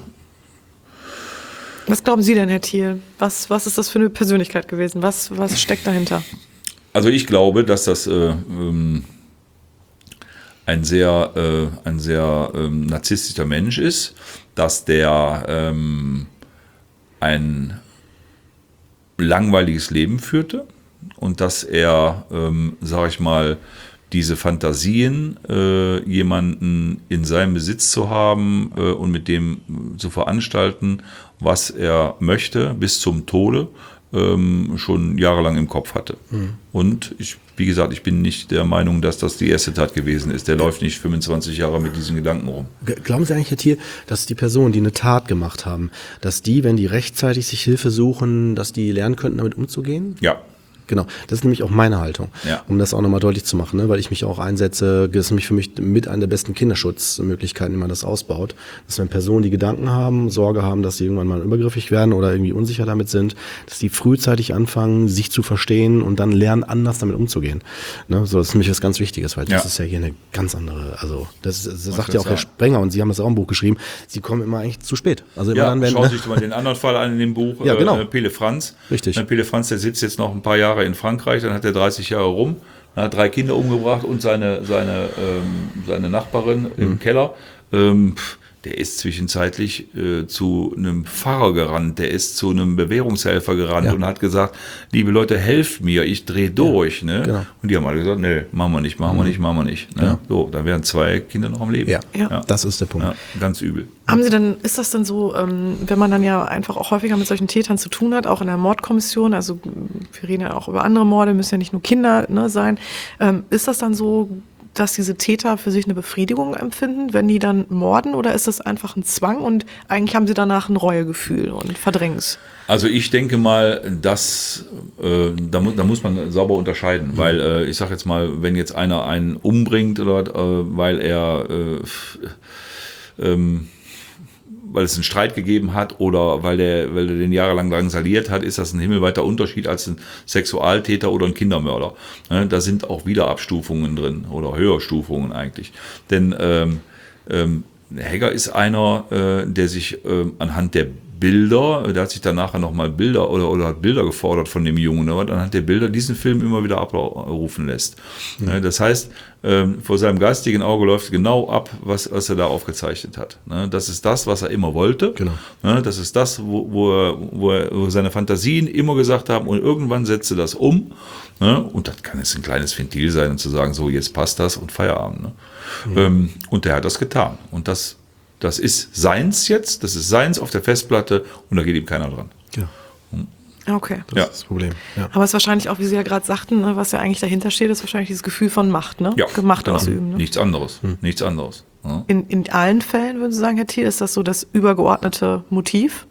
Was glauben Sie denn, Herr Thiel? Was, was ist das für eine Persönlichkeit gewesen? Was, was steckt dahinter? Also ich glaube, dass das äh, ähm, ein sehr, äh, ein sehr ähm, narzisstischer Mensch ist, dass der ähm, ein langweiliges Leben führte und dass er, ähm, sage ich mal, diese Fantasien, äh, jemanden in seinem Besitz zu haben äh, und mit dem zu veranstalten, was er möchte, bis zum Tode, ähm, schon jahrelang im Kopf hatte. Mhm. Und ich, wie gesagt, ich bin nicht der Meinung, dass das die erste Tat gewesen ist. Der läuft nicht fünfundzwanzig Jahre mit diesen Gedanken rum. Glauben Sie eigentlich, Herr Thiel, dass die Personen, die eine Tat gemacht haben, dass die, wenn die rechtzeitig sich Hilfe suchen, dass die lernen könnten, damit umzugehen? Ja. Genau, das ist nämlich auch meine Haltung, ja. um das auch nochmal deutlich zu machen, ne? Weil ich mich auch einsetze, das ist nämlich für mich mit einer der besten Kinderschutzmöglichkeiten, wie man das ausbaut, dass wenn Personen, die Gedanken haben, Sorge haben, dass sie irgendwann mal übergriffig werden oder irgendwie unsicher damit sind, dass die frühzeitig anfangen, sich zu verstehen und dann lernen, anders damit umzugehen. Ne? So, das ist nämlich was ganz Wichtiges, weil das ja. ist ja hier eine ganz andere, also das, das sagt ja auch Herr Sprenger und Sie haben das auch im Buch geschrieben, Sie kommen immer eigentlich zu spät. Also immer ja, dann, wenn, schauen Sie sich mal den anderen Fall an in dem Buch, ja, genau. äh, Pele Franz. Richtig. Pele Franz, der sitzt jetzt noch ein paar Jahre in Frankreich, dann hat er dreißig Jahre rum, dann hat drei Kinder umgebracht und seine, seine, ähm, seine Nachbarin mhm. im Keller. Ähm, der ist zwischenzeitlich äh, zu einem Pfarrer gerannt, der ist zu einem Bewährungshelfer gerannt ja. und hat gesagt, liebe Leute, helft mir, ich drehe durch. Ja, ne? Genau. Und die haben alle gesagt, nee, machen wir nicht, machen wir nicht, machen wir nicht. Ne? Ja. So, da wären zwei Kinder noch am Leben. Ja, ja. ja. das ist der Punkt. Ja, ganz übel. Haben Sie denn, ist das denn so, ähm, wenn man dann ja einfach auch häufiger mit solchen Tätern zu tun hat, auch in der Mordkommission, also wir reden ja auch über andere Morde, müssen ja nicht nur Kinder ne, sein, ähm, ist das dann so, dass diese Täter für sich eine Befriedigung empfinden, wenn die dann morden, oder ist das einfach ein Zwang und eigentlich haben sie danach ein Reuegefühl und verdrängen es? Also ich denke mal, dass äh, da, mu- da muss man sauber unterscheiden, mhm. weil äh, ich sage jetzt mal, wenn jetzt einer einen umbringt oder äh, weil er äh, f- ähm, weil es einen Streit gegeben hat oder weil der, weil der den jahrelang drangsaliert hat, ist das ein himmelweiter Unterschied als ein Sexualtäter oder ein Kindermörder. Ne, da sind auch wieder Abstufungen drin oder Höherstufungen eigentlich. Denn ähm, ähm, Hegger ist einer, äh, der sich äh, anhand der Bilder, der hat sich dann nachher nochmal Bilder oder, oder hat Bilder gefordert von dem Jungen, ne, anhand der Bilder diesen Film immer wieder abrufen lässt. Mhm. Ne, das heißt, ähm, vor seinem geistigen Auge läuft genau ab, was, was er da aufgezeichnet hat. Ne, das ist das, was er immer wollte. Genau. Ne, das ist das, wo, wo, er, wo, er, wo seine Fantasien immer gesagt haben, und irgendwann setzt er das um. Ne, und das kann jetzt ein kleines Ventil sein, und zu sagen, so, jetzt passt das und Feierabend. Ne? Mhm. Ähm, und der hat das getan. Und das Das ist seins jetzt, das ist seins auf der Festplatte und da geht ihm keiner dran. Ja. Okay. Das Ja. ist das Problem. Ja. Aber es ist wahrscheinlich auch, wie Sie ja gerade sagten, ne, was ja eigentlich dahinter steht, ist wahrscheinlich dieses Gefühl von Macht, ne? Ja, Macht genau. ausüben. Ne? Nichts anderes. Hm. Nichts anderes. Ja. In, in allen Fällen, würden Sie sagen, Herr Thiel, ist das so das übergeordnete Motiv?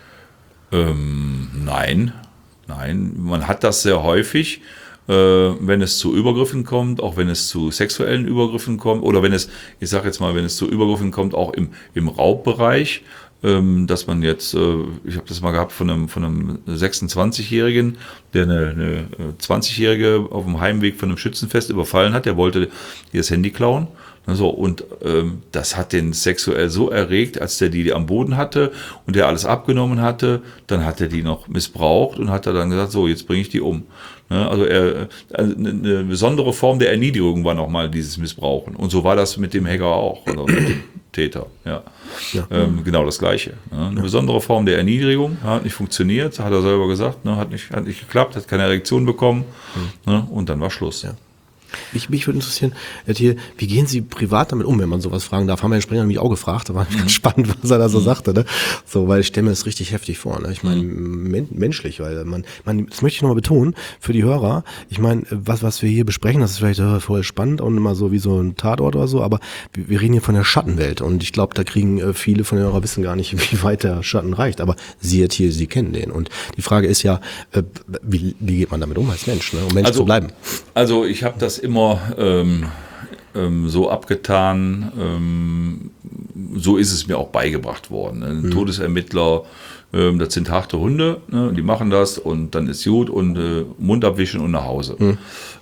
Ähm, nein, nein. Man hat das sehr häufig, äh, wenn es zu Übergriffen kommt, auch wenn es zu sexuellen Übergriffen kommt, oder wenn es, ich sage jetzt mal, wenn es zu Übergriffen kommt, auch im, im Raubbereich, ähm, dass man jetzt, äh, ich habe das mal gehabt von einem, von einem sechsundzwanzigjährigen, der eine, eine zwanzigjährige auf dem Heimweg von einem Schützenfest überfallen hat, der wollte ihr das Handy klauen. So, und ähm, das hat den sexuell so erregt, als der die am Boden hatte und der alles abgenommen hatte, dann hat er die noch missbraucht und hat er dann gesagt, so, jetzt bringe ich die um. Ne, also er, also eine besondere Form der Erniedrigung war nochmal dieses Missbrauchen. Und so war das mit dem Hegger auch, oder mit dem Täter. Ja. Ja. Ähm, genau das Gleiche. Ne? Eine ja. besondere Form der Erniedrigung, hat nicht funktioniert, hat er selber gesagt, ne? hat, nicht, hat nicht geklappt, hat keine Erektion bekommen, mhm. ne? Und dann war Schluss. Ja. Mich, mich würde interessieren, Herr Thiel, wie gehen Sie privat damit um, wenn man sowas fragen darf? Haben wir Herrn Sprenger nämlich auch gefragt, da war mhm. ganz spannend, was er da so mhm. sagte. Ne? So, weil ich stelle mir das richtig heftig vor. Ne? Ich meine, mhm. men- menschlich, weil man, man, das möchte ich nochmal betonen, für die Hörer, ich meine, was, was wir hier besprechen, das ist vielleicht äh, voll spannend und immer so wie so ein Tatort oder so, aber wir, wir reden hier von der Schattenwelt und ich glaube, da kriegen äh, viele von den Hörern wissen gar nicht, wie weit der Schatten reicht, aber Sie, Herr Thiel, Sie kennen den und die Frage ist ja, äh, wie, wie geht man damit um als Mensch, ne? um Mensch also, zu bleiben? Also ich habe das immer ähm, ähm, so abgetan, ähm, so ist es mir auch beigebracht worden. Ein mhm. Todesermittler, ähm, das sind harte Hunde, ne, die machen das und dann ist gut und äh, Mund abwischen und nach Hause. Mhm.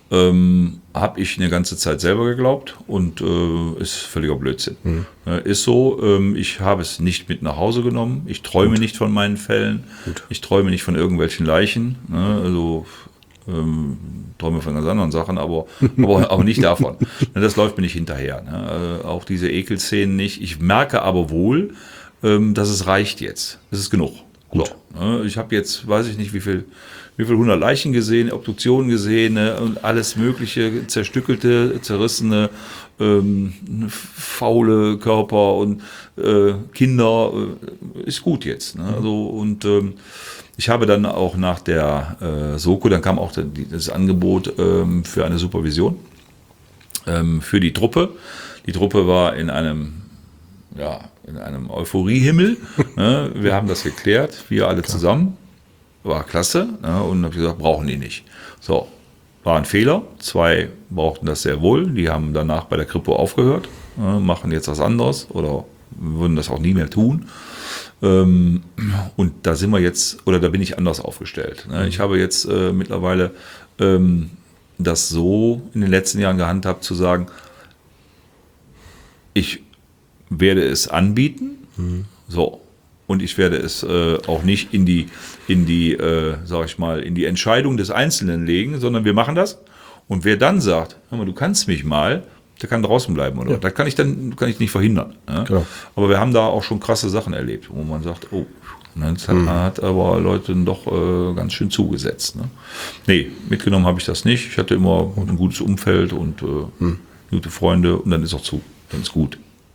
Ähm, habe ich eine ganze Zeit selber geglaubt und äh, ist völliger Blödsinn. Mhm. Äh, ist so, ähm, ich habe es nicht mit nach Hause genommen, ich träume gut. nicht von meinen Fällen, gut. ich träume nicht von irgendwelchen Leichen, ne, also Ähm, träume von ganz anderen Sachen, aber, aber, aber nicht davon. Das läuft mir nicht hinterher. Ne? Äh, auch diese Ekelszenen nicht. Ich merke aber wohl, ähm, dass es reicht jetzt. Es ist genug. So, ne? Ich habe jetzt, weiß ich nicht, wie viel, wie viel hundert Leichen gesehen, Obduktionen gesehen, ne? Und alles mögliche, zerstückelte, zerrissene, ähm, faule Körper und äh, Kinder. Äh, ist gut jetzt. Ne? Also, und ähm, ich habe dann auch nach der äh, Soko, dann kam auch das Angebot ähm, für eine Supervision ähm, für die Truppe. Die Truppe war in einem, ja, in einem Euphoriehimmel. Ne? Wir haben das geklärt, wir alle Klar. zusammen. War klasse. Ne? Und habe gesagt, brauchen die nicht. So, war ein Fehler. Zwei brauchten das sehr wohl. Die haben danach bei der Kripo aufgehört, ne? Machen jetzt was anderes oder würden das auch nie mehr tun. Und da sind wir jetzt, oder da bin ich anders aufgestellt. Ich habe jetzt äh, mittlerweile ähm, das so in den letzten Jahren gehandhabt, zu sagen, ich werde es anbieten, mhm. so, und ich werde es äh, auch nicht in die, in die, äh, sag ich mal, in die Entscheidung des Einzelnen legen, sondern wir machen das. Und wer dann sagt, hör mal, du kannst mich mal, der kann draußen bleiben, oder? Ja. Das kann ich dann kann ich nicht verhindern. Ne? Genau. Aber wir haben da auch schon krasse Sachen erlebt, wo man sagt, oh, das hat, mhm. hat aber Leute doch äh, ganz schön zugesetzt. Ne? Nee, mitgenommen habe ich das nicht. Ich hatte immer ein gutes Umfeld und äh, mhm. gute Freunde und dann ist auch zu, dann ist gut.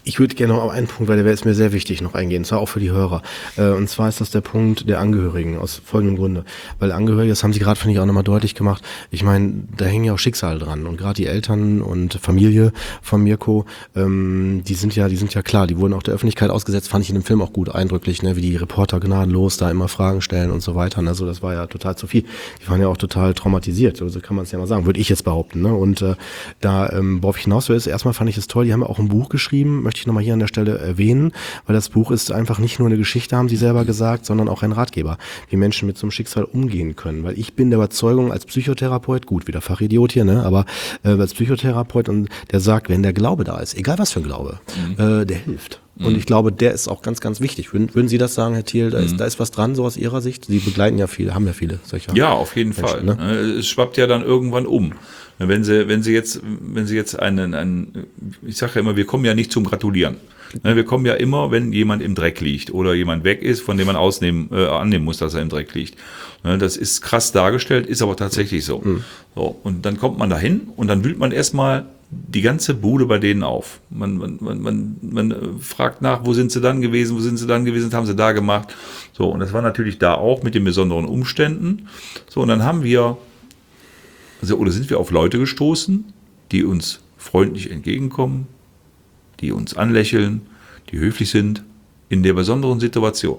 Ich würde gerne noch auf einen Punkt, weil der ist mir sehr wichtig, noch eingehen, und zwar auch für die Hörer. Und zwar ist das der Punkt der Angehörigen, aus folgendem Grunde. Weil Angehörige, das haben Sie gerade, finde ich, auch nochmal deutlich gemacht, ich meine, da hängen ja auch Schicksale dran. Und gerade die Eltern und Familie von Mirko, ähm, die sind ja, die sind ja klar, die wurden auch der Öffentlichkeit ausgesetzt, fand ich in dem Film auch gut eindrücklich, ne, wie die Reporter gnadenlos da immer Fragen stellen und so weiter. Also das war ja total zu viel. Die waren ja auch total traumatisiert, so kann man es ja mal sagen, würde ich jetzt behaupten. Ne? Und äh, da, ähm, worauf ich hinaus will, ist, erstmal fand ich es toll, die haben ja auch ein Buch geschrieben, möchte ich nochmal hier an der Stelle erwähnen, weil das Buch ist einfach nicht nur eine Geschichte, haben sie selber gesagt, sondern auch ein Ratgeber, wie Menschen mit so einem Schicksal umgehen können. Weil ich bin der Überzeugung, als Psychotherapeut, gut, wieder Fachidiot hier, ne, aber äh, als Psychotherapeut, und der sagt, wenn der Glaube da ist, egal was für ein Glaube, mhm. äh, der hilft. Und mhm. ich glaube, der ist auch ganz, ganz wichtig. Würden, würden Sie das sagen, Herr Thiel? Da, mhm. ist, da ist was dran, so aus Ihrer Sicht? Sie begleiten ja viele, haben ja viele solcher. Ja, auf jeden Menschen, Fall. Ne? Es schwappt ja dann irgendwann um. Wenn Sie, wenn Sie jetzt, wenn Sie jetzt einen, einen ich sage ja immer, wir kommen ja nicht zum Gratulieren. Wir kommen ja immer, wenn jemand im Dreck liegt oder jemand weg ist, von dem man ausnehmen, äh, annehmen muss, dass er im Dreck liegt. Das ist krass dargestellt, ist aber tatsächlich so. Mhm. So, und dann kommt man da hin und dann wühlt man erstmal die ganze Bude bei denen auf. Man, man, man, man, man fragt nach, wo sind sie dann gewesen, wo sind sie dann gewesen, was haben sie da gemacht. So, und das war natürlich da auch mit den besonderen Umständen. So, und dann haben wir, also, oder sind wir auf Leute gestoßen, die uns freundlich entgegenkommen, die uns anlächeln, die höflich sind, in der besonderen Situation.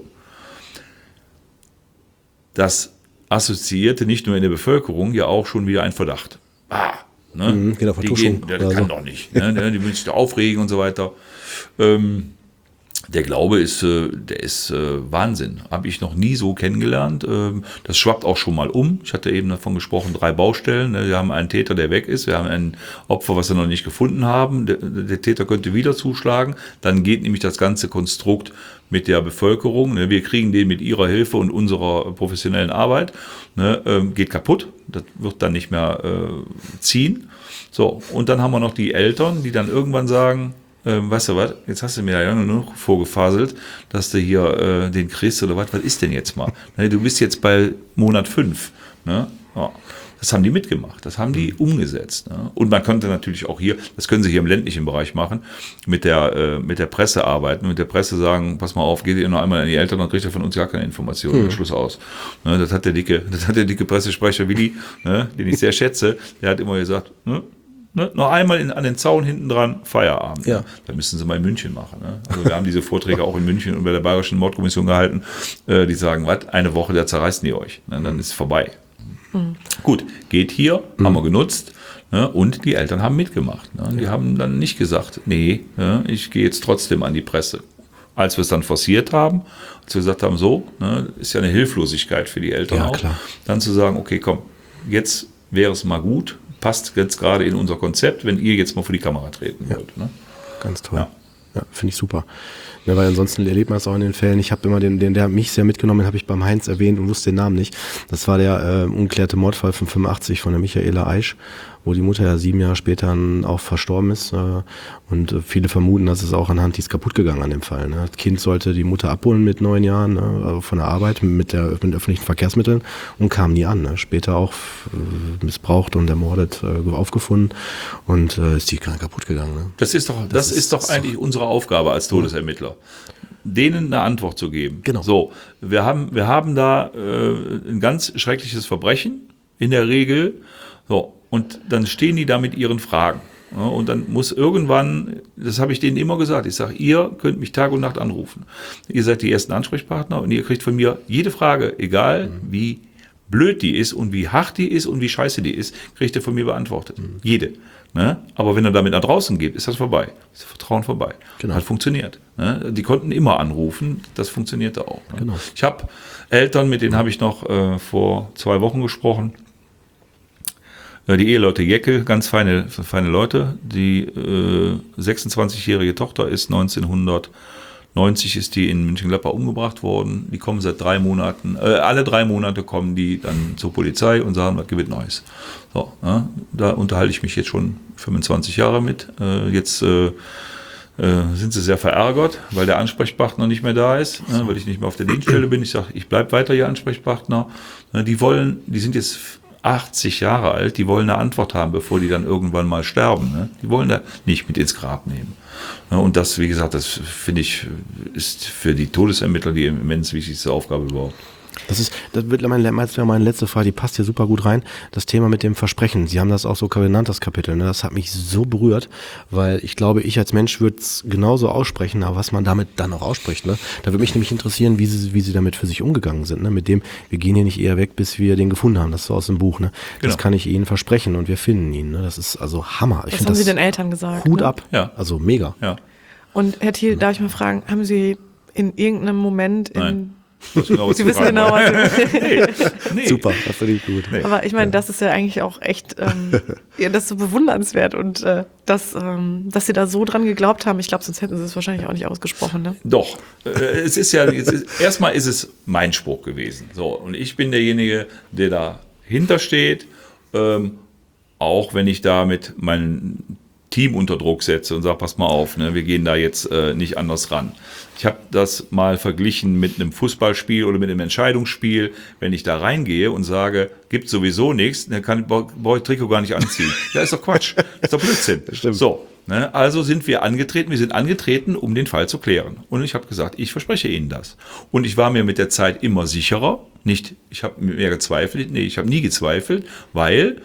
Das assoziierte nicht nur in der Bevölkerung ja auch schon wieder ein Verdacht. Ah, ne? Mhm, genau, die gehen, ja, das kann so. Doch nicht. Ne? Die müssen sich da aufregen und so weiter. Ähm, Der Glaube ist, der ist Wahnsinn. Habe ich noch nie so kennengelernt. Das schwappt auch schon mal um. Ich hatte eben davon gesprochen, drei Baustellen. Wir haben einen Täter, der weg ist. Wir haben ein Opfer, was wir noch nicht gefunden haben. Der, der Täter könnte wieder zuschlagen. Dann geht nämlich das ganze Konstrukt mit der Bevölkerung. Wir kriegen den mit ihrer Hilfe und unserer professionellen Arbeit. Geht kaputt. Das wird dann nicht mehr ziehen. So, und dann haben wir noch die Eltern, die dann irgendwann sagen, Ähm, weißt du was, jetzt hast du mir ja nur noch vorgefaselt, dass du hier äh, den kriegst oder was, was ist denn jetzt mal? Ne, du bist jetzt bei Monat fünf. Ne? Ja, das haben die mitgemacht, das haben die umgesetzt. Ne? Und man könnte natürlich auch hier, das können sie hier im ländlichen Bereich machen, mit der, äh, mit der Presse arbeiten, mit der Presse sagen, pass mal auf, geht ihr noch einmal an die Eltern, dann kriegt ihr von uns gar keine Informationen, mhm. Schluss aus. Ne, das hat der dicke, das hat der dicke Pressesprecher Willi, ne, den ich sehr schätze, der hat immer gesagt, ne, Ne, noch einmal in, an den Zaun hinten dran, Feierabend. Ja. Ne? Da müssen sie mal in München machen. Ne? Also wir haben diese Vorträge auch in München und bei der Bayerischen Mordkommission gehalten. Äh, die sagen, was, eine Woche, da zerreißen die euch. Ne? Dann ist es vorbei. Mhm. Gut, geht hier, mhm. haben wir genutzt. Ne? Und die Eltern haben mitgemacht. Ne? Die ja. haben dann nicht gesagt, nee, ne, ich gehe jetzt trotzdem an die Presse. Als wir es dann forciert haben, als wir gesagt haben, so, ne, ist ja eine Hilflosigkeit für die Eltern ja, auch. Klar. Dann zu sagen, okay, komm, jetzt wäre es mal gut, passt jetzt gerade in unser Konzept, wenn ihr jetzt mal vor die Kamera treten ja. würdet. Ne? Ganz toll. Ja, ja, finde ich super. Ja, weil ansonsten erlebt man es auch in den Fällen. Ich habe immer den, den, der hat mich sehr mitgenommen, den habe ich beim Heinz erwähnt und wusste den Namen nicht. Das war der äh, ungeklärte Mordfall von fünfundachtzig von der Michaela Eisch, wo die Mutter ja sieben Jahre später auch verstorben ist. Äh, und äh, viele vermuten, dass es auch anhand, die ist kaputt gegangen an dem Fall. Ne? Das Kind sollte die Mutter abholen mit neun Jahren, ne? Also von der Arbeit mit, der, mit öffentlichen Verkehrsmitteln und kam nie an. Ne? Später auch äh, missbraucht und ermordet äh, aufgefunden und äh, ist die kaputt gegangen. Ne? Das ist doch, das, das ist, ist doch eigentlich so unsere Aufgabe als Todesermittler. Denen eine Antwort zu geben. Genau. So, wir haben, wir haben da äh, ein ganz schreckliches Verbrechen in der Regel. So, und dann stehen die da mit ihren Fragen. Ja, und dann muss irgendwann, das habe ich denen immer gesagt, ich sage, ihr könnt mich Tag und Nacht anrufen. Ihr seid die ersten Ansprechpartner und ihr kriegt von mir jede Frage, egal mhm. wie blöd die ist und wie hart die ist und wie scheiße die ist, kriegt ihr von mir beantwortet. Mhm. Jede. Ne? Aber wenn er damit nach draußen geht, ist das vorbei. Ist das Vertrauen vorbei. Genau. Hat funktioniert. Ne? Die konnten immer anrufen, das funktionierte auch. Ne? Genau. Ich habe Eltern, mit denen habe ich noch äh, vor zwei Wochen gesprochen. Äh, die Eheleute Jeckel, ganz feine, feine Leute. Die äh, sechsundzwanzigjährige Tochter ist neunzehnhundertneunzig ist die in Mönchengladbach umgebracht worden. Die kommen seit drei Monaten, äh, alle drei Monate kommen die dann zur Polizei und sagen, was gibt es Neues. So, ja, da unterhalte ich mich jetzt schon fünfundzwanzig Jahre mit. Äh, jetzt äh, äh, sind sie sehr verärgert, weil der Ansprechpartner nicht mehr da ist, äh, weil ich nicht mehr auf der Dienststelle bin. Ich sage, ich bleibe weiter Ihr Ansprechpartner. Äh, die wollen, die sind jetzt achtzig Jahre alt, die wollen eine Antwort haben, bevor die dann irgendwann mal sterben. Ne? Die wollen da nicht mit ins Grab nehmen. Ne? Und das, wie gesagt, das finde ich, ist für die Todesermittler die immens wichtigste Aufgabe überhaupt. Das ist, das wird meine, meine letzte Frage, die passt hier super gut rein. Das Thema mit dem Versprechen. Sie haben das auch so genannt, das Kapitel. Ne? Das hat mich so berührt, weil ich glaube, ich als Mensch würde es genauso aussprechen, aber was man damit dann auch ausspricht. Ne? Da würde mich nämlich interessieren, wie Sie, wie Sie damit für sich umgegangen sind. Ne? Mit dem, wir gehen hier nicht eher weg, bis wir den gefunden haben. Das ist so aus dem Buch. Ne? Das genau. kann ich Ihnen versprechen und wir finden ihn. Ne? Das ist also Hammer. Ich was haben das Sie den Eltern gesagt? Hut ne? ab. Ja. Also mega. Ja. Und Herr Thiel, darf ich mal fragen, haben Sie in irgendeinem Moment in Nein. Genau, Sie wissen genau, was Sie nee, nee. Super, das finde ich gut. Nee. Aber ich meine, das ist ja eigentlich auch echt, ähm, ja, das ist so bewundernswert und äh, dass, ähm, dass Sie da so dran geglaubt haben. Ich glaube, sonst hätten Sie es wahrscheinlich auch nicht ausgesprochen. Ne? Doch, äh, es ist ja, es ist, erstmal ist es mein Spruch gewesen. So, und ich bin derjenige, der dahinter steht, ähm, auch wenn ich da mit meinem Team unter Druck setze und sage, pass mal auf, ne, wir gehen da jetzt äh, nicht anders ran. Ich habe das mal verglichen mit einem Fußballspiel oder mit einem Entscheidungsspiel. Wenn ich da reingehe und sage, gibt sowieso nichts, dann kann brauche ich Trikot gar nicht anziehen. Ja, ist doch Quatsch, ist doch Blödsinn. So, ne, also sind wir angetreten, wir sind angetreten, um den Fall zu klären. Und ich habe gesagt, ich verspreche Ihnen das. Und ich war mir mit der Zeit immer sicherer. Nicht, ich habe mehr gezweifelt, nee, ich habe nie gezweifelt, weil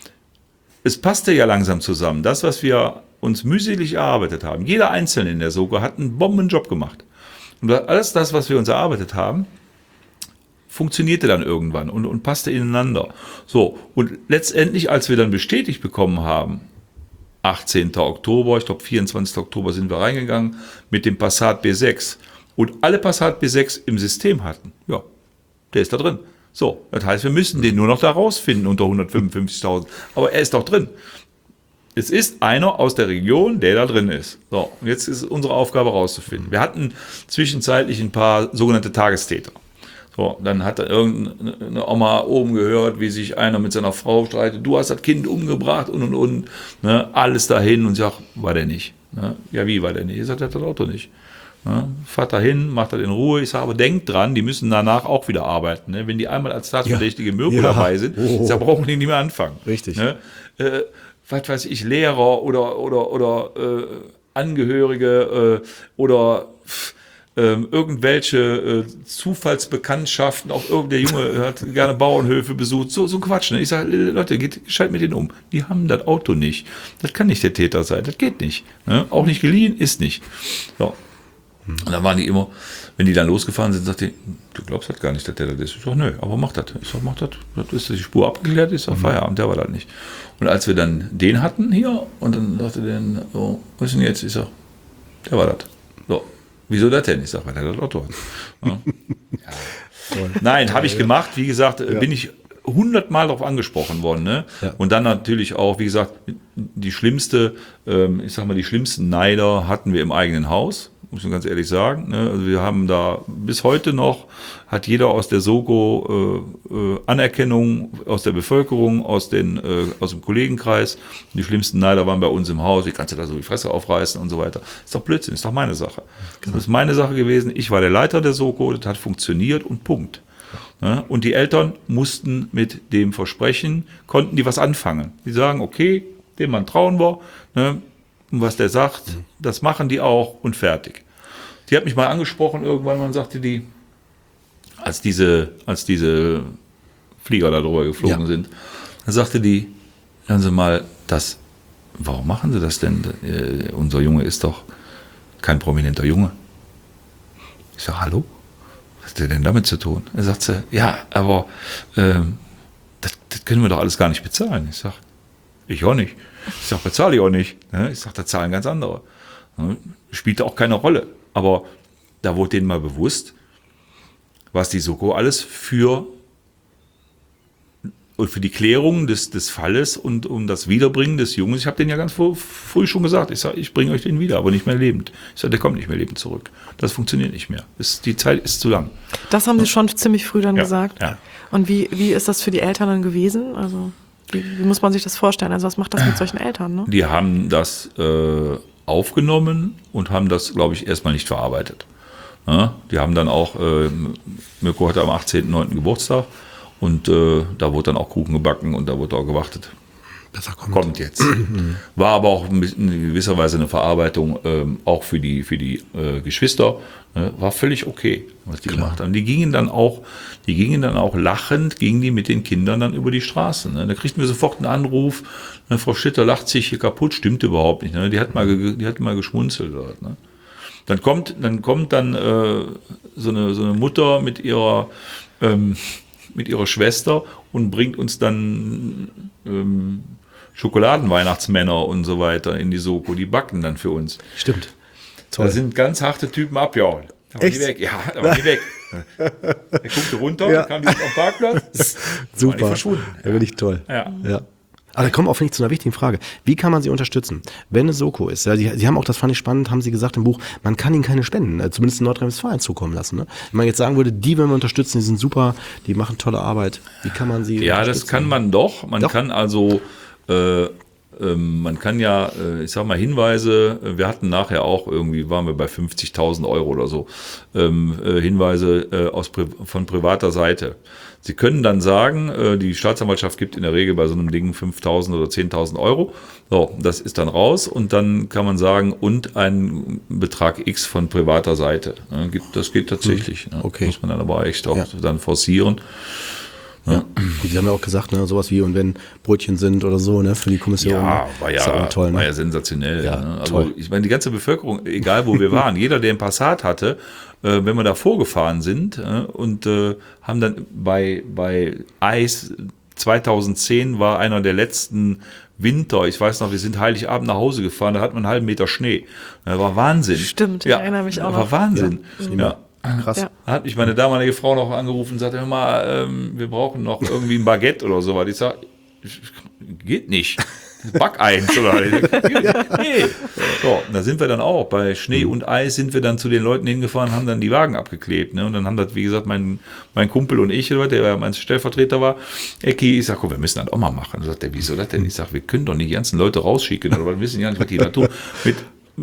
es passte ja langsam zusammen. Das, was wir uns mühselig erarbeitet haben, jeder Einzelne in der Soko hat einen Bombenjob gemacht. Und alles das, was wir uns erarbeitet haben, funktionierte dann irgendwann und, und passte ineinander. So, und letztendlich, als wir dann bestätigt bekommen haben, achtzehnten Oktober, ich glaube vierundzwanzigsten Oktober sind wir reingegangen, mit dem Passat B sechs und alle Passat B sechs im System hatten, ja, der ist da drin. So, das heißt, wir müssen den nur noch da rausfinden unter hundertfünfundfünfzigtausend. Aber er ist doch drin. Es ist einer aus der Region, der da drin ist. So, und jetzt ist unsere Aufgabe rauszufinden. Wir hatten zwischenzeitlich ein paar sogenannte Tagestäter. So, dann hat da irgendeine Oma oben gehört, wie sich einer mit seiner Frau streitet. Du hast das Kind umgebracht und und und. Ne, alles dahin und sagt, war der nicht. Ne, ja, wie war der nicht? Ich sage, der hat das Auto nicht. Ja, fahrt da hin, macht das in Ruhe. Ich sage, aber denkt dran, die müssen danach auch wieder arbeiten. Ne? Wenn die einmal als Tatverdächtige Mirko ja. dabei sind, oh. da brauchen die nicht mehr anfangen. Richtig. Ne? Äh, was weiß ich, Lehrer oder, oder, oder äh, Angehörige äh, oder äh, irgendwelche äh, Zufallsbekanntschaften, auch irgendein Junge hat gerne Bauernhöfe besucht, so, so Quatsch. Ne? Ich sage, Leute, geht gescheit mit denen um. Die haben das Auto nicht. Das kann nicht der Täter sein, das geht nicht. Ne? Auch nicht geliehen, ist nicht. So. Und dann waren die immer, wenn die dann losgefahren sind, sagte ich, du glaubst das gar nicht, dass der das ist. Ich sag, nö, aber mach das. Ich sag, mach das. Das ist die Spur abgeklärt, ist auf mhm. Feierabend, der war das nicht. Und als wir dann den hatten hier, und dann sagte der, so, was ist denn jetzt? Ich sag, der war das. So, wieso das denn? Ich sag, weil der das Auto hat. Ja. Ja. Nein, habe ich gemacht. Wie gesagt, ja. bin ich hundertmal darauf angesprochen worden. Ne? Ja. Und dann natürlich auch, wie gesagt, die schlimmste, ähm, ich sag mal, die schlimmsten Neider hatten wir im eigenen Haus. Muss man ganz ehrlich sagen. Ne? Also wir haben da bis heute noch, hat jeder aus der Soko äh, äh, Anerkennung aus der Bevölkerung, aus, den, äh, aus dem Kollegenkreis. Die schlimmsten Neider waren bei uns im Haus. Wie kannst du da so die Fresse aufreißen und so weiter? Ist doch Blödsinn, ist doch meine Sache. Genau. Das ist meine Sache gewesen. Ich war der Leiter der Soko, das hat funktioniert und Punkt. Ne? Und die Eltern mussten mit dem Versprechen, konnten die was anfangen. Die sagen, okay, dem Mann trauen wir, ne? Und was der sagt, mhm. das machen die auch und fertig. Die hat mich mal angesprochen irgendwann, man sagte die, als diese, als diese Flieger da drüber geflogen ja. sind, dann sagte die, hören Sie mal, das, warum machen Sie das denn? Äh, unser Junge ist doch kein prominenter Junge. Ich sage, hallo? Was hat der denn damit zu tun? Er sagt sie, ja, aber ähm, das, das können wir doch alles gar nicht bezahlen. Ich sage, ich auch nicht. Ich sage, bezahle ich auch nicht. Ich sage, da zahlen ganz andere. Spielte auch keine Rolle. Aber da wurde denen mal bewusst, was die Soko alles für, für die Klärung des, des Falles und um das Wiederbringen des Jungen. Ich habe denen ja ganz früh schon gesagt, ich sage, ich bringe euch den wieder, aber nicht mehr lebend. Ich sage, der kommt nicht mehr lebend zurück. Das funktioniert nicht mehr. Das, die Zeit ist zu lang. Das haben Sie schon ziemlich früh dann ja, gesagt. Ja. Und wie, wie ist das für die Eltern dann gewesen? Also Wie, wie muss man sich das vorstellen? Also was macht das mit solchen Eltern? Ne? Die haben das äh, aufgenommen und haben das, glaube ich, erstmal nicht verarbeitet. Ja, die haben dann auch, äh, Mirko hatte am achtzehnten neunten Geburtstag Und äh, da wurde dann auch Kuchen gebacken und da wurde auch gewartet. Besser kommt. Kommt jetzt. War aber auch in gewisser Weise eine Verarbeitung, ähm, auch für die, für die äh, Geschwister. Ne? War völlig okay, was die Klar. gemacht haben. Die gingen dann auch, die gingen dann auch lachend, gingen die mit den Kindern dann über die Straße. Ne? Da kriegten wir sofort einen Anruf, ne? Frau Schlitter lacht sich hier kaputt, stimmt überhaupt nicht. Ne? Die hat mal, die hat mal geschmunzelt dort. Ne? Dann kommt, dann kommt dann äh, so eine, so eine Mutter mit ihrer, ähm, mit ihrer Schwester und bringt uns dann ähm, Schokoladenweihnachtsmänner und so weiter in die Soko, die backen dann für uns. Stimmt. Toll. Da sind ganz harte Typen abgehauen. Da waren die weg. Ja, da waren die weg. Er guckte runter, Ja. dann kam die auf den Parkplatz. Super. Waren die verschwunden. Ja, wirklich toll. Ja. ja. Aber da kommen wir auch, finde ich, zu einer wichtigen Frage. Wie kann man sie unterstützen? Wenn eine Soko ist, ja, Sie, Sie haben auch, das fand ich spannend, haben Sie gesagt im Buch, man kann ihnen keine Spenden, äh, zumindest in Nordrhein-Westfalen zukommen lassen. Ne? Wenn man jetzt sagen würde, die wollen wir unterstützen, die sind super, die machen tolle Arbeit. Wie kann man sie Ja, unterstützen? das kann man doch. Man Doch. kann also, äh, ähm, man kann ja, äh, ich sag mal, Hinweise, äh, wir hatten nachher auch irgendwie, waren wir bei fünfzigtausend Euro oder so, ähm, äh, Hinweise äh, aus, Pri- von privater Seite. Sie können dann sagen, äh, die Staatsanwaltschaft gibt in der Regel bei so einem Ding fünftausend oder zehntausend Euro. So, das ist dann raus und dann kann man sagen, und ein Betrag X von privater Seite. Ja, gibt, das geht tatsächlich. Ne? Okay. Muss man dann aber echt auch Ja. dann forcieren. Ja. Und Sie haben ja auch gesagt, ne, sowas wie, und wenn Brötchen sind oder so, ne, für die Kommission. Ja, war Ist ja, auch toll, ne? war ja sensationell. Ja, ne? Also toll. ich meine, die ganze Bevölkerung, egal wo wir waren, jeder, der einen Passat hatte, äh, wenn wir da vorgefahren sind äh, und äh, haben dann bei, bei Eis zweitausendzehn war einer der letzten Winter, ich weiß noch, wir sind Heiligabend nach Hause gefahren, da hat man einen halben Meter Schnee. Das war Wahnsinn. Stimmt, ich erinnere mich auch das war noch. Wahnsinn. Ja. Krass. Ja. Da hat mich meine damalige Frau noch angerufen und sagte, hör mal, ähm, wir brauchen noch irgendwie ein Baguette oder so. Ich sag, geht nicht. Back eins oder nee. So, da sind wir dann auch. Bei Schnee und Eis sind wir dann zu den Leuten hingefahren, haben dann die Wagen abgeklebt. Ne? Und dann haben das, wie gesagt, mein, mein Kumpel und ich, der mein Stellvertreter war, Ecki, ich sag, komm, wir müssen das auch mal machen. Und sagt er, wieso das denn? Ich sag, wir können doch nicht die ganzen Leute rausschicken, oder wir wissen ja nicht, was die da tun. Mit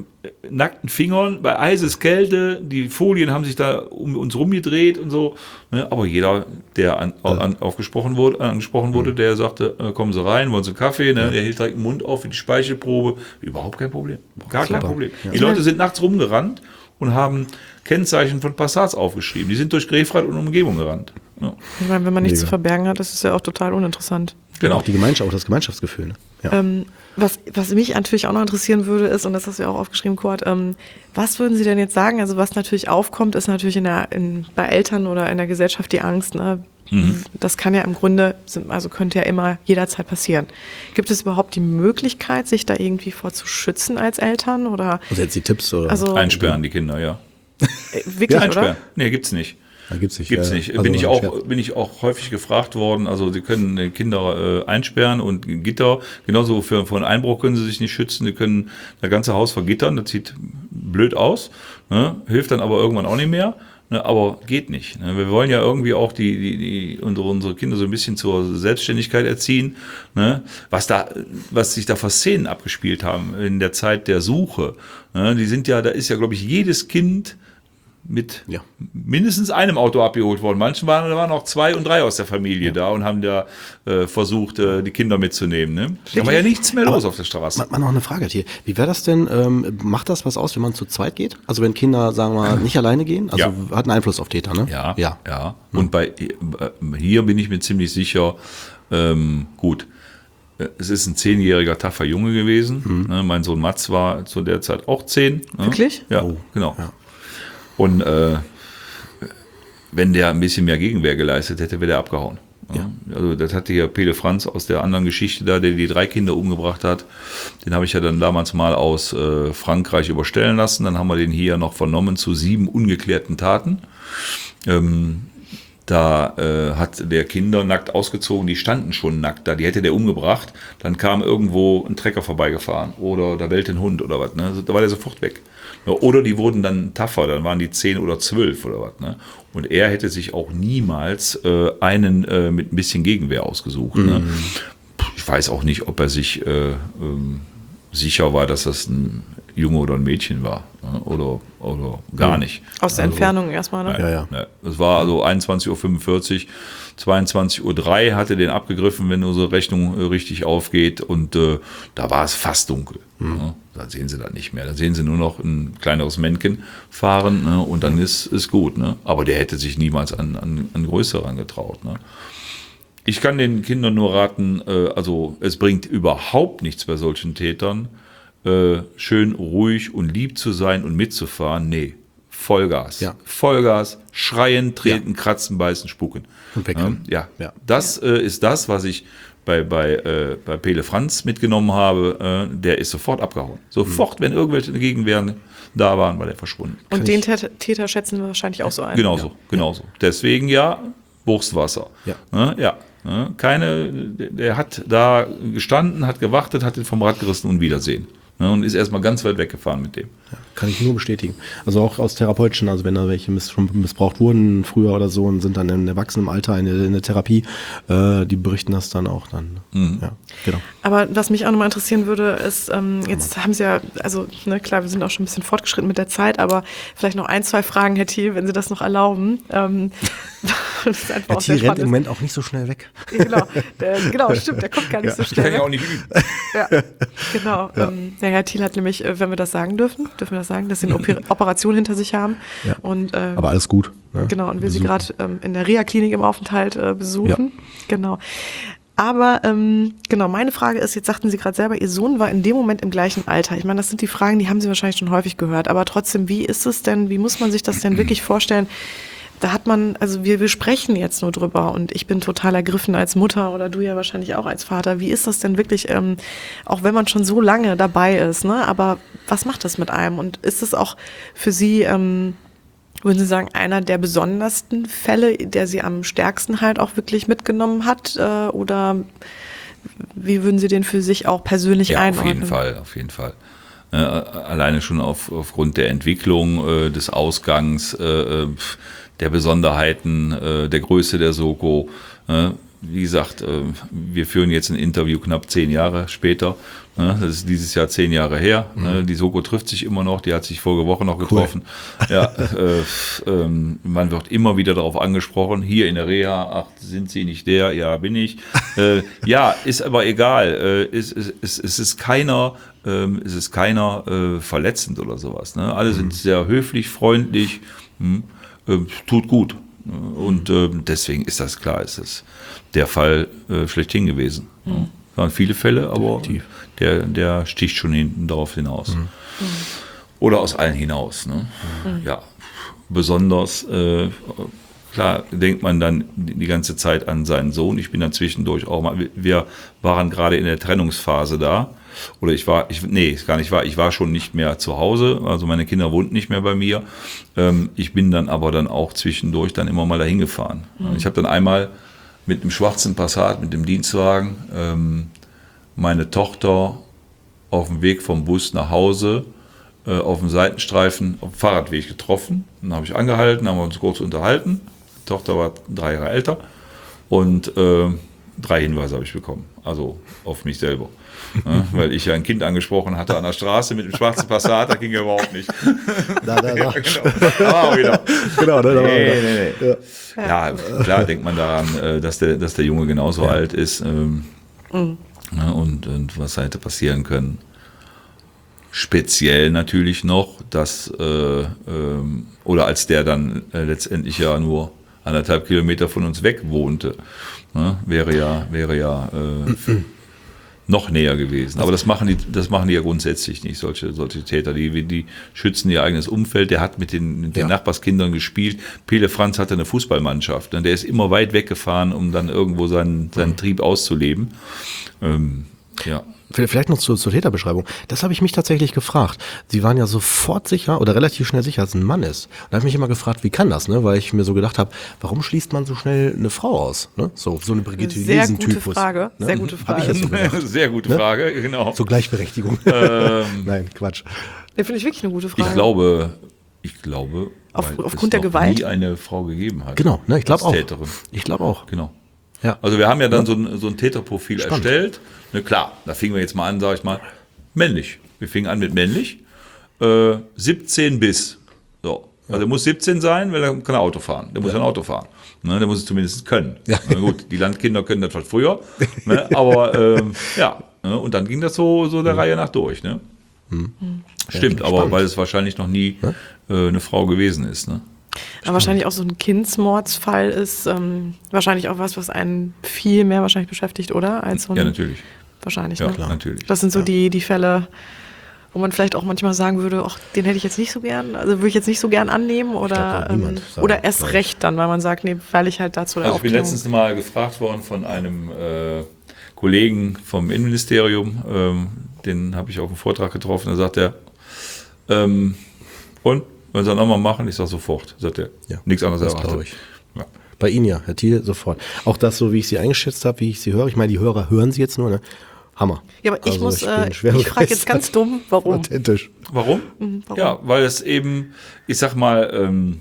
nackten Fingern, bei Eiseskälte, die Folien haben sich da um uns rumgedreht und so, ne? Aber jeder, der an, an, aufgesprochen wurde, angesprochen wurde, der sagte, äh, kommen Sie rein, wollen Sie einen Kaffee, ne? Der hielt direkt den Mund auf für die Speichelprobe, überhaupt kein Problem, gar kein Super. Problem. Ja. Die Leute sind nachts rumgerannt und haben Kennzeichen von Passats aufgeschrieben, die sind durch Grefrath und Umgebung gerannt. Ja. Ich meine, wenn man nichts Mega. zu verbergen hat, das ist ja auch total uninteressant. Genau. Auch die Gemeinschaft, auch das Gemeinschaftsgefühl. Ne? Ja. Ähm, was, was mich natürlich auch noch interessieren würde, ist, und das hast du ja auch aufgeschrieben, Kurt, ähm, was würden Sie denn jetzt sagen? Also was natürlich aufkommt, ist natürlich in der, in, bei Eltern oder in der Gesellschaft die Angst. Ne? Mhm. Das kann ja im Grunde, also könnte ja immer jederzeit passieren. Gibt es überhaupt die Möglichkeit, sich da irgendwie vor zu schützen als Eltern? Oder, Also jetzt die Tipps oder? also, Einsperren die Kinder, ja. äh, wirklich, Ja, Einsperren. oder? Nee, gibt's nicht. Da gibt's nicht. Gibt's äh, nicht. also bin, ich ein auch, Scherz. bin ich auch häufig gefragt worden. Also sie können die Kinder äh, einsperren und Gitter. Genauso für, für einen Einbruch können sie sich nicht schützen. Sie können das ganze Haus vergittern. Das sieht blöd aus. Ne? Hilft dann aber irgendwann auch nicht mehr. Ne? Aber geht nicht. Ne? Wir wollen ja irgendwie auch die, die, die, unsere, unsere Kinder so ein bisschen zur Selbstständigkeit erziehen. Ne? Was da, was sich da für Szenen abgespielt haben in der Zeit der Suche. Ne? Die sind ja, da ist ja, glaube ich, jedes Kind mit Ja. mindestens einem Auto abgeholt worden. Manchen waren, da waren auch zwei und drei aus der Familie da und haben da äh, versucht, äh, die Kinder mitzunehmen. Ne? Da war ja nichts mehr los auf der Straße. Man, man noch eine Frage hier. Wie wäre das denn, ähm, macht das was aus, wenn man zu zweit geht? Also wenn Kinder, sagen wir mal, nicht alleine gehen? Also Ja. hat einen Einfluss auf Täter, ne? Ja, Ja. ja. Und bei äh, hier bin ich mir ziemlich sicher, ähm, gut, äh, es ist ein zehnjähriger taffer Junge gewesen. Ne? Mein Sohn Mats war zu der Zeit auch zehn. Ne? Wirklich? Ja, Oh. genau. Ja. Und äh, wenn der ein bisschen mehr Gegenwehr geleistet hätte, wäre der abgehauen. Ja. Also das hatte hier Pele Franz aus der anderen Geschichte da, der die drei Kinder umgebracht hat. Den habe ich ja dann damals mal aus äh, Frankreich überstellen lassen. Dann haben wir den hier noch vernommen zu sieben ungeklärten Taten. Ähm, da äh, hat der Kinder nackt ausgezogen, die standen schon nackt da, die hätte der umgebracht. Dann kam irgendwo ein Trecker vorbeigefahren oder da bellte ein Hund oder was. Ne? Also, da war der sofort weg. Oder die wurden dann tougher, dann waren die zehn oder zwölf oder was. Ne? Und er hätte sich auch niemals äh, einen äh, mit ein bisschen Gegenwehr ausgesucht. Mhm. Ne? Ich weiß auch nicht, ob er sich äh, ähm, sicher war, dass das ein Junge oder ein Mädchen war. Ne? Oder, oder gar Ja. nicht. Aus der Also, Entfernung erstmal, ne? Ja, ja. Ne, es war also einundzwanzig Uhr fünfundvierzig, zweiundzwanzig Uhr drei hatte den abgegriffen, wenn unsere Rechnung äh, richtig aufgeht. Und äh, da war es fast dunkel. Ne? Da sehen sie das nicht mehr. Da sehen sie nur noch ein kleineres Männchen fahren, ne? Und dann ist ist gut. Ne? Aber der hätte sich niemals an, an, an größere angetraut. Ne? Ich kann den Kindern nur raten, äh, also es bringt überhaupt nichts bei solchen Tätern, äh, schön ruhig und lieb zu sein und mitzufahren. Nee, Vollgas. Ja. Vollgas, schreien, treten, kratzen, beißen, spucken. Und wegrennen. Ja, Ja. das äh, ist das, was ich bei, bei, äh, bei Pele Franz mitgenommen habe. Äh, der ist sofort abgehauen. Sofort, wenn irgendwelche Gegenwehren da waren, war der verschwunden. Und den Täter, Täter schätzen wir wahrscheinlich auch so ein. Genauso, genauso. Deswegen ja, Wurstwasser. Ja. Ne, ja. Ne, keine, der, der hat da gestanden, hat gewartet, hat den vom Rad gerissen und Wiedersehen. Ne, und ist erstmal ganz weit weggefahren mit dem. Kann ich nur bestätigen. Also auch aus therapeutischen, also wenn da welche miss, schon missbraucht wurden früher oder so und sind dann im Erwachsenenalter in der, in der Therapie, äh, die berichten das dann auch dann. Mhm. Ja, genau. Aber was mich auch nochmal interessieren würde, ist, ähm, jetzt haben Sie ja, also ne, klar, wir sind auch schon ein bisschen fortgeschritten mit der Zeit, aber vielleicht noch ein, zwei Fragen, Herr Thiel, wenn Sie das noch erlauben. Ähm, das ist einfach Der auch sehr Thiel rennt spannend. im Moment auch nicht so schnell weg. Ja, genau, der, genau, stimmt, der kommt gar nicht so Ich kann schnell ja weg. auch nicht üben. Ja, genau. Ja. Ähm, der Herr Thiel hat nämlich, äh, wenn wir das sagen dürfen, dürfen wir das sagen, dass Sie eine Oper- Operation hinter sich haben. Ja. Und, äh, Aber alles gut. Ne? genau, und wir Sie Besuchen. gerade ähm, in der Reha-Klinik im Aufenthalt äh, besuchen. Genau. Aber ähm, genau, meine Frage ist, jetzt sagten Sie gerade selber, Ihr Sohn war in dem Moment im gleichen Alter. Ich meine, das sind die Fragen, die haben Sie wahrscheinlich schon häufig gehört. Aber trotzdem, wie ist es denn, wie muss man sich das denn wirklich vorstellen? Da hat man, also wir, wir sprechen jetzt nur drüber und ich bin total ergriffen als Mutter oder du ja wahrscheinlich auch als Vater. Wie ist das denn wirklich, ähm, auch wenn man schon so lange dabei ist, ne? Aber was macht das mit einem? Und ist es auch für Sie, ähm, würden Sie sagen, einer der besondersten Fälle, der Sie am stärksten halt auch wirklich mitgenommen hat? Äh, oder wie würden Sie den für sich auch persönlich Ja, einordnen? auf jeden Fall, auf jeden Fall. Äh, alleine schon auf, aufgrund der Entwicklung, äh, des Ausgangs, äh, der Besonderheiten, äh, der Größe der Soko. Äh, wie gesagt, äh, wir führen jetzt ein Interview knapp zehn Jahre später. Ne? Das ist dieses Jahr zehn Jahre her. Mhm. Ne? Die Soko trifft sich immer noch, die hat sich vorige Woche noch getroffen. Cool. Ja, äh, ähm, man wird immer wieder darauf angesprochen, hier in der Reha, ach, sind Sie nicht der? Ja, bin ich. äh, ja, ist aber egal. Äh, es, es, es, es ist keiner, ähm, es ist keiner äh, verletzend oder sowas. Ne? Alle mhm. sind sehr höflich, freundlich, hm, äh, tut gut. Und äh, deswegen ist das klar, ist das der Fall äh, schlechthin gewesen. Mhm. Ja. Es waren viele Fälle, aber der, der sticht schon hinten darauf hinaus. Mhm. Oder aus allen hinaus. Ne? Mhm. Ja, besonders, äh, klar, denkt man dann die ganze Zeit an seinen Sohn. Ich bin dann zwischendurch auch mal, wir waren gerade in der Trennungsphase da. Oder ich war, ich, nee, ist gar nicht wahr, ich war schon nicht mehr zu Hause, also meine Kinder wohnten nicht mehr bei mir. Ähm, ich bin dann aber dann auch zwischendurch dann immer mal dahin gefahren. Mhm. Ich habe dann einmal mit einem schwarzen Passat, mit dem Dienstwagen, ähm, meine Tochter auf dem Weg vom Bus nach Hause äh, auf dem Seitenstreifen auf dem Fahrradweg getroffen. Dann habe ich angehalten, haben wir uns kurz unterhalten. Die Tochter war drei Jahre älter und äh, drei Hinweise habe ich bekommen, also auf mich selber. Ja, weil ich ja ein Kind angesprochen hatte an der Straße mit dem schwarzen Passat, das ging ja überhaupt nicht. Da, da, da. Ja, genau. Da wieder. Genau, da, da, nee, nee, nee. Ja. Ja, klar denkt man daran, dass der, dass der Junge genauso ja. alt ist ähm, mhm. und, und was hätte passieren können. Speziell natürlich noch, dass, äh, ähm, oder als der dann äh, letztendlich ja nur anderthalb Kilometer von uns weg wohnte, ne, wäre ja, wäre ja äh, noch näher gewesen. Aber das machen die, das machen die ja grundsätzlich nicht, solche, solche Täter. Die, die schützen ihr eigenes Umfeld. Der hat mit den, mit den ja. Nachbarskindern gespielt. Pele Franz hatte eine Fußballmannschaft. Und der ist immer weit weggefahren, um dann irgendwo seinen, seinen Trieb auszuleben. Ähm, ja. Vielleicht noch zur, zur Täterbeschreibung. Das habe ich mich tatsächlich gefragt. Sie waren ja sofort sicher oder relativ schnell sicher, dass es ein Mann ist. Und da habe ich mich immer gefragt, wie kann das, ne? Weil ich mir so gedacht habe, warum schließt man so schnell eine Frau aus? Ne? So, so eine Brigitte Lesen-Typus. Sehr gute Frage. Ne? Sehr gute Frage. Hab ich jetzt so gedacht. Sehr gute Frage, ne? Genau. Zur Gleichberechtigung. Ähm, Nein, Quatsch. Ja, finde ich wirklich eine gute Frage. Ich glaube, ich glaube, Auf, weil aufgrund es der noch Gewalt nie eine Frau gegeben hat. Genau, ne? Ich glaube auch. Täterin. Ich glaube auch. Genau. Ja. Also wir haben ja dann so ein, so ein Täterprofil Spannend. erstellt. Ne, klar, da fingen wir jetzt mal an, sag ich mal, männlich. Wir fingen an mit männlich. Äh, siebzehn bis. So. Also der muss siebzehn sein, weil er kann er Auto fahren. Der muss ja. ein Auto fahren. Ne, der muss es zumindest können. Ja. Na gut, die Landkinder können das schon früher. Ne, aber ähm, ja, ne, und dann ging das so, so der mhm. Reihe nach durch. Ne? Mhm. Stimmt, ja, aber spannend. Weil es wahrscheinlich noch nie ja? äh, eine Frau gewesen ist. Ne? Aber wahrscheinlich auch so ein Kindsmordsfall ist ähm, wahrscheinlich auch was, was einen viel mehr wahrscheinlich beschäftigt, oder? Als so ein, ja, natürlich. Wahrscheinlich, ja, ne? klar. Natürlich. Das sind so ja. die, die Fälle, wo man vielleicht auch manchmal sagen würde, ach, den hätte ich jetzt nicht so gern, also würde ich jetzt nicht so gern annehmen oder, glaub, ähm, oder erst nein. recht dann, weil man sagt, nee, weil ich halt dazu also ich bin letztens mal gefragt worden von einem äh, Kollegen vom Innenministerium, ähm, den habe ich auf dem Vortrag getroffen, da sagt er, ähm, und, wollen Sie das nochmal machen? Ich sage sofort, sagt er, ja, nichts anderes das erwartet. Ich. Ja. Bei Ihnen ja, Herr Thiel, sofort. Auch das, so wie ich Sie eingeschätzt habe, wie ich Sie höre, ich meine, die Hörer hören Sie jetzt nur, ne? Hammer. Ja, aber ich also muss, ich, äh, ich frage jetzt ganz dumm, warum? Authentisch. Warum? Mhm, warum? Ja, weil es eben, ich sag mal, ähm,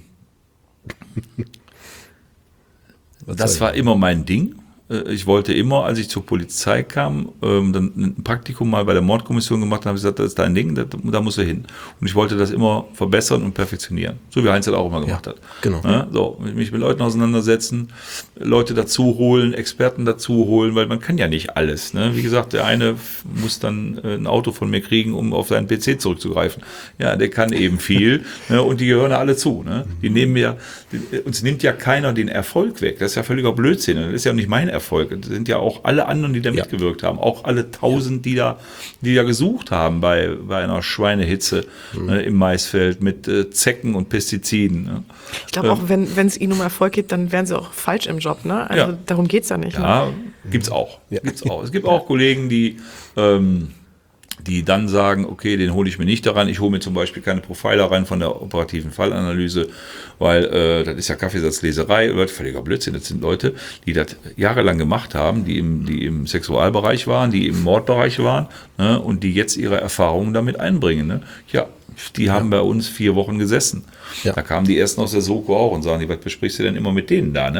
das war immer mein Ding. Ich wollte immer, als ich zur Polizei kam, ähm, dann ein Praktikum mal bei der Mordkommission gemacht habe, ich gesagt, das ist dein Ding, da, da musst du hin. Und ich wollte das immer verbessern und perfektionieren. So wie Heinz das auch immer gemacht ja, hat. Genau. Ja, so, mich mit Leuten auseinandersetzen, Leute dazu holen, Experten dazu holen, weil man kann ja nicht alles. Ne? Wie gesagt, der eine muss dann ein Auto von mir kriegen, um auf seinen P C zurückzugreifen. Ja, der kann eben viel. Ne? Und die gehören alle zu. Ne? Die nehmen mir, die, uns nimmt ja keiner den Erfolg weg. Das ist ja völliger Blödsinn. Das ist ja nicht mein Erfolg. Das sind ja auch alle anderen, die da ja. mitgewirkt haben. Auch alle tausend, die da, die da gesucht haben bei, bei einer Schweinehitze mhm. ne, im Maisfeld mit äh, Zecken und Pestiziden. Ne? Ich glaube ähm, auch, wenn es ihnen um Erfolg geht, dann wären sie auch falsch im Job. Ne? Also ja. darum geht es ja nicht. Ja, ne? gibt's auch. Ja. Gibt's auch. Es gibt auch Kollegen, die ähm, die dann sagen, okay, den hole ich mir nicht daran. Ich hole mir zum Beispiel keine Profiler rein von der operativen Fallanalyse, weil äh, das ist ja Kaffeesatzleserei, oder völliger Blödsinn. Das sind Leute, die das jahrelang gemacht haben, die im, die im Sexualbereich waren, die im Mordbereich waren, ne, und die jetzt ihre Erfahrungen damit einbringen. Ne. Ja, die ja. haben bei uns vier Wochen gesessen. Ja. Da kamen die ersten aus der Soko auch und sagen, was besprichst du denn immer mit denen da? Ne?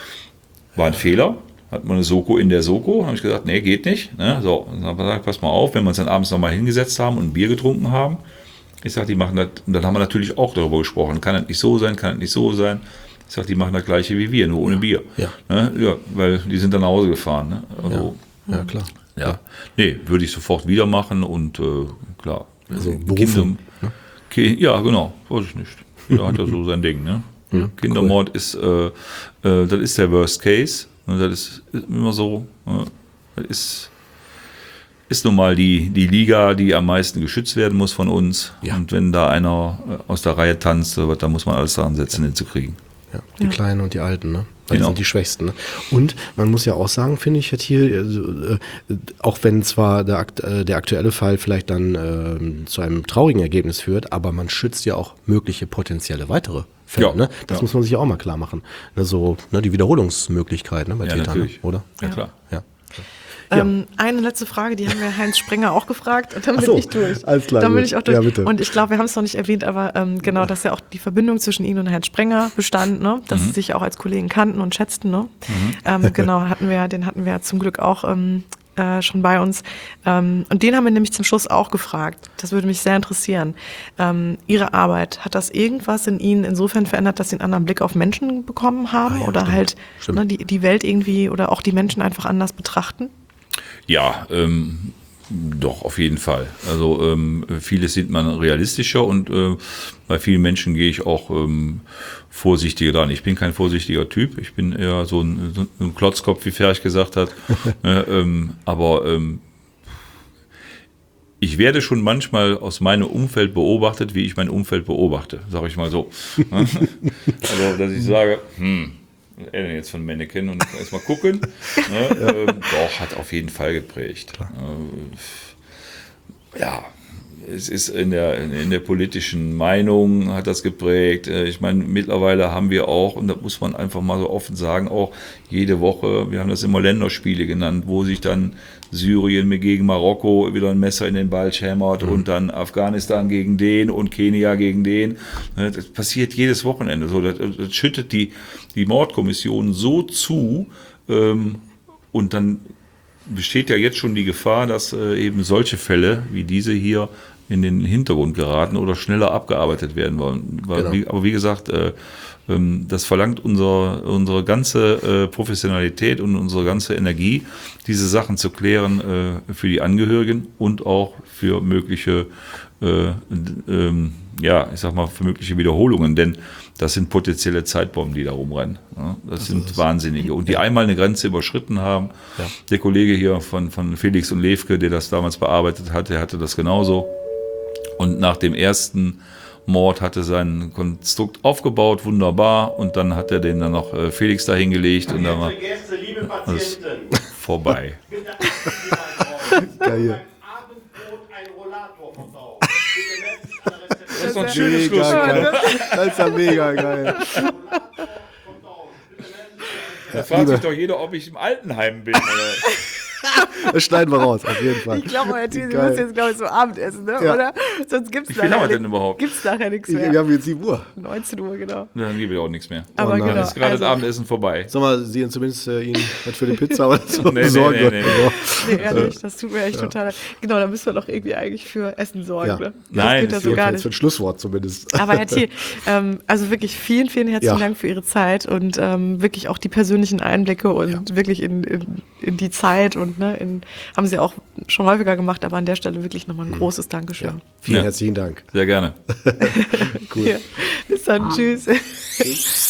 War ein Fehler. Hat man eine Soko in der Soko, habe ich gesagt, nee, geht nicht. Ne? So, dann habe ich gesagt, pass mal auf, wenn wir uns dann abends nochmal hingesetzt haben und ein Bier getrunken haben. Ich sage, die machen das, und dann haben wir natürlich auch darüber gesprochen, kann das nicht so sein, kann das nicht so sein. Ich sage, die machen das Gleiche wie wir, nur ohne Bier. Ja. Ne? Ja, weil die sind dann nach Hause gefahren. Ne? Also, ja. ja, klar. Ja, klar. Nee, würde ich sofort wieder machen und äh, klar. Also Berufung. Kinder, ne? Ja, genau, weiß ich nicht. Jeder hat ja so sein Ding. Ne? Ja, Kindermord cool. ist, äh, äh, das ist der Worst Case. Das ist immer so, das ist, ist nun mal die, die Liga, die am meisten geschützt werden muss von uns. Ja. Und wenn da einer aus der Reihe tanzt, da muss man alles daran setzen, den zu kriegen. Ja, die ja. Kleinen und die Alten, ne? Weil genau. die sind die Schwächsten. Ne? Und man muss ja auch sagen, finde ich, Herr Thiel, also, äh, auch wenn zwar der, äh, der aktuelle Fall vielleicht dann äh, zu einem traurigen Ergebnis führt, aber man schützt ja auch mögliche potenzielle weitere Fälle. Ja, ne? Das ja. muss man sich ja auch mal klar machen. Ne, so, ne, die Wiederholungsmöglichkeit, ne, bei ja, Tätern, natürlich. oder? Ja, ja. klar. Ja. Ähm, eine letzte Frage, die haben wir Heinz Sprenger auch gefragt. Und dann bin so, ich durch. Alles klar. Dann bin ich auch durch. Ja, bitte. Und ich glaube, wir haben es noch nicht erwähnt, aber ähm, genau, dass ja auch die Verbindung zwischen Ihnen und Heinz Sprenger bestand, ne? Dass mhm. sie sich auch als Kollegen kannten und schätzten. Ne? Mhm. Ähm, genau, hatten wir, den hatten wir ja zum Glück auch ähm, äh, schon bei uns. Ähm, und den haben wir nämlich zum Schluss auch gefragt. Das würde mich sehr interessieren. Ähm, Ihre Arbeit, hat das irgendwas in Ihnen insofern verändert, dass Sie einen anderen Blick auf Menschen bekommen haben? Ah, ja, oder stimmt. halt stimmt. Ne, die, die Welt irgendwie oder auch die Menschen einfach anders betrachten? Ja, ähm, doch, auf jeden Fall. Also ähm, vieles sieht man realistischer und äh, bei vielen Menschen gehe ich auch ähm, vorsichtiger dran. Ich bin kein vorsichtiger Typ, ich bin eher so ein, so ein Klotzkopf, wie Ferch gesagt hat. äh, ähm, aber ähm, ich werde schon manchmal aus meinem Umfeld beobachtet, wie ich mein Umfeld beobachte, sage ich mal so. Also, dass ich sage, hm, er jetzt von Mannequin und erstmal gucken. Ne, äh, doch, hat auf jeden Fall geprägt. Äh, ja, es ist in der, in der politischen Meinung hat das geprägt. Ich meine, mittlerweile haben wir auch, und das muss man einfach mal so offen sagen, auch jede Woche, wir haben das immer Länderspiele genannt, wo sich dann Syrien gegen Marokko wieder ein Messer in den Ball hämmert mhm. und dann Afghanistan gegen den und Kenia gegen den. Das passiert jedes Wochenende. So, das, das schüttet die, die Mordkommission so zu, ähm, und dann besteht ja jetzt schon die Gefahr, dass äh, eben solche Fälle wie diese hier in den Hintergrund geraten oder schneller abgearbeitet werden wollen. Weil, Genau. wie, aber wie gesagt, äh, ähm, das verlangt unser, unsere ganze äh, Professionalität und unsere ganze Energie, diese Sachen zu klären äh, für die Angehörigen und auch für mögliche, äh, ähm, ja, ich sag mal, für mögliche Wiederholungen, denn das sind potenzielle Zeitbomben, die da rumrennen. Ja, das, das sind Wahnsinnige. Und die ja. einmal eine Grenze überschritten haben. Ja. Der Kollege hier von, von Felix und Levke, der das damals bearbeitet hat, der hatte das genauso. Und nach dem ersten Mord hatte sein Konstrukt aufgebaut, wunderbar. Und dann hat er den dann noch äh, Felix da hingelegt. Und dann war Gäste, liebe Patienten. vorbei. Geil. Das ist doch ein schönes Mega Schluss. geil. Das ist ja mega geil. Da fragt sich doch jeder, ob ich im Altenheim bin. Oder? Das schneiden wir raus, auf jeden Fall. Ich glaube, Herr Thiel, Sie Geil. müssen jetzt, glaube ich, so Abendessen, ne? Ja. Oder? Sonst gibt es Wie viel haben wir nachher, denn überhaupt? Gibt's nachher nichts Ich, mehr. wir haben jetzt sieben Uhr. neunzehn Uhr, genau. Dann gebe ich auch nichts mehr. Aber nein. genau. Ist gerade also, das Abendessen vorbei. Sag mal, Sie haben zumindest äh, Ihnen was für die Pizza aber so Nee, nee, besorgen. nee, nee, nee. Nee, ehrlich, das tut mir echt total leid. Genau, da müssen wir doch irgendwie eigentlich für Essen sorgen, Ja. ne? Das Nein, geht ja das so geht gar Jetzt für nicht. ein Schlusswort zumindest. Aber Herr Thiel, ähm, also wirklich vielen, vielen herzlichen Ja. Dank für Ihre Zeit und ähm, wirklich auch die persönlichen Einblicke und wirklich in, in, in die Zeit und ne, in, haben Sie auch schon häufiger gemacht, aber an der Stelle wirklich nochmal ein großes Dankeschön. Vielen Ja. herzlichen Dank. Sehr gerne. Cool. Ja. Bis dann, tschüss.